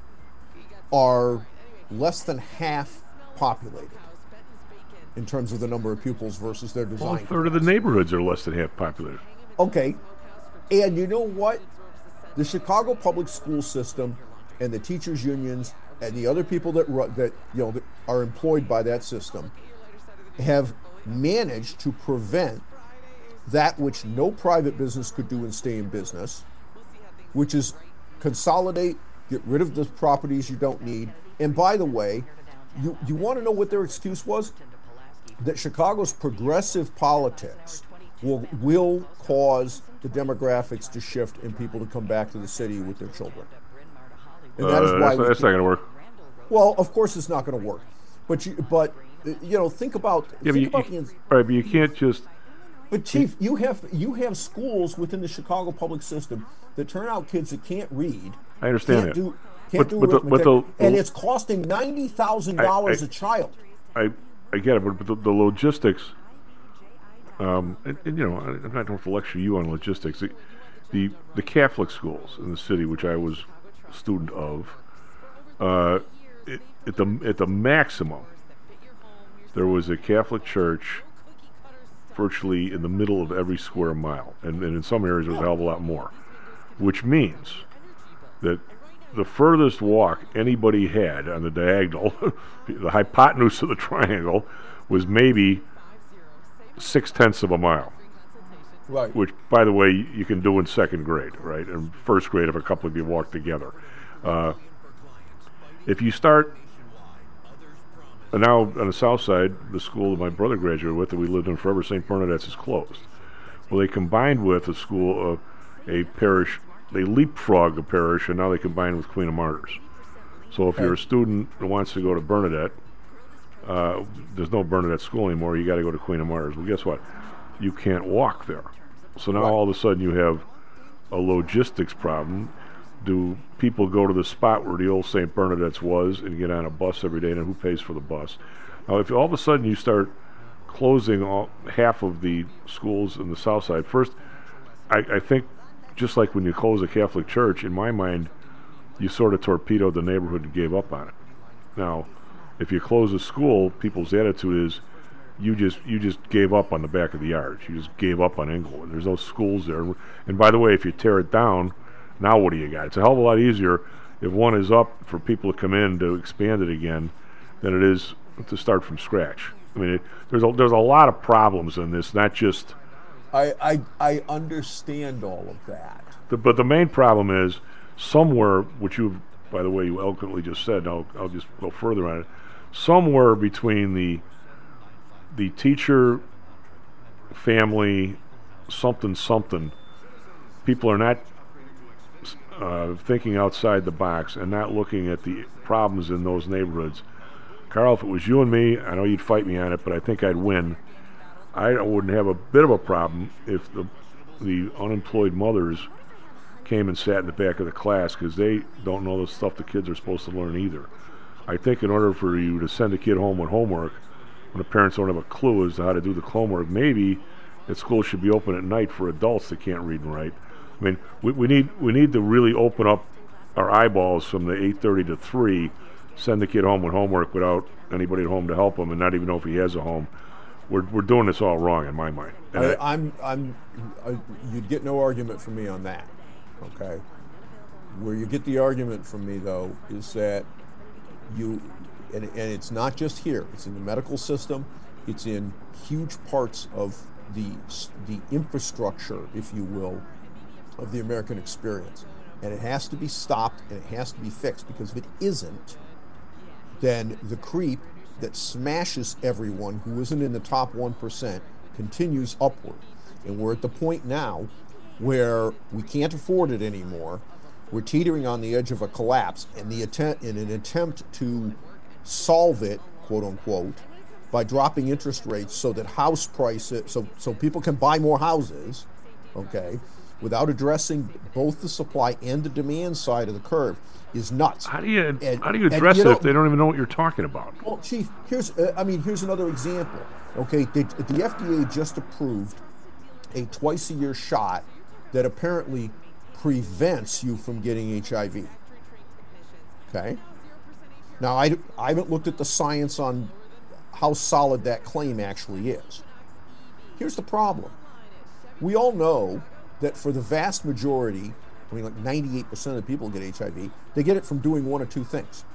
are less than half populated in terms of the number of pupils versus their design. Well, a third of the neighborhoods are less than half populated. Okay. And you know what? The Chicago public school system and the teachers' unions and the other people that ru- that you know that are employed by that system have managed to prevent that which no private business could do and stay in business, which is consolidate, get rid of the properties you don't need. And by the way, you, you want to know what their excuse was? That Chicago's progressive politics will, will cause the demographics to shift and people to come back to the city with their children. And that uh, is why that's, we that's not going to work. Well, of course it's not going to work. But, you, but you know, think about, Yeah, think but about you, the... you, right, but you can't just... But Chief, you have you have schools within the Chicago public system that turn out kids that can't read. I understand can't that. Do, can't But- do but the- but arithmetic, the- and the- it's costing ninety thousand I- dollars I- a child. I I get it, but, but the, the logistics, um, and, and, you know, I, I'm not going to lecture you on logistics. The, the the Catholic schools in the city, which I was a student of, uh, it, at the at the maximum, there was a Catholic church virtually in the middle of every square mile, and, and in some areas there was a hell of a lot more, which means that the furthest walk anybody had on the diagonal, the hypotenuse of the triangle, was maybe six-tenths of a mile. Right. Which, by the way, you can do in second grade, right? In first grade if a couple of you walk together. Uh, if you start... And now on the south side, the school that my brother graduated with that we lived in forever, Saint Bernadette's, is closed. Well, they combined with a school, uh, a parish, they leapfrogged a parish, and now they combine with Queen of Martyrs. So if you're a student that wants to go to Bernadette, uh, there's no Bernadette school anymore, you got to go to Queen of Martyrs. Well, guess what? You can't walk there. So now all of a sudden you have a logistics problem. Do people go to the spot where the old Saint Bernadette's was and get on a bus every day, and who pays for the bus? Now, if all of a sudden you start closing all, half of the schools in the south side, first, I, I think just like when you close a Catholic church, in my mind, you sort of torpedoed the neighborhood and gave up on it. Now, if you close a school, people's attitude is you just you just gave up on the back of the yard. You just gave up on Englewood. There's no schools there. And by the way, if you tear it down, now what do you got? It's a hell of a lot easier if one is up for people to come in to expand it again than it is to start from scratch. I mean, it, there's a, there's a lot of problems in this, not just... I, I, I understand all of that. The, but the main problem is somewhere, which you, by the way, you eloquently just said, I'll, I'll just go further on it, somewhere between the the teacher, family, something, something, people are not uh, thinking outside the box and not looking at the problems in those neighborhoods. Carl, if it was you and me, I know you'd fight me on it, but I think I'd win. I wouldn't have a bit of a problem if the the unemployed mothers came and sat in the back of the class, because they don't know the stuff the kids are supposed to learn either. I think in order for you to send a kid home with homework, when the parents don't have a clue as to how to do the homework, maybe that school should be open at night for adults that can't read and write. I mean, we, we need we need to really open up our eyeballs from the eight thirty to three, send the kid home with homework without anybody at home to help him, and not even know if he has a home. We're we're doing this all wrong in my mind. And I, I, I'm I'm I, you'd get no argument from me on that. Okay. Where you get the argument from me, though, is that you, and, and it's not just here, it's in the medical system, it's in huge parts of the the infrastructure, if you will, of the American experience. And it has to be stopped and it has to be fixed, because if it isn't, then the creep that smashes everyone who isn't in the top one percent continues upward. And we're at the point now where we can't afford it anymore. We're teetering on the edge of a collapse, and the attempt, in an attempt to solve it, quote unquote, by dropping interest rates so that house prices, so so people can buy more houses, okay, without addressing both the supply and the demand side of the curve, is nuts. how do you And- how do you and, address you it know- if they don't even know what you're talking about? Well, Chief, here's uh, I mean, here's another example. Okay, they, the F D A just approved a twice-a-year shot that apparently prevents you from getting H I V. Okay. Now, I, I haven't looked at the science on how solid that claim actually is. Here's the problem. We all know that for the vast majority, I mean, like ninety-eight percent of the people who get H I V, they get it from doing one or two things.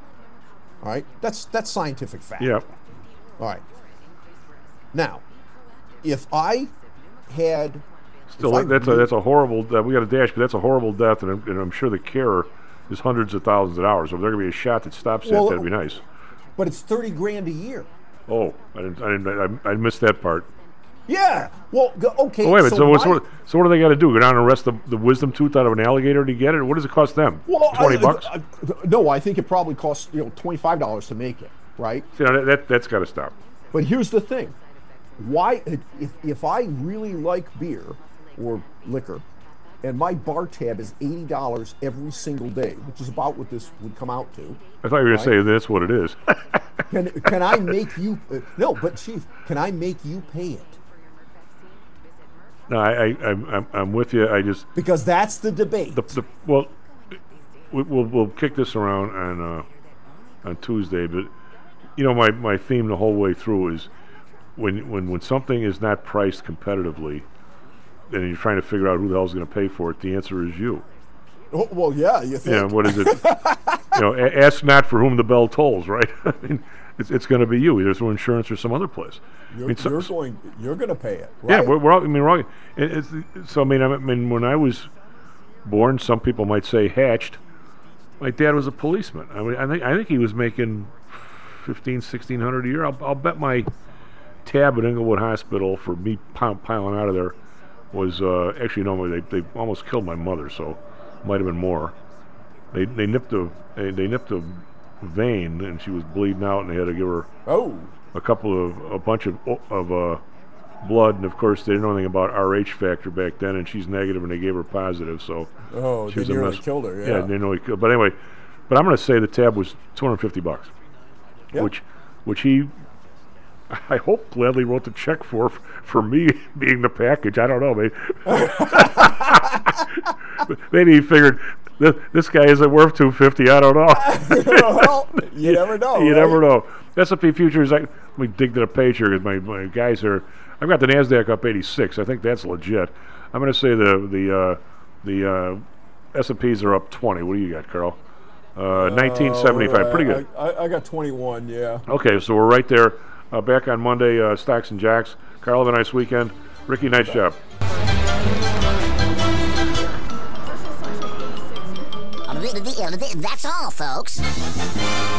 All right? That's that's scientific fact. Yep. All right. Now, if I had Still, if I that's a re- that's a horrible. Uh, we got a dash, but that's a horrible death, and I'm, and I'm sure the care is hundreds of thousands of dollars. So if there going to be a shot that stops Well, that, that'd be nice. but it's thirty grand a year. Oh, I didn't. I didn't. I, I missed that part. Yeah. Well, go- okay. Oh, wait a minute. So, what's, my- what? So what do they got to do? Go down and arrest the, the wisdom tooth out of an alligator to get it? What does it cost them? Well, Twenty I- bucks. I- I- no, I think it probably costs you know twenty five dollars to make it, right? See, now that, that that's got to stop. But here's the thing: why, if if I really like beer or liquor, and my bar tab is eighty dollars every single day, which is about what this would come out to. I thought you were going right? to say that's what it is. Can can I make you? Uh, no, but Chief, can I make you pay it? No, I, I I'm, I'm I'm with you. I just Because that's the debate. the, the well, we, we'll we'll kick this around on uh, on Tuesday, but you know my, my theme the whole way through is when when when something is not priced competitively, and you're trying to figure out who the hell's going to pay for it, the answer is you. Oh, well, yeah, you think? Yeah, what is it? you know, a- ask not for whom the bell tolls, right? I mean, it's it's going to be you, either through insurance or some other place. You're, I mean, so- you're going. You're going to pay it. Yeah, Right? we're, we're all, I mean, we're all, it, it's, so I mean, I mean, when I was born, some people might say hatched. My dad was a policeman. I mean, I think I think he was making fifteen, sixteen hundred a year. I'll, I'll bet my tab at Inglewood Hospital for me pil- piling out of there was uh, actually no, they they almost killed my mother, so might have been more. They they nipped a they, they nipped a vein and she was bleeding out, and they had to give her oh a couple of a bunch of of uh, blood, and of course they didn't know anything about R H factor back then, and she's negative, and they gave her positive, so Oh, she they was a nearly mess. killed her, yeah. they nearly killed. But anyway, but I'm going to say the tab was two hundred fifty bucks, Yeah. which which he, I hope, gladly wrote the check for for me being the package. I don't know, maybe maybe he figured this, this guy isn't worth two hundred fifty. I don't know. Well, you never know. You right? never know. S and P futures. I, let me dig to the page here because my, my guys are. I've got the Nasdaq up eighty-six. I think that's legit. I'm going to say the the uh, the uh, S and Ps are up twenty. What do you got, Carl? Uh, nineteen seventy-five. Pretty good. I, I, I got twenty-one. Yeah. Okay, so we're right there. Uh, back on Monday, uh, Stocks and Jocks. Carl, have a nice weekend. Ricky, nice job. That's all, folks.